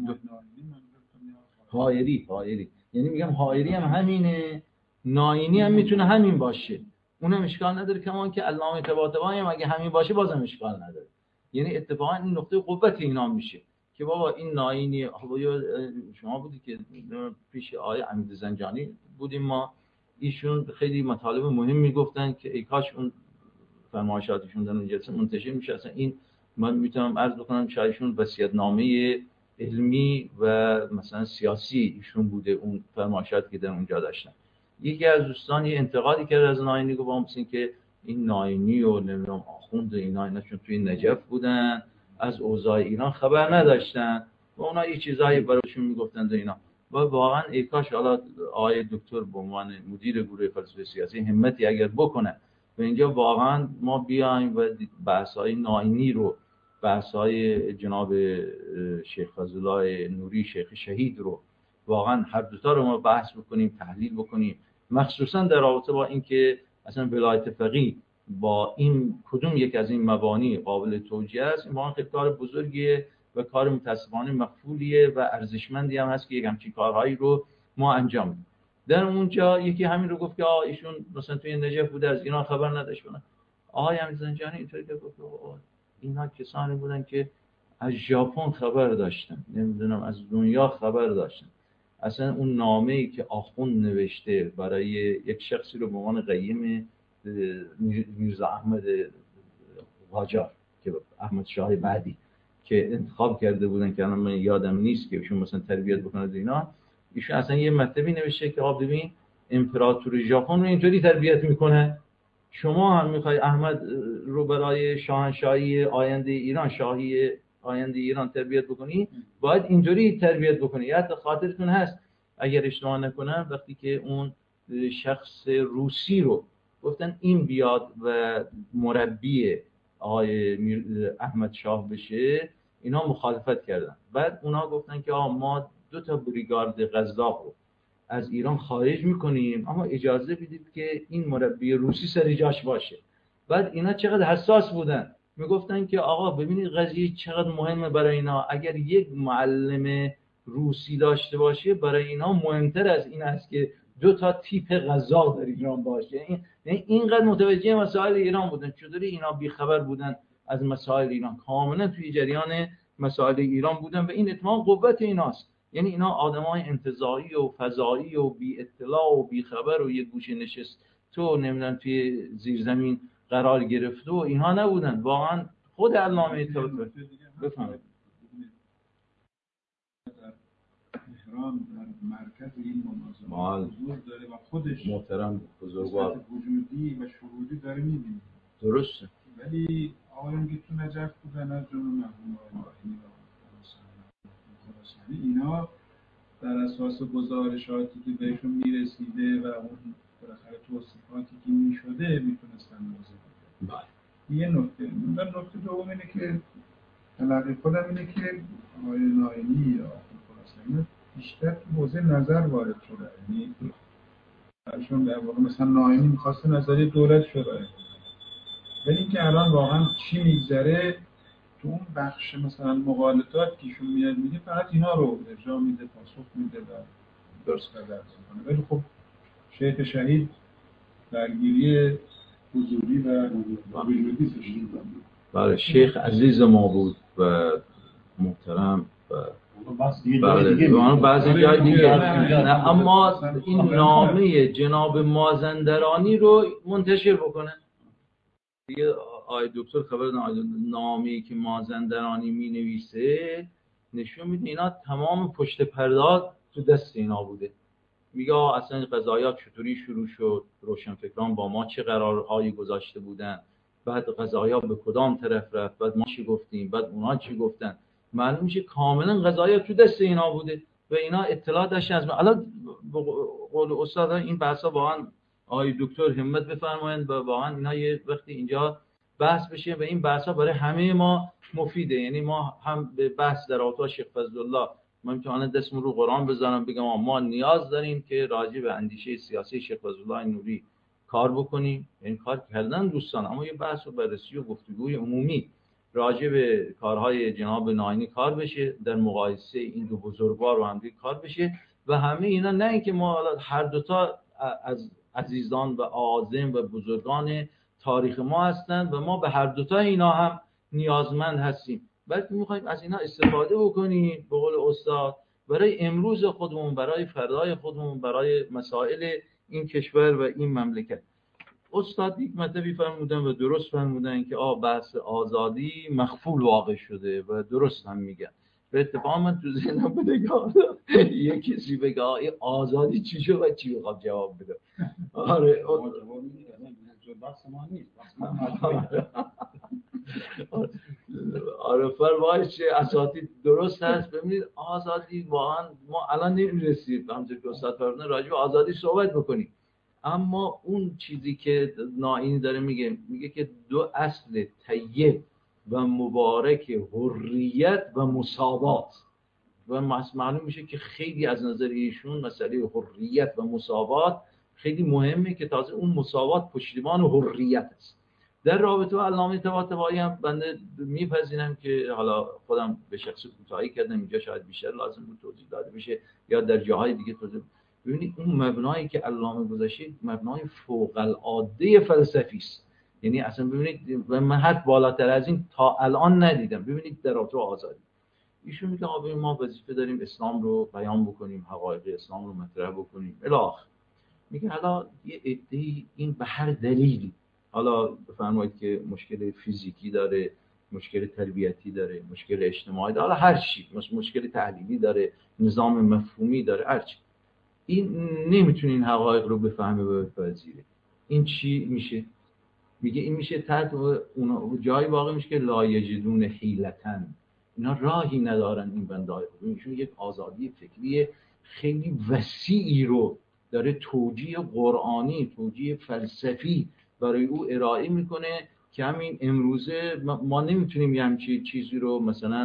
حائری یعنی میگم حائری هم همینه، ناینی هم میتونه همین باشه، اونم اشکال نداره. کمان که علامه طباطبایی هم اگه همین باشه بازم اشکال نداره. یعنی اتفاقا این نقطه قوت اینا میشه که بابا این ناینی. شما بودی که پیش آقای امیرزاده زنجانی بودیم ما، ایشون خیلی مطالب مهم میگفتن که ای کاش اون فرمایشاتشون در اون جلسه منتشر میشه. اصلا این من میتونم عرض بکنم شایشون وصیت‌نامه علمی و مثلا سیاسی ایشون بوده اون فرمایشاتی که در اونجا داشتن. یکی از دوستان یه انتقادی کرد از ناینی، گفت مثلا که این ناینی و نمیدونم آخوند اینا چون توی نجف بودن از اوضاع ایران خبر نداشتن و اونا یه چیزایی براشون میگفتن و اینا. و واقعا ای کاش حالا آقای دکتر به عنوان مدیر گروه فلسفه سیاسی همتی اگر بکنه و اینجا واقعا ما بیایم و بحث‌های ناینی رو، بحث‌های جناب شیخ فضلالله نوری شیخ شهید رو واقعا هر دوتا رو ما بحث بکنیم، تحلیل بکنیم، مخصوصا در رابطه با اینکه اصلا ولایت فقیه با این کدوم یک از این مبانی قابل توجیه است. این واقعا خیلی کار بزرگیه و کار متاسفانه مقبولیه و ارزشمندی هم هست که یک همچین کارهایی رو ما انجام بدیم. در اونجا یکی همین رو گفت که ایشون مثلا توی نجف بوده از اینا خبر نداشت. آقای امیرزنجانی اینطوری که گفت اینا کسانی بودن که از ژاپن خبر داشتن، نمیدونم از دنیا خبر داشتن، اصلا اون نامه‌ای که آخوند نوشته برای یک شخصی رو به عنوان قیم میرزا احمد قاجار که احمد شاه بعدی که انتخاب کرده بودن که الان من یادم نیست که ایشون مثلا تربیت بکنه اینا، ایشون اصلا یه مطلبی نوشته که ببین امپراتور ژاپن رو اینطوری تربیت میکنه، شما هم میخوای احمد رو برای شاهنشاهی آینده ایران، شاهی آینده ایران تربیت بکنی، باید اینطوری تربیت بکنی. یا حتی خاطرتون هست اگر اشتباه نکنم وقتی که اون شخص روسی رو گفتن این بیاد و مربی آقای احمد شاه بشه، اینا مخالفت کردن. بعد اونا گفتن که ما 2 بریگارد قزاق رو از ایران خارج میکنیم اما اجازه بدید که این مربی روسی سر جاش باشه. بعد اینا چقدر حساس بودن، میگفتن که آقا ببینید قضیه چقدر مهمه برای اینا، اگر یک معلم روسی داشته باشه برای اینا مهمتر از این است که 2 تیپ قزاق در ایران باشه. اینقدر متوجه مسائل ایران بودن. چطوری اینا بیخبر بودن از مسائل ایران؟ کاملا توی جریان مسائل ایران بودن و این اتمام قوت ایناست. یعنی اینا آدمای انتزاعی و فضایی و بی اطلاع و بی خبر و یه گوشه نشست تو نمیدونم توی زیرزمین قرار گرفته و اینها نبودن. واقعا خود علامه طباطبایی بفهمید تهران در مرکز این مناظرات حضور داره و خودش محترم بزرگوار وجودی و شهودی داره می‌بینه. درسته. ولی آقایون که تو نجف بودن از جمله مرحوم آقای خراسانی، اینا در اساس گزارشاتی که بهشون میرسیده و اون بالاخره توصیفاتی که میشده میتونستن موضوع بده. بله. یه نکته. نکته دوم اینه که علاقه خودم اینه که آقای ناینی یا خراسانی بیشتر تو حوزه نظر وارد شده. یعنی برشون در واقع مثلا ناینی میخواسته نظریه دولت شده، ولی اینکه الان واقعا چی میگذره تو اون بخش مثلا مقالطات که ایشون میاد میگه فقط اینا رو ارجاع میده، پاسخ میده و درست درس میکنه. ولی خب شیخ شهید درگیری حضوری و وجودی داشت. بله شیخ عزیز ما بود و محترم و بله بعضی جای دیگه نه، اما این نامه جناب مازندرانی رو منتشر بکنه دیگه. آقای دکتر خبر نامه‌ای که مازندرانی می‌نویسه نشون میده اینا تمام پشت پرده تو دست اینا بوده. میگه اصلا قضایا چطوری شروع شد، روشنفکران با ما چه قرارهایی گذاشته بودن، بعد قضایا به کدام طرف رفت، بعد ما چی گفتیم، بعد اونا چی گفتن. معلوم میشه کاملا قضایا تو دست اینا بوده و اینا اطلاع داشتن. از الان قول استاد این بحثا واقعا آقای دکتر همت بفرمایند و واقعا اینا یه وقتی اینجا بحث بشه و این بحثا برای همه ما مفیده. یعنی ما هم به بحث در آتوا شیخ فضلالله من میتونم دستمون رو قرآن بذارم بگم ما نیاز داریم که راجع به اندیشه سیاسی شیخ فضلالله نوری کار بکنیم. این کار کردن دوستان، اما یه بحث و بررسی و گفتگوی عمومی راجع به کارهای جناب ناینی کار بشه، در مقایسه این 2 بزرگوار رو هم کار بشه و همه اینا نه اینکه ما هر دوتا از عزیزان و اعاظم و بزرگان تاریخ ما هستند و ما به هر دوتا اینا هم نیازمند هستیم، بلکه میخوایم از اینا استفاده بکنیم به قول استاد برای امروز خودمون، برای فردای خودمون، برای مسائل این کشور و این مملکت. استاد یک مطلبی فرمودن و درست فرمودن که بحث آزادی مخفول واقع شده و درست هم میگن. به اتفاق من تو ذهنم بوده که یه کسی بگه آزادی چی شد و چی بخواد جواب بده. آره بحث ما نیست. آره فرمایش اساتید درست هست. ببینید آزادی واقعا ما الان نمیرسیم همونطور که استاد فرمودن راجع به آزادی صحبت بکنیم، اما اون چیزی که ناینی داره میگه که 2 اصل طیب و مبارک حریت و مساوات و معلوم میشه که خیلی از نظر ایشون مسئله حریت و مساوات خیلی مهمه که تازه اون مساوات پشتیبان حریت است. در رابطه با علامه طباطبایی هم بنده میپذیرم که حالا خودم به شخص کوتاهی کردم، اینجا شاید بیشتر لازم بود توضیح داده بشه یا در جاهای دیگه توضیح. ببینید اون مبنایی که علامه گذاشته مبنای فوق العاده فلسفی است. یعنی اصلا ببینید من حد بالاتر از این تا الان ندیدم. ببینید در رابطه با آزادی ایشون میگه آقا ما وظیفه داریم اسلام رو بیان بکنیم، حقایق اسلام رو مطرح بکنیم الاخ. میگه حالا یه عده‌ای این به هر دلیلی، حالا بفرمایید که مشکل فیزیکی داره، مشکل تربیتی داره، مشکل اجتماعی داره، حالا هر چی، مشکل تحلیلی داره، نظام مفهومی داره، هر چی، این نمیتونه این حقایق رو بفهمه و بپذیره. این چی میشه؟ میگه این میشه تحت اون جایی واقع میشه که لا یجدون حیلتن، اینا راهی ندارن این بندهای خودشون. یک آزادی فکری خیلی وسیعی رو داره توجیه قرآنی، توجیه فلسفی برای او ارائه میکنه که همین امروزه ما نمیتونیم یه همچین چیزی رو مثلا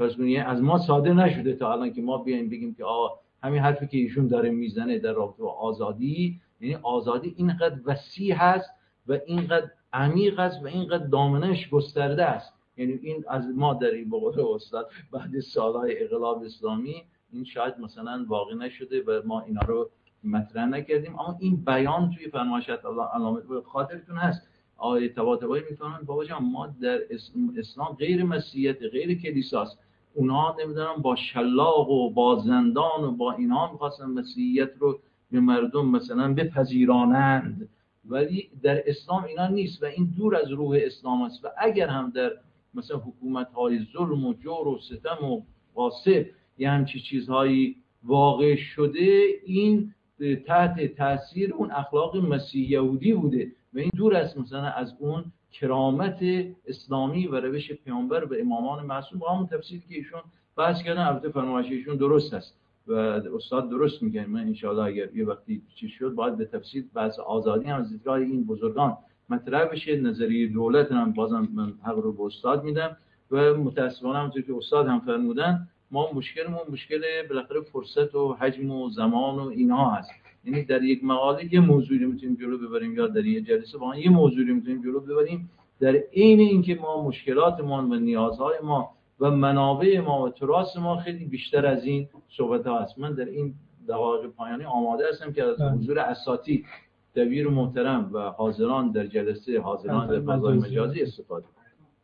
از ما صادر نشده تا الان که ما بیایم بگیم که همین حرفی که ایشون داره میزنه در رابطه با آزادی، یعنی آزادی اینقدر وسیع هست و اینقدر عمیق است و اینقدر دامنش گسترده است. یعنی این از ما در این بقول استاد بعد سالهای انقلاب اسلامی این شاید مثلا واقع نشده و ما اینا رو مطرح نکردیم، اما این بیان توی فرمایشات علامه خاطرتون هست آیه طباطبایی میفهمن بابا جان ما در اسلام غیر مسیحیت، غیر کلیساست، اونا نمیدونم با شلاق و با زندان و با اینا میخواستن مسیحیت رو به مردم مثلا بپذیرانند، ولی در اسلام اینا نیست و این دور از روح اسلام است. و اگر هم در مثلا حکومت‌های ظلم و جور و ستم و غاصب یه همچی چیزهایی واقع شده، این تحت تاثیر اون اخلاق مسیح یهودی بوده و این دور است مثلا از اون کرامت اسلامی و روش پیامبر و امامان معصوم. با همون تفسیری که ایشون بحث کردن، البته فرمایش ایشون درست است و استاد درست میگن. من انشاءالله اگر یه وقتی چی شد باید به تفصیل بحث آزادی هم از دیدگاه این بزرگان مطرح بشه. نظریه دولت هم بازم من حق رو به استاد میدم و متاسفانه همونطور که استاد هم فرمودن ما مشکلمون مشکل بالاخره فرصت و حجم و زمان و اینها هست. یعنی در یک مقاله یه موضوعی رو میتونیم جلو ببریم یا در یه جلسه با یه موضوعی رو میتونیم جلو ببریم، در عین اینکه ما مشکلاتمون و نیازهای ما و منابع ما و تراث ما خیلی بیشتر از این صحبت ها هست. من در این دقایق پایانی آماده هستم که از حضور اساتید دبیر محترم و حاضران در جلسه، حاضران در فضای مجازی استفاده کنم.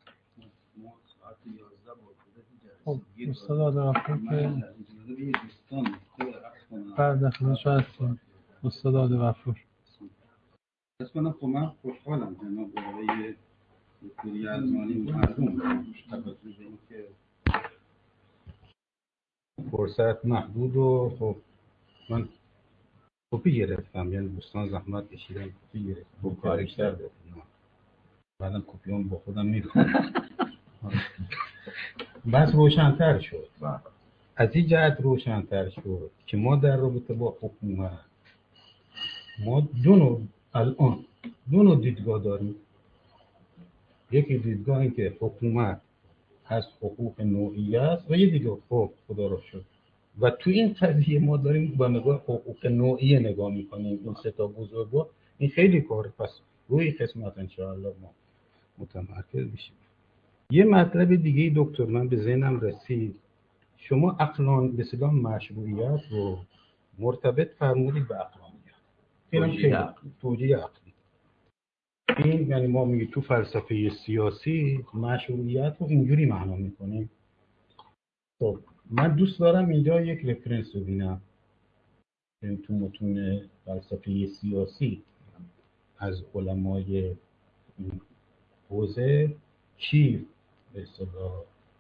خب استاد آدرخون که بردخلش هستیم. استاد آدرخون از کنم خب من خوشحالم جناب برای دکتری ارزمانی مردم توجه به این که فرصت محدود و خب من کپی گرفتم، یعنی دوستان زحمت کشیدن کپی گرفتم، خوب کاری کرده، بعدم کپیام با خودم میکنم. بس روشن‌تر شد، از این جهت روشن‌تر شد که ما در رابطه با حکومت ما الان دو نوع دیدگاه داریم. یکی دیدگاه این که حکومت از حقوق نوعیت و یه دیگه خب خدا را شد و تو این قضیه ما داریم با نگاه حقوق نوعیه نگاه میکنیم. این سه تا بزرگوار این خیلی کار، پس روی قسمت انشاءالله ما متمرکز میشیم. یه مطلب دیگه دکتر من به ذهنم رسید، شما عقلان به اصطلاح مشروعیت رو مرتبط فرمودید به عقلانیت، توجیه عقلی. این یعنی ما میگیم تو فلسفه سیاسی مشروعیت رو اینجوری معنا میکنیم. خب من دوست دارم اینجا یک رفرنس رو ببینم تو متون فلسفه سیاسی از علمای حوزه کی به اصطلاح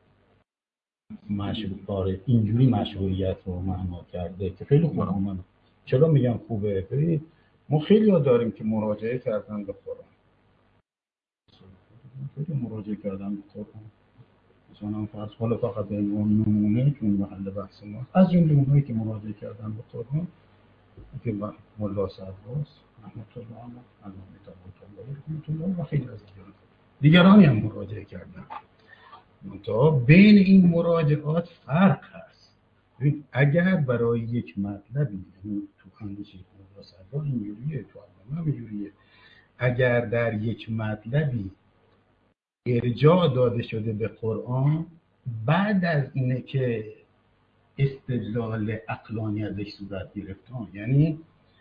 اینجوری مشروعیت رو معنا کرده که خیلی خوبه. من چرا میگم خوبه؟ ببینید ما خیلی ها داریم که مراجعه کردن به قرآن، خیلی مراجعه کردن به قرآن، مثلا فرض حالا فقط به نمونه چون محل بحث ما از جمله اونایی که مراجعه کردن به قرآن که ملا سعدواس رحمت الله علیه، علامه طباطبایی رحمت الله و خیلی از دیگرانی هم مراجعه کردن. منتها بین این مراجعات فرق هست. اگر برای یک مطلبی تو اندیشه ملا سعدواس اینجوریه، تو علامه اینجوریه، اگر در یک مطلبی ارجاع داده شده به قرآن بعد از اینه که استدلال عقلانی ازش صورت گرفته، یعنی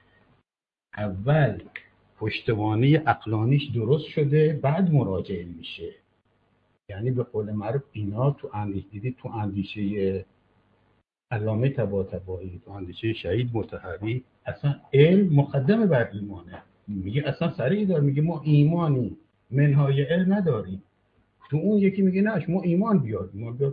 اول پشتوانه عقلانیش درست شده بعد مراجعه میشه، یعنی به قول معروف اینا تو اندیشه علامه طباطبایی، تو اندیشه شهید مطهری، اصلا علم مقدم بر ایمانه. میگه اصلا صریح داره، میگه ما ایمانی منهای علم نداریم. تو اون یکی میگه نه ما ایمان بیار.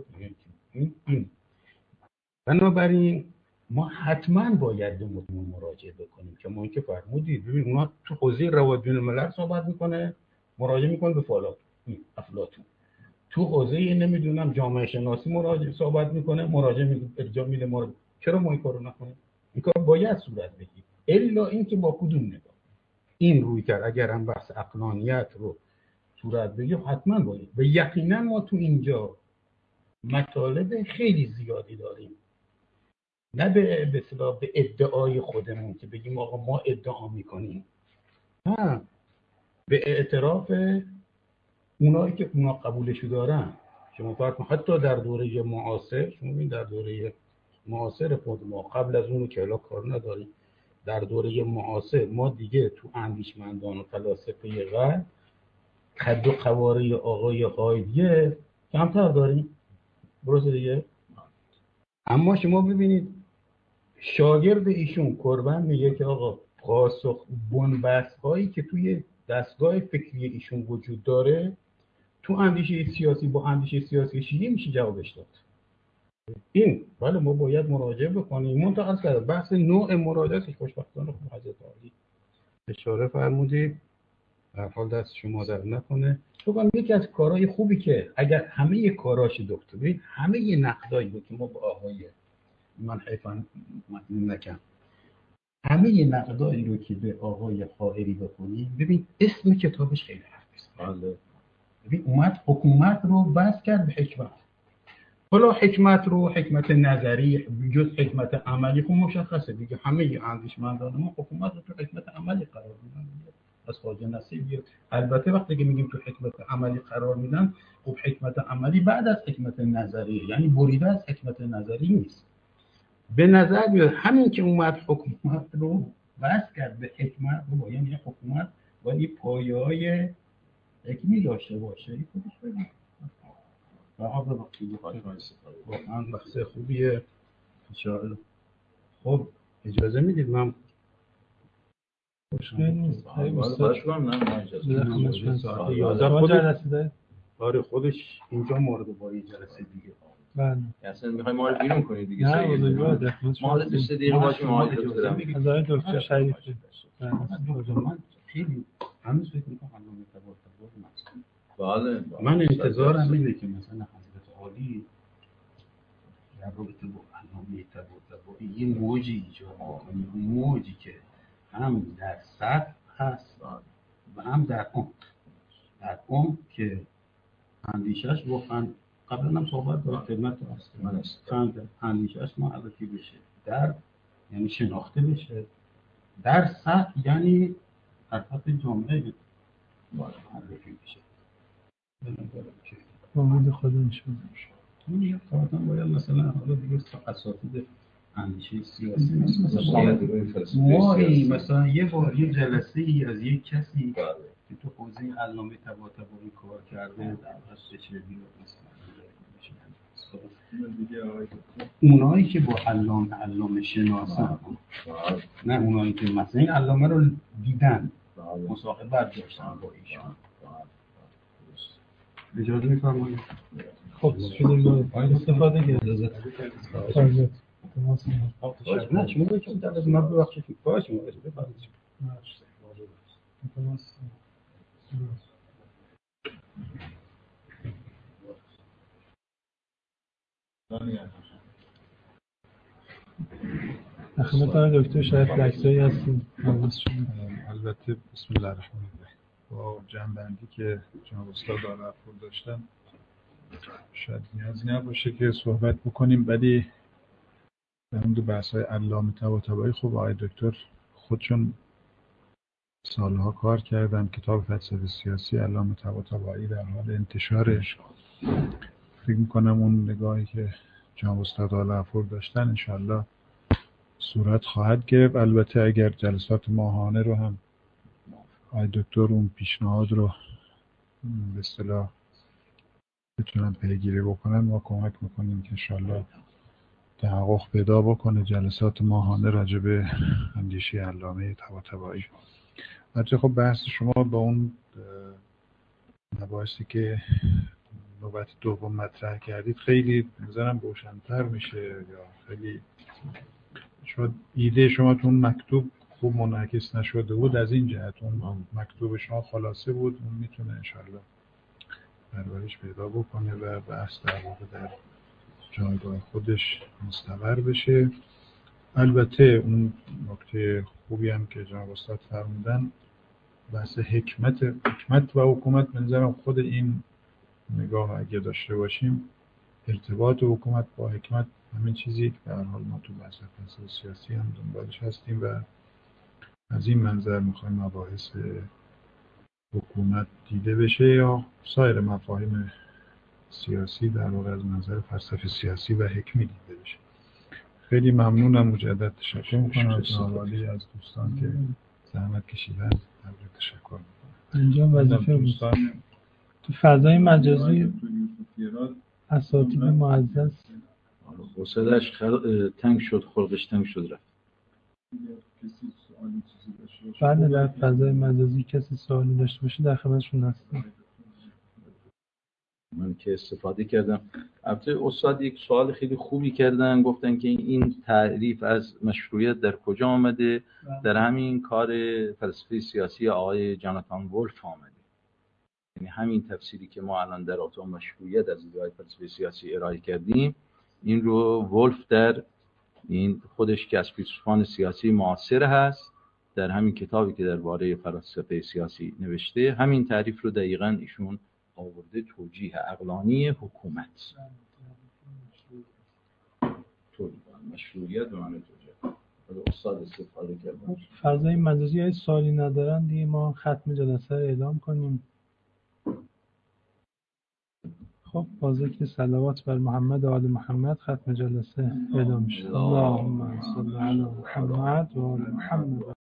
این بنابراین ما حتما باید به متون مراجعه بکنیم که ما که فرمودید ببین اونا تو حوزه روابط بین الملل صحبت میکنه، مراجعه میکنه به افلاطون. تو حوزه نمیدونم جامعه شناسی مراجعه صحبت میکنه، مراجعه ارجاع میده. چرا ما این کارو نکنیم؟ این کار باید صورت بگیره. الا اینکه با کدوم نگاه این روی کرد. اگر هم بحث عقلانیت رو صورت بگیره حتما باید و یقینا ما تو اینجا مطالب خیلی زیادی داریم، نه به اصطلاح به ادعای خودمون که بگیم آقا ما ادعا میکنیم، نه به اعتراف اونایی که اونا قبولشو دارن. شما فرض کن حتی در دوره معاصر، شما ببین در دوره معاصر خود ما قبل از اون که الا کار نداریم، در دوره معاصر ما دیگه تو اندیشمندان و فلاسفه غرب قد و قواره آقای هایدیه کمتر داریم درسته دیگه. اما شما ببینید شاگرد ایشون کربن میگه که آقا پاسخ بنبست هایی که توی دستگاه فکری ایشون وجود داره تو اندیشه سیاسی با اندیشه سیاسی شیعه میشه جوابش داد. این بله ما باید مراجعه بکنیم. منتها از بحث نوع مراجعه خوشبختانه خب حضرت عالی اشاره فرمودید، در حال دست شما در نکنه. چون یکی از کارهای خوبی که اگر همه کاراش دکتر همه نقدایی رو که ما با آقای من حیفان نکم همه نقدایی رو که به آقای خائری بکنیم، ببین اسم کتابش خیلی حرف بزنه. ببین اومد حکومت رو بس کرد به حکمت. حالا حکمت رو حکمت نظری جز حکمت عملی خب مشخصه دیگه. همه اندیشمندان ما حکومت رو تو حکمت عملی قرار میدن از خواجه نصیری. البته وقتی که میگیم تو حکمت عملی قرار میدن، خب حکمت عملی بعد از حکمت نظری، یعنی بریده از حکمت نظری نیست. به نظر میاد همین که اومد حکومت رو بس کرد به حکمت رو، یعنی حکومت باید پایه‌های حکمی داشته باشه. این خودش بگیم واقعا بحث خوبیه انشاءالله. خب اجازه میدید من مشکل نیست. آره خودش اینجا مورد با این جلسه دیگه. بله. اصلا میخوای ما رو بیرون کنید دیگه. نه بزرگوار ما حالا 3 دقیقه باشیم ما از دکتر شریف. من خیلی هنوز فکر می‌کنم علامه طباطبایی مثلا. بله. من انتظارم اینه که مثلا حضرت عالی در رابطه با علامه طباطبایی یه موجی ایجاد کنه، موجی که هم در سطح هست و هم در عمق که اندیشش واقعا قبلا هم صحبت دارم خدمت هست اندیشش معرفی بشه، در یعنی شناخته بشه، در سطح یعنی حرکت جامعه معرفی بشه. امید خدا انشاءالله. این فرضاً باید مثلا حالا دیگه اساتید اندیشه سیاسی ما مثلا یه جلسه ای از یک کسی که تو حوزه علامه طباطبایی کار کرده در بچه بیاد مثلا اونایی که با علامه شناسن، نه اونایی که مثلا این علامه رو دیدن مصاحبت داشتن با ایشان. اجازه می‌فرمایید؟ خب شده استفاده کنید. خواهد نه شما بکنید در از من ببخشید باشه ما بفرمایید. خدمت دکتر شریف لکسایی هستیم. البته بسم الله الرحمن الرحیم با جنبندی که جناب استاد دارفور داشتن شاید نیازی نباشه که صحبت بکنیم، ولی در مورد بحث‌های علامه طباطبایی خب آقای دکتر خودشون سالها کار کردن. کتاب فلسفه سیاسی علامه طباطبایی در حال انتشارش. فکر می‌کنم اون نگاهی که جناب استاد دارفور داشتن انشالله صورت خواهد گرفت. البته اگر جلسات ماهانه رو هم آقای دکتر اون پیشنهاد رو به اصطلاح بتونن پیگیری بکنن ما کمک میکنیم که انشالله تحقق پیدا بکنه جلسات ماهانه راجع به اندیشه علامه طباطبایی. البته خب بحث شما با اون مباحثی که نوبت دوم مطرح کردید خیلی نظرم روشن‌تر میشه، یا خیلی شاید ایده شما تو اون مکتوب خوب منعکس نشده بود، از این جهت اون مکتوب شما خلاصه بود، اون میتونه انشالله پرورش پیدا بکنه و بحث در واقع در جایگاه خودش مستقر بشه. البته اون نکته خوبی هم که جناب استاد فرمودن بحث حکمت و حکومت، به نظرم خود این نگاه اگه داشته باشیم ارتباط حکومت با حکمت همین چیزی که به هر حال ما تو بحث فلسفه سیاسی هم دنبالش هستیم و از این منظر میخوایم مباحث حکومت دیده بشه یا سایر مفاهیم سیاسی در واقع از منظر فلسفه سیاسی و حکمی دیده بشه. خیلی ممنونم، مجدد تشکر میکنم از جنابعالی، از دوستان که زحمت کشیدن. تشکر میکنم. اینجا وظیفه بود تو فضای مجازی اساتید معزز حوصله‌اش تنگ شد، خلقش تنگ شد رفت. بله، در فضای مجازی کسی سوالی داشته باشه در خدمتشون هستم. من که استفاده کردم. البته استاد یک سوال خیلی خوبی کردن، گفتن که این تعریف از مشروعیت در کجا آمده؟ در همین کار فلسفه سیاسی آقای جاناتان ولف آمده. یعنی همین تفسیری که ما الان در اتم مشروعیت از دیدگاه فلسفه سیاسی ارائه کردیم، این رو ولف در این خودش که از فیلسوفان سیاسی معاصر هست، در همین کتابی که درباره فلسفه سیاسی نوشته، همین تعریف رو دقیقاً ایشون آورده. توجیه عقلانی حکومت، مشروعیت به معنی توجیه. استاد استفاده کردن. فضای مجازی های سوالی ندارن دیگه ما ختم جلسه رو اعلام کنیم. خب با ذکر صلوات بر محمد و آل محمد ختم جلسه اعلام شد. اللهم صل علی محمد و آل محمد.